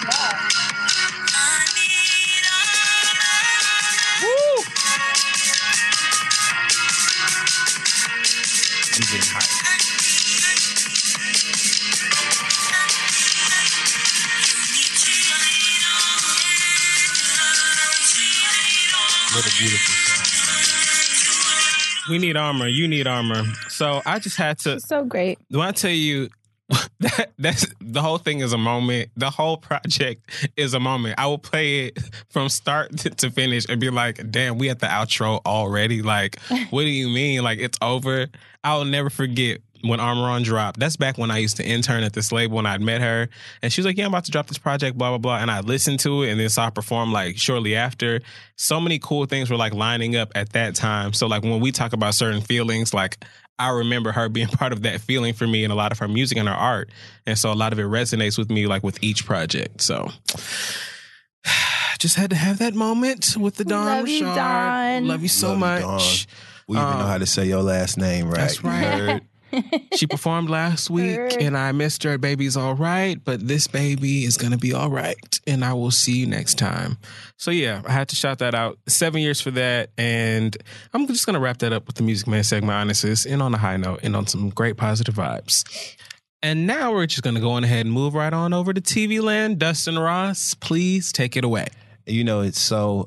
Woo! I'm getting hyped. What a beautiful song. We need armor. You need armor. So I just had to. So great. When I tell you that's the whole thing is a moment. The whole project is a moment. I will play it from start to finish and be like, damn, we at the outro already. Like, what do you mean? Like, it's over. I'll never forget when Armoron dropped. That's back when I used to intern at this label and I'd met her. And she was like, yeah, I'm about to drop this project, blah, blah, blah. And I listened to it and then saw her perform like shortly after. So many cool things were like lining up at that time. So like when we talk about certain feelings, like I remember her being part of that feeling for me and a lot of her music and her art. And so a lot of it resonates with me like with each project. So just had to have that moment with the Dawn Love you, Richard. Dawn. Love you so Love you, much. Dawn. We even know how to say your last name, right? That's right. Heard. She performed last week and I missed her. Baby's all right, but this baby is going to be all right. And I will see you next time. So yeah, I had to shout that out. 7 years for that. And I'm just going to wrap that up with the Music Man segment, honestly, and on a high note and on some great positive vibes. And now we're just going to go on ahead and move right on over to TV Land. Dustin Ross, please take it away. You know, it's so,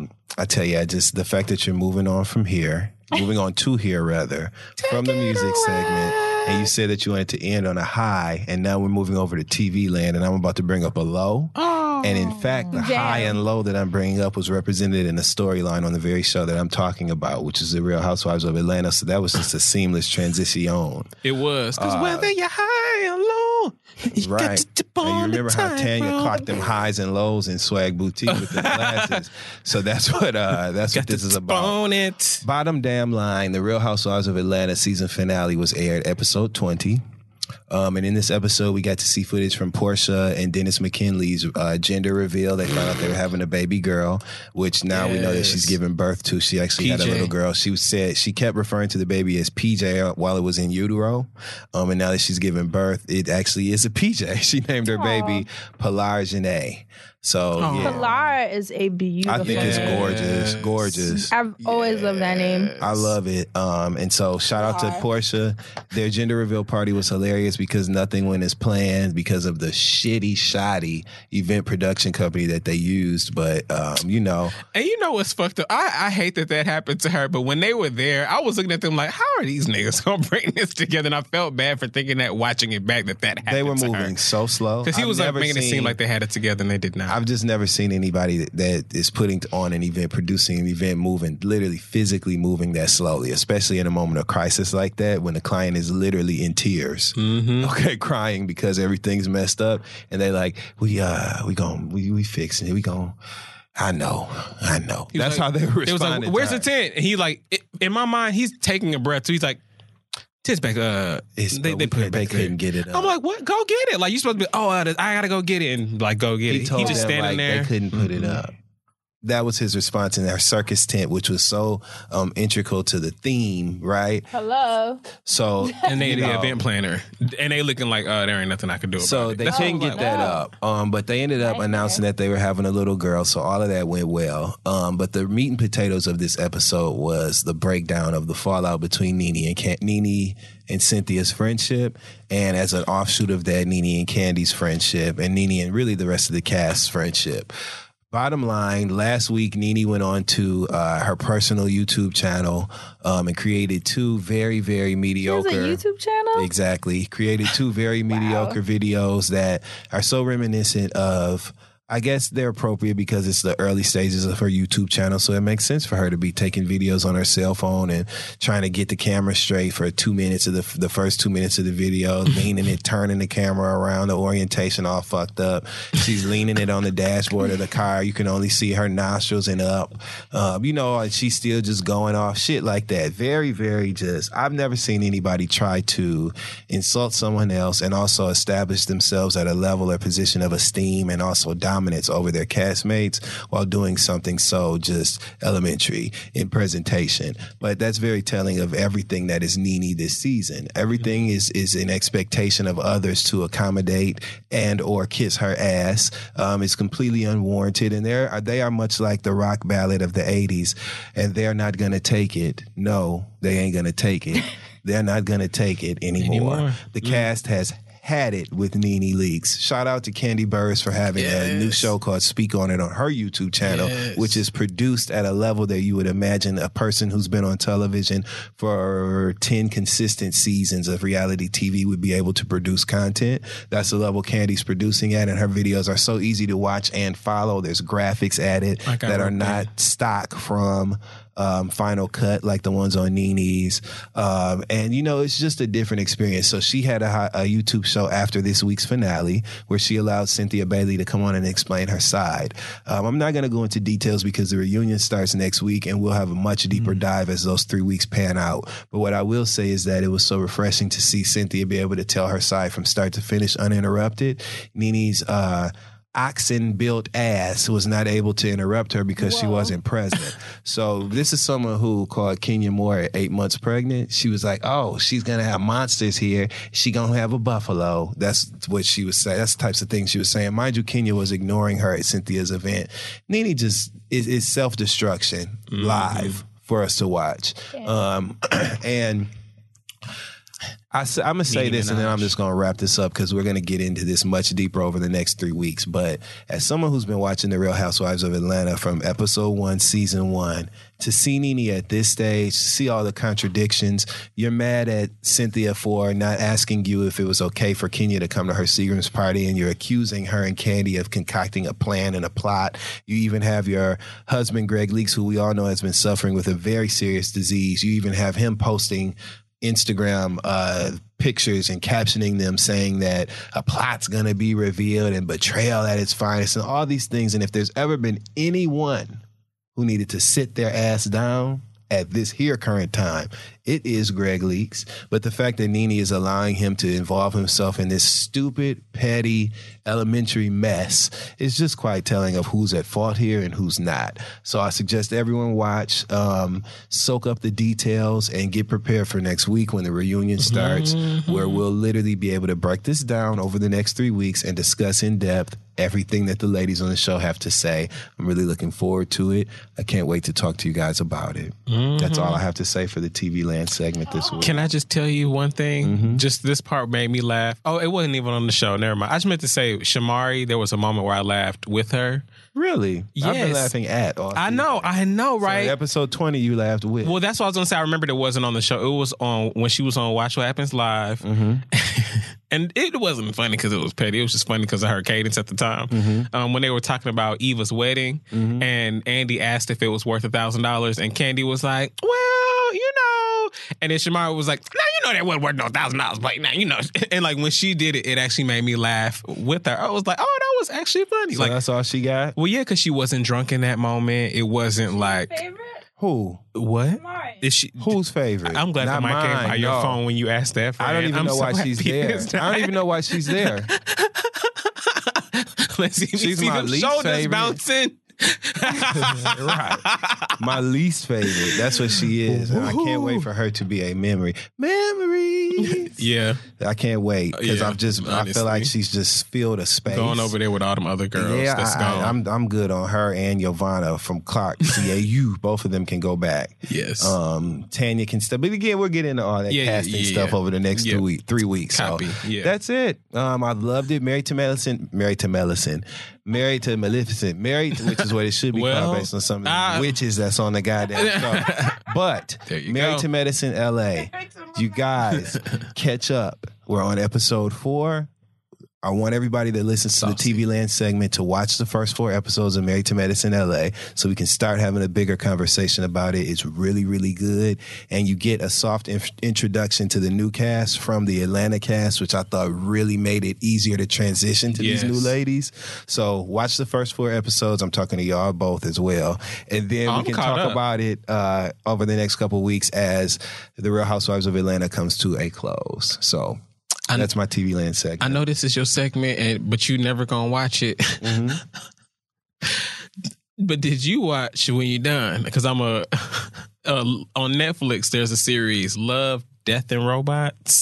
I tell you, just the fact that you're moving on from here, moving on to here rather, from the music segment, and you said that you wanted to end on a high, and now we're moving over to TV Land, and I'm about to bring up a low. And in fact, the high and low that I'm bringing up was represented in the storyline on the very show that I'm talking about, which is The Real Housewives of Atlanta. So that was just a seamless transition. It was. Because whether you're high or low, you got Right. to dip And you on remember the how Tanya tightrope. clocked them highs and lows in Swag Boutique with the glasses. So that's what Got this is to about. own it. Bottom damn line, The Real Housewives of Atlanta season finale was aired episode 20. And in this episode, we got to see footage from Portia and Dennis McKinley's gender reveal. They found out they were having a baby girl, which now we know that she's giving birth to. She actually had a PJ. little girl. She kept referring to the baby as PJ while it was in utero. And now that she's giving birth, it actually is a PJ. She named her baby Pilar Janae. So, yeah. Pilar is a beautiful I think it's name. gorgeous, gorgeous. I've always loved that name. I love it. And so shout out to Portia. Their gender reveal party was hilarious because nothing went as planned because of the shitty, shoddy event production company that they used. But, you know. And you know what's fucked up? I hate that happened to her, but when they were there, I was looking at them like, how are these niggas going to bring this together? And I felt bad for thinking that, watching it back, that happened They were to moving her. so slow. Because he I've was like never making it seem seen- like they had it together and they did not. I've just never seen anybody that is putting on an event, producing an event, moving, literally physically moving that slowly, especially in a moment of crisis like that when the client is literally in tears, okay, crying because everything's messed up, and they like, we fixing it, we gon'. I know. He was That's like- how they were It was responding. like, where's the to her. tent? And he like, in my mind, he's taking a breath. So he's like, tit's back. They put it back They there. couldn't get it up. I'm like, what? Go get it. Like, you supposed to be, I gotta go get it. And like, go get He it. told He just them, standing like, there. they couldn't put it up. That was his response in our circus tent, which was so integral to the theme, right? Hello. So And they you the know, event planner. And they looking like, there ain't nothing I can do about So it. they That's couldn't what I get was that like, up. But they ended up announcing that they were having a little girl. So all of that went well. But the meat and potatoes of this episode was the breakdown of the fallout between Nene and Cynthia's friendship. And as an offshoot of that, Nene and Candy's friendship, and Nene and really the rest of the cast's friendship. Bottom line, last week, Nene went on to her personal YouTube channel and created 2 very, very mediocre. There's a YouTube channel? Exactly. Created 2 very mediocre videos that are so reminiscent of, I guess they're appropriate because it's the early stages of her YouTube channel, so it makes sense for her to be taking videos on her cell phone and trying to get the camera straight for 2 minutes of the first 2 minutes of the video, leaning it, turning the camera around, the orientation all fucked up. She's leaning it on the dashboard of the car. You can only see her nostrils and up. And she's still just going off shit like that. Very, very just, I've never seen anybody try to insult someone else and also establish themselves at a level or position of esteem and also dominance over their castmates while doing something so just elementary in presentation. But that's very telling of everything that is Nene this season. Everything is an expectation of others to accommodate and or kiss her ass. It's completely unwarranted, and they are much like the rock ballad of the 80s, and they're not going to take it. No, they ain't going to take it. They're not going to take it anymore. The cast has had it with Nene Leakes. Shout out to Candy Burris for having a new show called Speak On It on her YouTube channel, which is produced at a level that you would imagine a person who's been on television for 10 consistent seasons of reality TV would be able to produce content. That's the level Candy's producing at, and her videos are so easy to watch and follow. There's graphics added that are not stock from Final Cut like the ones on Nene's. And it's just a different experience. So she had a YouTube show after this week's finale where she allowed Cynthia Bailey to come on and explain her side. I'm not going to go into details because the reunion starts next week and we'll have a much deeper dive as those 3 weeks pan out. But what I will say is that it was so refreshing to see Cynthia be able to tell her side from start to finish uninterrupted. Nene's oxen-built ass was not able to interrupt her because she wasn't present. So this is someone who called Kenya Moore at 8 months pregnant. She was like, oh, she's going to have monsters here. She going to have a buffalo. That's what she was saying. That's the types of things she was saying. Mind you, Kenya was ignoring her at Cynthia's event. Nene just is self-destruction live for us to watch. And I'm going to say this and then I'm just going to wrap this up because we're going to get into this much deeper over the next 3 weeks. But as someone who's been watching The Real Housewives of Atlanta from episode 1, season 1, to see Nene at this stage, to see all the contradictions, you're mad at Cynthia for not asking you if it was okay for Kenya to come to her Seagram's party, and you're accusing her and Candy of concocting a plan and a plot. You even have your husband, Greg Leakes, who we all know has been suffering with a very serious disease. You even have him posting Instagram pictures and captioning them saying that a plot's going to be revealed and betrayal at its finest and all these things. And if there's ever been anyone who needed to sit their ass down at this here current time, it is Greg Leakes. But the fact that Nene is allowing him to involve himself in this stupid, petty, elementary mess is just quite telling of who's at fault here and who's not. So I suggest everyone watch, soak up the details, and get prepared for next week when the reunion starts, where we'll literally be able to break this down over the next 3 weeks and discuss in depth everything that the ladies on the show have to say. I'm really looking forward to it. I can't wait to talk to you guys about it. That's all I have to say for the TV Land segment this week. Can I just tell you one thing? Just this part made me laugh. Oh, it wasn't even on the show. Never mind. I just meant to say, Shamari, there was a moment where I laughed with her. Really? Yes. I've been laughing at all I know, right? So episode 20 you laughed with. Well, that's what I was going to say. I remembered it wasn't on the show. It was on when she was on Watch What Happens Live. And it wasn't funny because it was petty. It was just funny because of her cadence at the time. When they were talking about Eva's wedding, and Andy asked if it was worth $1,000, and Candy was like, well, you know. And then Shamari was like, no, you know that wasn't worth no $1,000. But now, you know. And like when she did it, it actually made me laugh with her. I was like, oh, that was actually funny. So like that's all she got? Well, yeah, because she wasn't drunk in that moment. It wasn't like... Favorite? Who? What? Is she? Whose favorite? I'm glad Not the mic came by your phone when you asked that. I don't even know why she's there. I don't even know why she's there. Let's see. She's see my the least shoulders favorite. bouncing. Right. My least favorite. That's what she is. And I can't wait for her to be a memory. Memories. Reeds. Yeah. I can't wait because Yeah, I feel like she's just filled a space. Going over there with all them other girls. Yeah, That's gone. I'm good on her and Giovanna from Clark CAU. Both of them can go back. Yes. Tanya can still. But again, we'll get into all that casting stuff over the next 3 weeks. Copy. So Yeah. that's it. I loved it. Married to Maleficent. Married to, which is what it should be called based on some of the witches that's on the goddamn show. But Married to Medicine LA. You guys, catch up. We're on episode 4. I want everybody that listens to the TV Land segment to watch the first 4 episodes of Married to Medicine LA so we can start having a bigger conversation about it. It's really, really good. And you get a soft introduction to the new cast from the Atlanta cast, which I thought really made it easier to transition to these new ladies. So watch the first 4 episodes. I'm talking to y'all both as well. And then we can talk about it over the next couple of weeks as the Real Housewives of Atlanta comes to a close. So that's my TV Land segment. I know this is your segment, but you never gonna watch it. Mm-hmm. But did you watch when you're done? Because I'm on Netflix. There's a series, Love, Death, and Robots.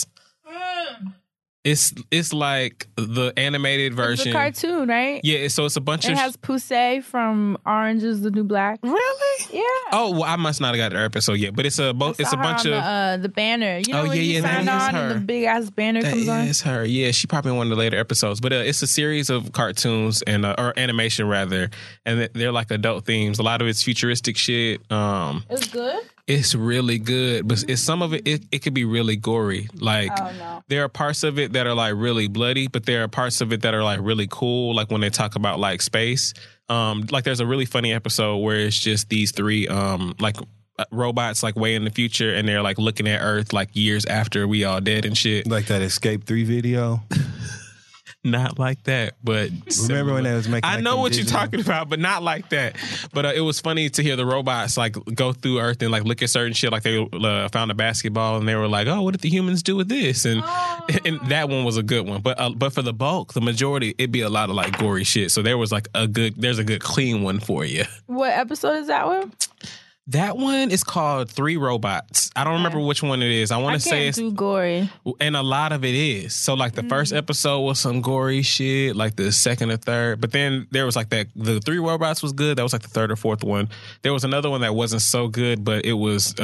It's like the animated version. It's a cartoon, right? Yeah, so it's a bunch of... It has Poussey from Orange is the New Black. Really? Yeah. Oh, well, I must not have got the episode yet, but it's a bunch of... the banner. You know when you sign that is on her. and the big-ass banner comes on? It's her. Yeah, she probably in one of the later episodes. But it's a series of cartoons, or animation, rather, and they're like adult themes. A lot of it's futuristic shit. It's good? It's really good, but it's some of it could be really gory. Like, there are parts of it that are like really bloody, but there are parts of it that are like really cool. Like when they talk about like space, like there's a really funny episode where it's just these 3 robots like way in the future, and they're like looking at Earth like years after we all dead and shit. Like that Escape 3 video. Not like that, but remember when they was making? I know what you're talking about, but not like that. But it was funny to hear the robots like go through Earth and like look at certain shit. Like they found a basketball and they were like, "Oh, what did the humans do with this?" And that one was a good one. But for the bulk, the majority, it'd be a lot of like gory shit. So there was like there's a good clean one for you. What episode is that one? That one is called 3 Robots. I don't remember which one it is. I want to say it's too gory. And a lot of it is. So like the first episode was some gory shit, like the second or third. But then there was like the 3 Robots was good. That was like the third or fourth one. There was another one that wasn't so good, but it wasn't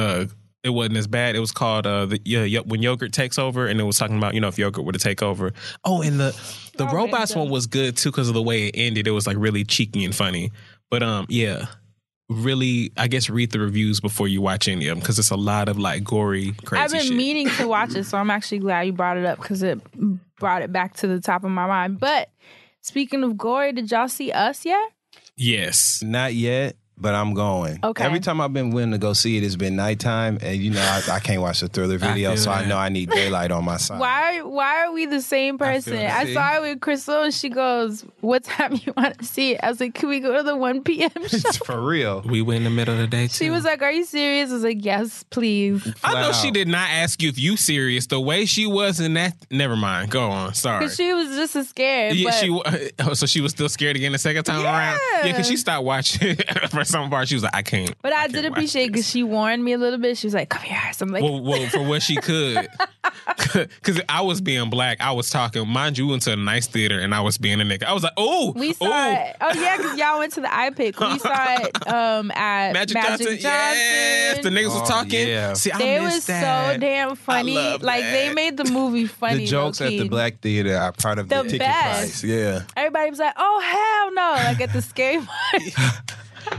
as bad. It was called When Yogurt Takes Over, and it was talking about, if yogurt were to take over. Oh, and the Robots one was good too because of the way it ended. It was like really cheeky and funny. But yeah. Really, I guess read the reviews before you watch any of them because it's a lot of like gory, crazy I've been shit. meaning to watch it, so I'm actually glad you brought it up because it brought it back to the top of my mind. But speaking of gory, did y'all see Us yet? Yes. Not yet, but I'm going. Okay. Every time I've been willing to go see it, it's been nighttime, and I can't watch the Thriller video, so I know I need daylight on my side. Why are we the same person? I saw it with Crystal, and she goes, "What time you want to see it?" I was like, "Can we go to the 1 p.m. show?" For real. We went in the middle of the day too. She was like, "Are you serious?" I was like, "Yes, please." I know she did not ask you if you serious. The way she was in that, never mind. Go on. Sorry. Because she was just as scared. Yeah, so she was still scared again the second time around. Yeah, because she stopped watching for some part. She was like, I can't. But I did appreciate because she warned me a little bit. She was like, "Come here." So I'm like, well, for what she could. Because I was being black. I was talking, mind you, into a nice theater, and I was being a nigga. I was like, oh. We saw it. Oh, yeah, because y'all went to the iPic. We saw it at Magic Johnson. Yes, the niggas was talking. Yeah. See, they was so damn funny. Like, they made the movie funny. The jokes at the Black Theater are part of the ticket price. Yeah. Everybody was like, "Oh, hell no." Like, at the scary part.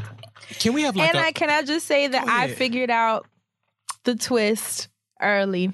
Can we have like can I just say that I figured out the twist early.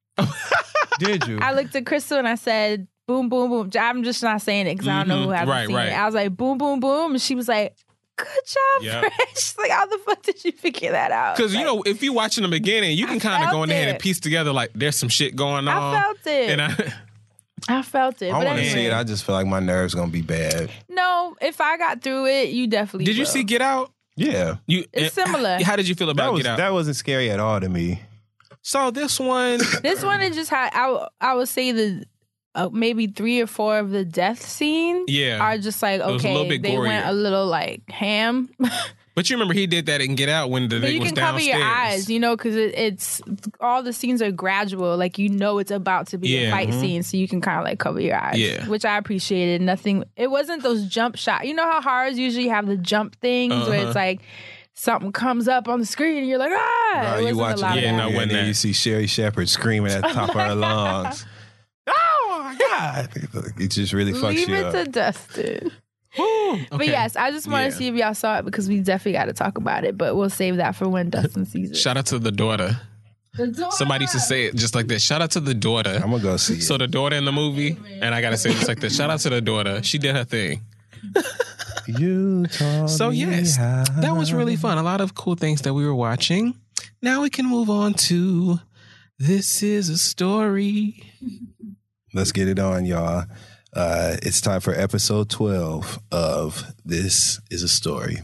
Did you? I looked at Crystal and I said, "Boom, boom, boom." I'm just not saying it because I don't know who hasn't seen it. I was like, "Boom, boom, boom," and she was like, "Good job, Fresh." She's like, "How the fuck did you figure that out?" Because if you watch in the beginning, you can kind of go in there and piece together like there's some shit going on. I felt it. And I felt it. I want to see it. I just feel like my nerves gonna be bad. No, if I got through it, you definitely Did you will. see Get Out? Yeah. It's similar. How did you feel about Get Out? That wasn't scary at all to me. So this one is just how I would say the maybe 3 or 4 of the death scenes are just like, okay, they went a little like ham. But you remember he did that in Get Out when the But thing you was can cover downstairs. your eyes, you know, because it's all the scenes are gradual. Like, you know, it's about to be a fight scene, so you can kind of like cover your eyes. Yeah. Which I appreciated. Nothing. It wasn't those jump shots. You know how horrors usually have the jump things where it's like something comes up on the screen and you're like, ah. Bro, you watch a lot it, of that. and then you see Sherry Shepherd screaming at the top of her lungs. Oh my God! It just really fucks Leave you it up. to Dustin. But yes, I just want to see if y'all saw it because we definitely got to talk about it. But we'll save that for when Dustin sees it. Shout out to the daughter. Somebody used to say it just like this. Shout out to the daughter. I'm gonna go see it. So the daughter in the movie, and I gotta say this like this. Shout out to the daughter. She did her thing. You taught So yes, that was really fun. A lot of cool things that we were watching. Now we can move on to This Is a Story. Let's get it on, y'all. It's time for episode 12 of This Is a Story.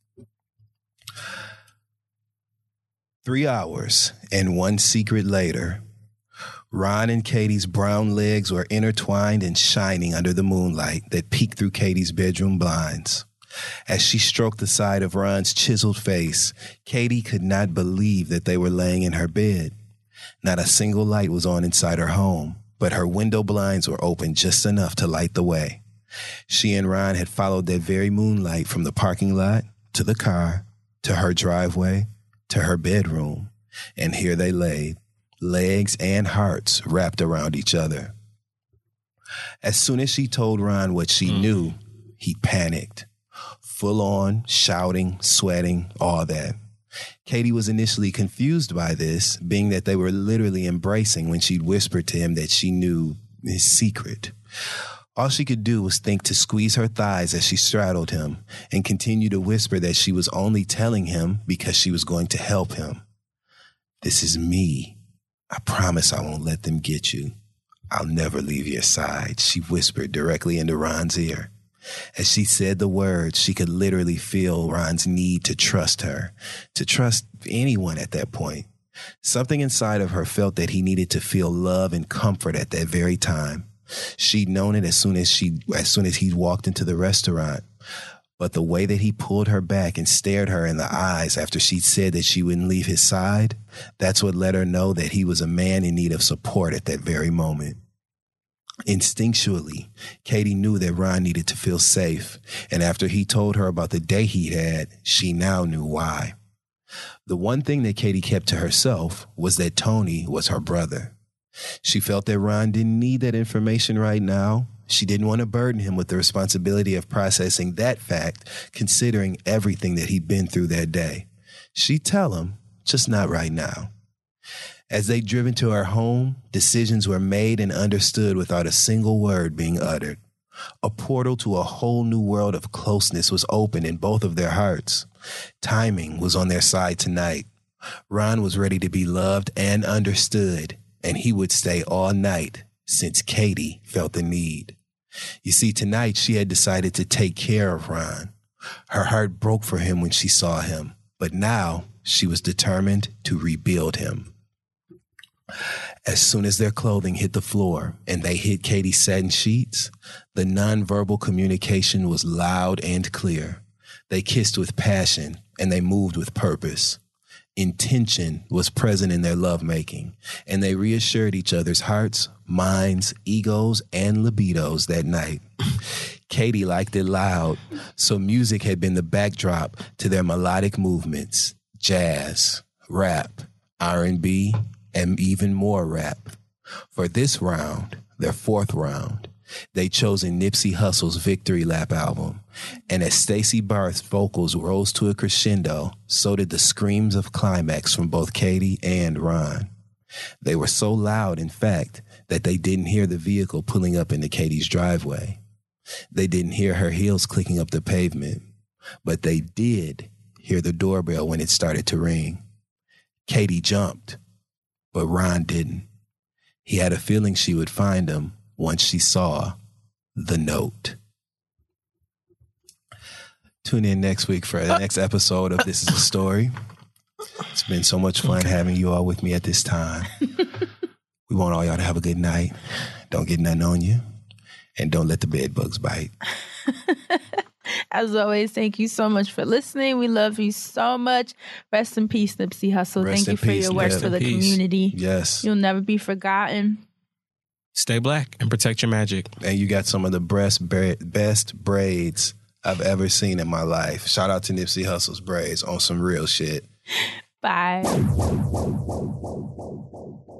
3 hours and one secret later, Ron and Katie's brown legs were intertwined and shining under the moonlight that peeked through Katie's bedroom blinds. As she stroked the side of Ron's chiseled face, Katie could not believe that they were laying in her bed. Not a single light was on inside her home, but her window blinds were open just enough to light the way. She and Ron had followed that very moonlight from the parking lot to the car, to her driveway, to her bedroom, and here they lay, legs and hearts wrapped around each other. As soon as she told Ron what she knew, he panicked. Full on, shouting, sweating, all that. Katie was initially confused by this, being that they were literally embracing when she'd whispered to him that she knew his secret. All she could do was think to squeeze her thighs as she straddled him and continue to whisper that she was only telling him because she was going to help him. This is me. I promise I won't let them get you. I'll never leave your side, she whispered directly into Ron's ear. As she said the words, she could literally feel Ron's need to trust her, to trust anyone at that point. Something inside of her felt that he needed to feel love and comfort at that very time. She'd known it as soon as he walked into the restaurant. But the way that he pulled her back and stared her in the eyes after she'd said that she wouldn't leave his side, that's what let her know that he was a man in need of support at that very moment. Instinctually, Katie knew that Ron needed to feel safe, and after he told her about the day he'd had, she now knew why. The one thing that Katie kept to herself was that Tony was her brother. She felt that Ron didn't need that information right now. She didn't want to burden him with the responsibility of processing that fact, considering everything that he'd been through that day. She'd tell him, just not right now. As they driven to her home, decisions were made and understood without a single word being uttered. A portal to a whole new world of closeness was open in both of their hearts. Timing was on their side tonight. Ron was ready to be loved and understood, and he would stay all night since Katie felt the need. You see, tonight she had decided to take care of Ron. Her heart broke for him when she saw him, but now she was determined to rebuild him. As soon as their clothing hit the floor and they hit Katie's satin sheets, the nonverbal communication was loud and clear. They kissed with passion and they moved with purpose. Intention was present in their lovemaking, and they reassured each other's hearts, minds, egos, and libidos that night. Katie liked it loud, so music had been the backdrop to their melodic movements: jazz, rap, R&B, and even more rap. For this round, their fourth round, they'd chosen Nipsey Hussle's Victory Lap album. And as Stacey Barth's vocals rose to a crescendo, so did the screams of climax from both Katie and Ron. They were so loud, in fact, that they didn't hear the vehicle pulling up into Katie's driveway. They didn't hear her heels clicking up the pavement, but they did hear the doorbell when it started to ring. Katie jumped, but Ron didn't. He had a feeling she would find him once she saw the note. Tune in next week for the next episode of This Is a Story. It's been so much fun having you all with me at this time. We want all y'all to have a good night. Don't get nothing on you. And don't let the bed bugs bite. As always, thank you so much for listening. We love you so much. Rest in peace, Nipsey Hussle. Thank you for your work for the community. Yes. You'll never be forgotten. Stay black and protect your magic. And you got some of the best braids I've ever seen in my life. Shout out to Nipsey Hussle's braids on some real shit. Bye.